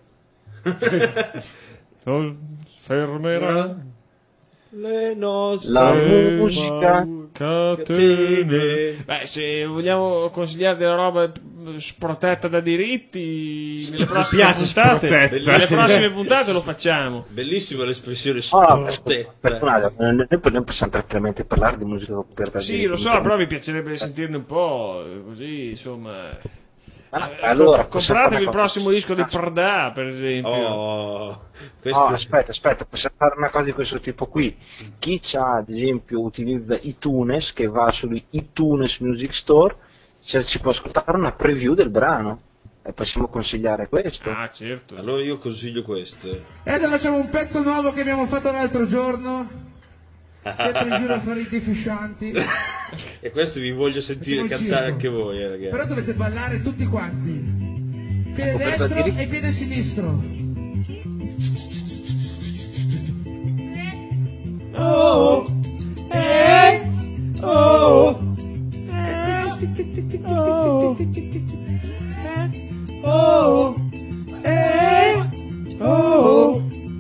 Oh, fermerà Le nostre La musica... catene. Beh, se vogliamo consigliare della roba eh, protetta da diritti nelle prossime piace puntate, protetta. nelle prossime puntate lo facciamo. Bellissima l'espressione Ah, sportetta. perdonate, noi noi possiamo tranquillamente parlare di musica coperta. Sì, lo so, però mi piacerebbe sentirne un po', così, insomma. Ah, Eh, allora, co- possiamo compratevi fare il una prossimo cosa. disco di Pardà, per esempio. Oh, questo... Oh, aspetta, aspetta, possiamo fare una cosa di questo tipo qui. Chi c'ha, ad esempio, utilizza iTunes, che va su iTunes Music Store, se ci può ascoltare una preview del brano. E possiamo consigliare questo. Ah, certo. Allora io consiglio questo. E adesso facciamo un pezzo nuovo che abbiamo fatto l'altro giorno. Sempre in giro a fare i deficianti. E questo vi voglio sentire Facciamo il cantare circo. anche voi, eh, Però ragazzi. dovete ballare tutti quanti. Piede Coperta destro di- e piede sinistro. Oh, eh, oh, oh, eh, oh,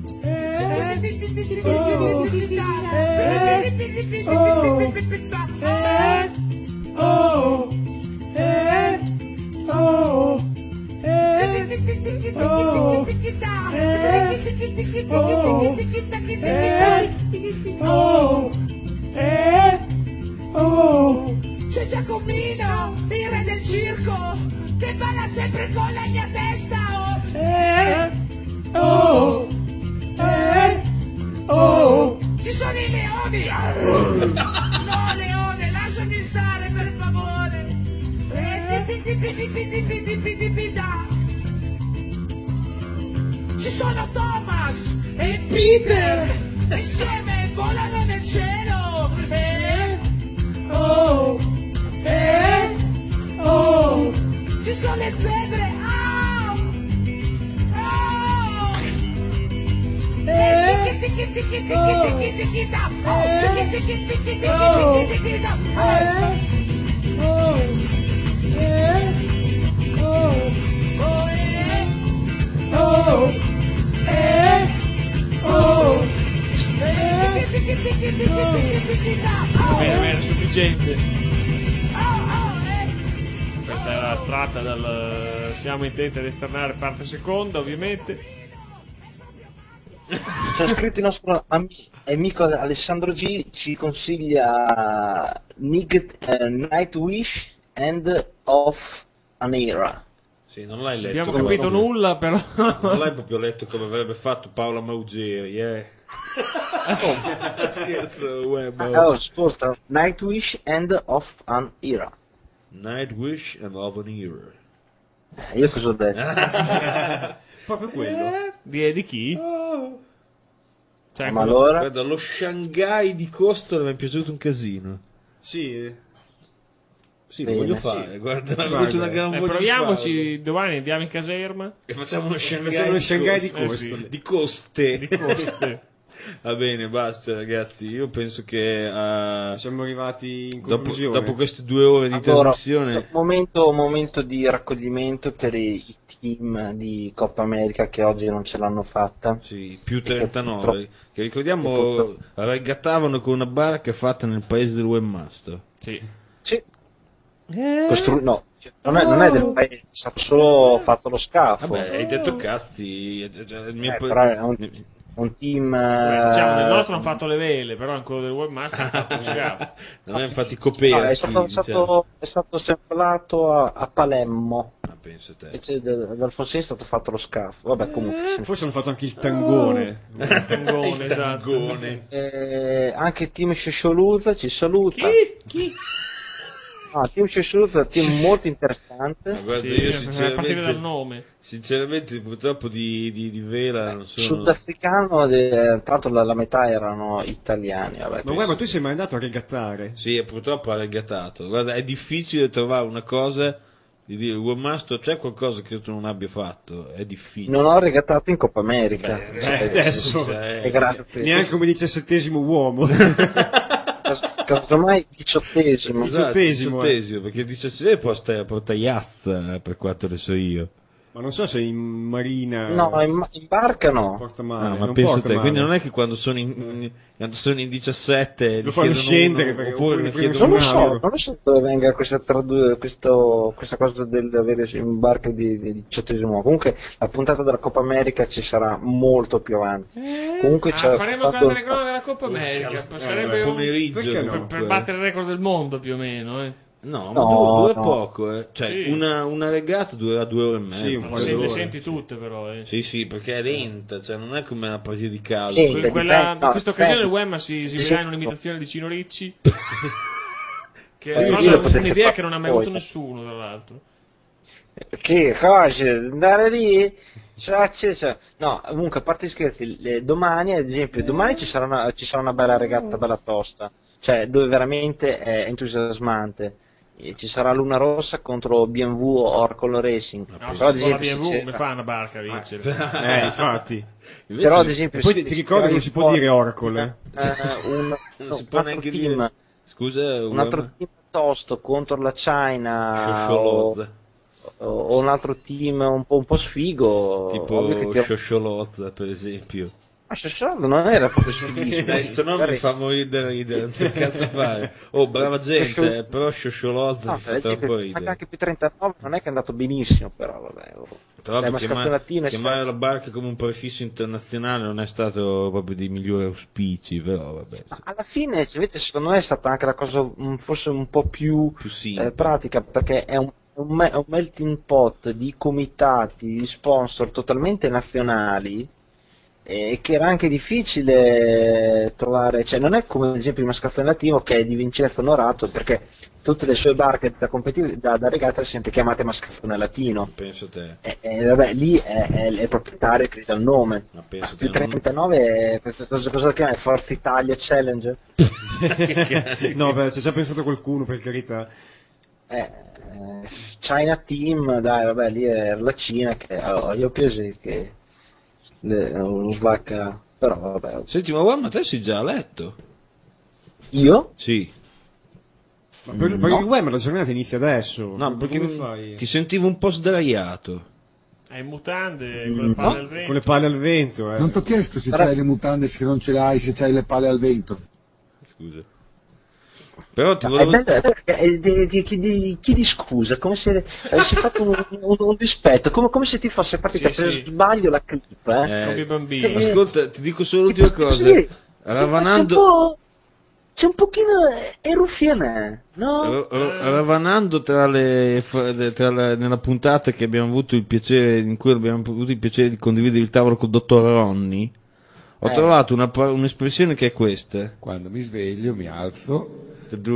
C'è Giacomino, il re del circo, che balla sempre con la mia testa. Oh, eh, oh. ci sono i leoni. No, leone, lasciami stare per favore. Eh, pi, pi, pi, pi, pi, pi, pi, pi, pi, pi, pi, da. Ci sono Thomas e Peter, insieme volano nel cielo. Eh, oh, eh, oh. Ci sono le zebre. Au, au. Eh, tiki, tiki, tiki, tiki, tiki, tiki, da. Oh, tiki, tiki, tiki, tiki, tiki, tiki, da. Oh, eh, oh, oh, eh, oh, eh, oh, eh, tiki, tiki, tiki, tiki, tiki, da. Va bene, bene, sufficiente. Oh, oh, eh. Questa era tratta dal Siamo intenti ad esternare parte seconda, ovviamente. C'è scritto il nostro am- amico Alessandro G, ci consiglia Nig- eh, Nightwish, End of an Era. Sì, non l'hai letto. Abbiamo come- capito nulla, però. Non l'hai proprio letto come avrebbe fatto Paola Maugeri, eh? Scherzo, web. Ah, oh, ascolta, Nightwish End of an Era. Nightwish and of an Era. Eh, Io cosa ho detto? Proprio quello. Di, di chi? Cioè, Ma quello- allora? Guarda, lo Shanghai di Costo mi è piaciuto un casino. Sì. Sì, lo Bene, voglio sì. fare. Guarda, Guarda. ho avuto una gran Eh, voglia di proviamoci, domani andiamo in caserma. farlo. E facciamo uno Shanghai, Facciamo uno Shanghai di Costo. Costo. Eh, sì. Di coste. Di coste. Va bene, basta ragazzi. Io penso che eh, Siamo arrivati in dopo, conclusione. dopo queste due ore di Allora, trasmissione... momento, momento di raccoglimento per i, i team di Coppa America che oggi non ce l'hanno fatta. Sì, più Che trentanove, purtroppo- che ricordiamo purtroppo- regattavano con una barca fatta nel paese del webmaster. Sì. Sì. Costru- no, non è, non è del paese, è stato solo fatto lo scafo. Vabbè, hai detto cazzi, eh, cioè, il mio Eh, pa- però è un, un team... Eh, diciamo, nel eh, nostro hanno fatto le vele, però ancora del webmaster hanno fatto lo scavo. non è infatti no, coperti. è stato, è stato, è stato semplato a, a Palemmo. Ah, penso te. Invece da- dal Fonseca è stato fatto lo scafo. Vabbè, comunque. sì. Forse hanno fatto anche il tangone. Il tangone, Il esatto. tangone. Eh, anche il team Scioscioluzza ci saluta. Chi? Chi? No, il team Scioscioluzza è un team molto interessante. Ma guarda, Sì, io a partire dal sinceramente, nome. sinceramente purtroppo di, di, di vela non sono... Sudafricano, eh, tra l'altro la, la metà erano italiani. Vabbè, Ma guarda, ma tu sei mai andato a regattare? Sì, e purtroppo ha regattato. Guarda, è difficile trovare una cosa di dire webmaster c'è qualcosa che tu non abbia fatto, è difficile. Non ho regattato in Coppa America. Beh, Cioè, adesso. cioè, e grazie. Neanche come diciassettesimo uomo. Cas- Casomai diciottesimo. Esatto, diciottesimo, diciottesimo, perché il diciassette può stare a Portaiazza, per quanto ne so io. Ma non so se in marina... No, in, in barca no. Porta male, Ah, ma non pensa porta te, male. quindi non è che quando sono in, quando sono in diciassette Lo fanno scendere, perché oppure oppure ne prima chiedono Non lo un so, euro. non lo so dove venga questa, tradu- questo, questa cosa dell'avere in barca di, di diciottesimo. Comunque la puntata della Coppa America ci sarà molto più avanti. Comunque Ah, c'è faremo fatto- quella telecronaca della Coppa America. Sarebbe un- pomeriggio Perché no? per, per battere il record del mondo più o meno, eh. No, ma No, dura, dura no. poco, eh. Cioè, Sì. una, una regata dura due ore e mezza. Sì, un po' Se di le ore. senti tutte però, eh. Sì, sì, perché è lenta, cioè non è come una partita di calcio. Lenta. Que- dipende, quella, no, in questa occasione il dipende. Wemma si, si Sì. vedrà in un'imitazione di Cino Ricci. Che Eh, tra io lo l'altro è potete un'idea fare che non ha mai voi. avuto nessuno, tra l'altro. Che cosa? Andare lì? Cioè, cioè, cioè. No, comunque a parte gli scherzi, le- domani ad esempio, domani ci sarà una, ci sarà una bella regata, bella tosta, cioè dove veramente è entusiasmante. E ci sarà Luna Rossa contro B M W Oracle Racing. No, Però, ad se con la esempio, B M W se c'è- come fa una barca a vincere? Eh, infatti. Invece però ad esempio E poi se- ti, ti se ricordi che non tira si può fuori, dire Oracle, eh? eh, un, non un si può altro neanche team, dire. Scusa, un altro team tosto contro la China o, Sciosciolozza. o- o un altro team un po', un po' sfigo, ovvio che Tipo tira- Sciosciolozza, per esempio. Ma Sciosciolozza non era proprio sfighissimo. Dai, sto nome mi fa morire da ridere, non so che cazzo fare. Oh, brava gente, Sciosciol- eh, però Sciosciolozza No, mi per fa esempio, troppo anche, ridere. anche più trentanove non è che è andato benissimo, però vabbè. oh. Tra Dai, l'altro ma chiamare, scaffolatina è chiamare sempre- la barca come un prefisso internazionale non è stato proprio dei migliori auspici, però vabbè. sì. Alla fine invece secondo me è stata anche la cosa mm, forse un po' più, Più simile. eh, pratica, perché è un, un me- un melting pot di comitati, di sponsor totalmente nazionali, e che era anche difficile trovare, cioè non è come ad esempio il Mascafè Latino che è di Vincenzo Onorato, perché tutte le sue barche da, competi- da, da regata sono sempre chiamate Mascafè Latino. Penso te. E, e vabbè, lì è, è, è il proprietario che gli dà il nome. Ma penso Più te. non- trentanove, è- cosa, cosa lo chiama? Forza Italia Challenger? No, beh, c'è già pensato qualcuno, per carità. Eh, eh, China Team, dai, vabbè, lì è la Cina che oh, io penso che le- lo svacca, però vabbè. Senti, ma guarda, ma te sei già a letto? Io? Sì. Ma per, per No. il web la giornata inizia adesso. No, perché come fai? ti sentivo un po' sdraiato. È in mutande, con le palle al vento. Con le palle al vento, eh. Non ti ho chiesto se Però- c'hai le mutande, se non ce l'hai, se c'hai le pale al vento. Scusa. Però ti È volevo... bello, è bello che- è di- di- di- di- chiedi scusa, come se avessi fatto un, un- un dispetto, come, come se ti fosse partita Sì, per sì. sbaglio la clip, eh? Eh, Come i bambini. Eh, ascolta, ti dico solo Che l'ultima posso cosa. dire? Ravanando... Un po'- c'è un pochino, è ruffiana, no? Ravanando tra le, tra la, nella puntata che abbiamo avuto il piacere, in cui abbiamo avuto il piacere di condividere il tavolo col dottor Ronny, ho Eh. trovato una, un'espressione che è questa. Quando mi sveglio, mi alzo.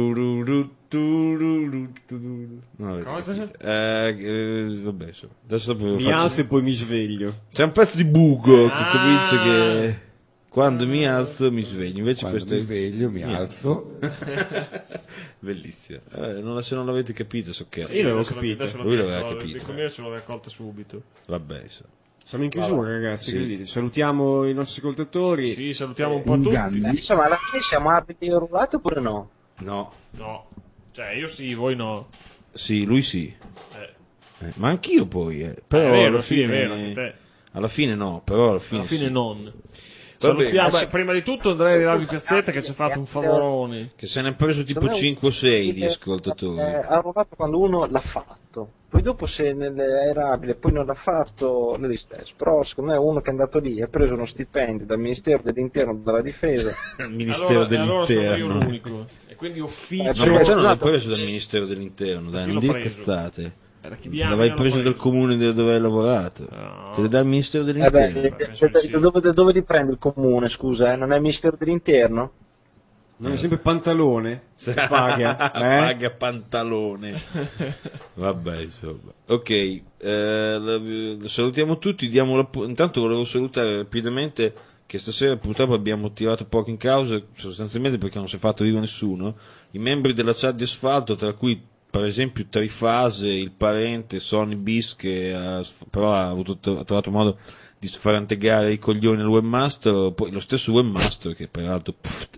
No, Cosa? eh, eh, vabbè, insomma, adesso dopo Mi faccio- alzo e poi mi sveglio. C'è un pezzo di buco che Ah. dice che quando mi alzo mi sveglio, invece Quando questo mi è... sveglio, mi alzo. Bellissimo. Eh, non, se non l'avete capito, so che Io l'avevo Adesso capito. adesso Lui l'abbiamo- l'aveva il capito. commento ce l'aveva colta subito. Vabbè, insomma. Siamo in chiusura, ragazzi. Sì. Che dite? Salutiamo i nostri ascoltatori. Sì, salutiamo un po' tutti. Uganda. Insomma, alla fine siamo abili e rullati oppure no? No. No. Cioè, io sì, voi no. Sì, lui sì. Eh. Eh, ma anch'io poi, eh. Però è vero, alla sì, fine, è vero, anche te. alla fine no, però alla fine, Alla fine sì. non. Va bene. Salutiamo, beh, prima di tutto Andrea di Radio Piazzetta che ci ha fatto un favorone. Che se ne è preso tipo Secondo me cinque o sei di Eh, ascoltatori. ha rullato quando uno l'ha fatto, poi dopo se nelle- era abile poi non l'ha fatto lui stesso, però secondo me uno che è andato lì ha preso uno stipendio dal Ministero dell'Interno della Difesa. Il Ministero Allora, allora sono io dell'Interno. l'unico. E quindi Eh, ufficio. Ma Sì, perché non l'hai esatto. preso dal Ministero dell'Interno, dai, Chi non l'ho dire preso? cazzate. Era chi diavolo L'avevi l'ha preso dal comune da dove hai lavorato. No. Te le dà il Ministero Eh dell'Interno. beh, penso da- di sì. da dove, da dove riprende il comune, scusa, eh? Non è il Ministero dell'Interno? Non è sempre pantalone? Paga. Eh? Paga pantalone. Vabbè, insomma. Ok, eh, la- salutiamo tutti. Diamo la, intanto volevo salutare rapidamente che stasera purtroppo abbiamo tirato poco in causa, sostanzialmente perché non si è fatto vivo nessuno. I membri della chat di Asfalto, tra cui per esempio Trifase, il parente Sonny Bis, che ha, però ha, avuto, ha trovato modo di sfarantegare i coglioni al webmaster, poi lo stesso webmaster che peraltro pff,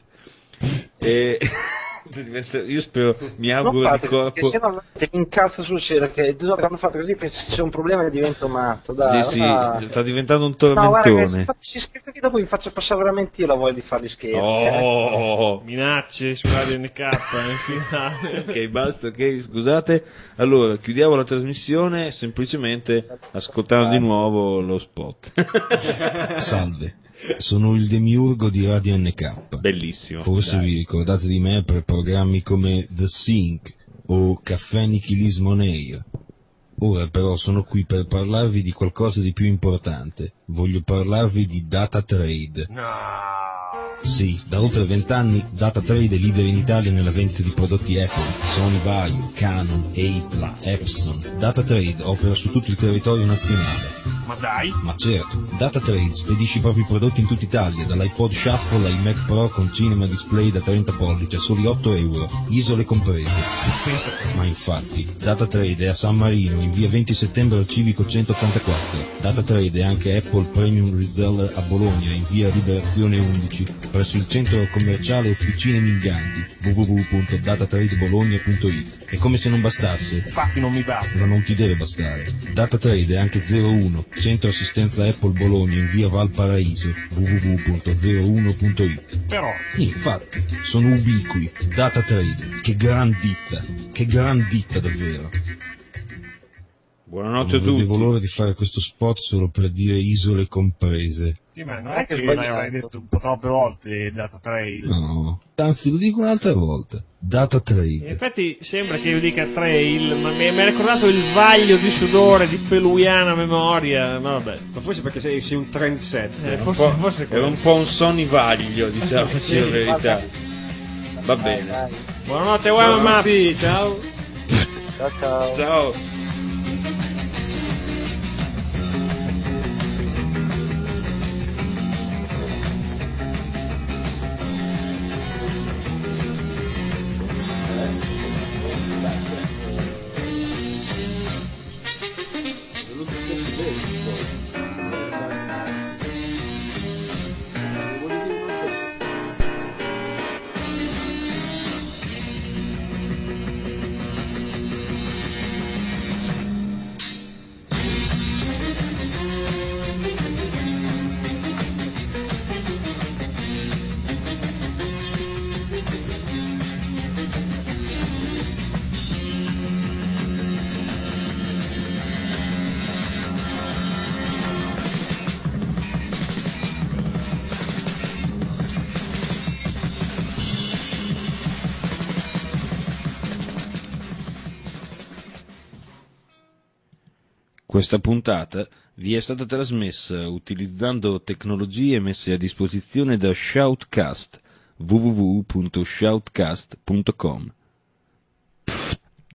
e io spero, mi Non auguro di fate, corpo. perché se no ti incazzo sul cielo, che dopo che hanno fatto così penso che c'è un problema e divento matto, dai. Sì, va. sì, sta diventando un No, guarda, che tormentone. se si scherza che dopo mi faccio passare veramente io la voglia di fargli scherzi. Oh, Minacce su Radio N K nel finale. ok, basta, ok, scusate. Allora, chiudiamo la trasmissione semplicemente ascoltando di nuovo lo spot. Salve, sono il demiurgo di Radio N K. Bellissimo. Forse dai. vi ricordate di me per programmi come The Sync o Caffè Nichilismo Neir. Ora però sono qui per parlarvi di qualcosa di più importante. Voglio parlarvi di Data Trade. Sì, da oltre vent'anni Data Trade è leader in Italia nella vendita di prodotti Apple, Sony Vaio, Canon, Eiza, Epson. Data Trade opera su tutto il territorio nazionale. Ma dai! Ma certo, Data Trade spedisce i propri prodotti in tutta Italia, dall'iPod Shuffle ai Mac Pro con Cinema Display da trenta pollici a soli otto euro, isole comprese. Ma infatti, Data Trade è a San Marino, in via venti settembre al Civico centottantaquattro. Data Trade è anche Apple Premium Reseller a Bologna, in via Liberazione undici, presso il centro commerciale Officine Minganti, w w w punto datatradebologna punto it. E come se non bastasse, Infatti non mi basta. ma non ti deve bastare. Data Trade è anche zero uno, centro assistenza Apple Bologna in via Valparaíso, w w w punto zero uno punto it. Però, Infatti, sono ubiqui. Data Trade, che gran ditta, che gran ditta davvero. Buonanotte a Non vedevo tutti. l'ora di fare questo spot solo per dire isole comprese. sì, ma non è che l'avrai detto un po' troppe volte Data Trade. No, anzi lo dico un'altra volta. Data In Trade. effetti sembra che io dica trail, ma mi mi ha ricordato il vaglio di sudore di peluiana memoria, ma vabbè. Ma forse perché sei, sei un trendsetter. Eh, forse, forse è Era un po' un Sony Vaglio, diciamo, Sì, la verità. Va bene. Buonanotte, uomo Maffi, ciao. Ciao ciao. Ciao. Questa puntata vi è stata trasmessa utilizzando tecnologie messe a disposizione da Shoutcast, w w w punto shoutcast punto com.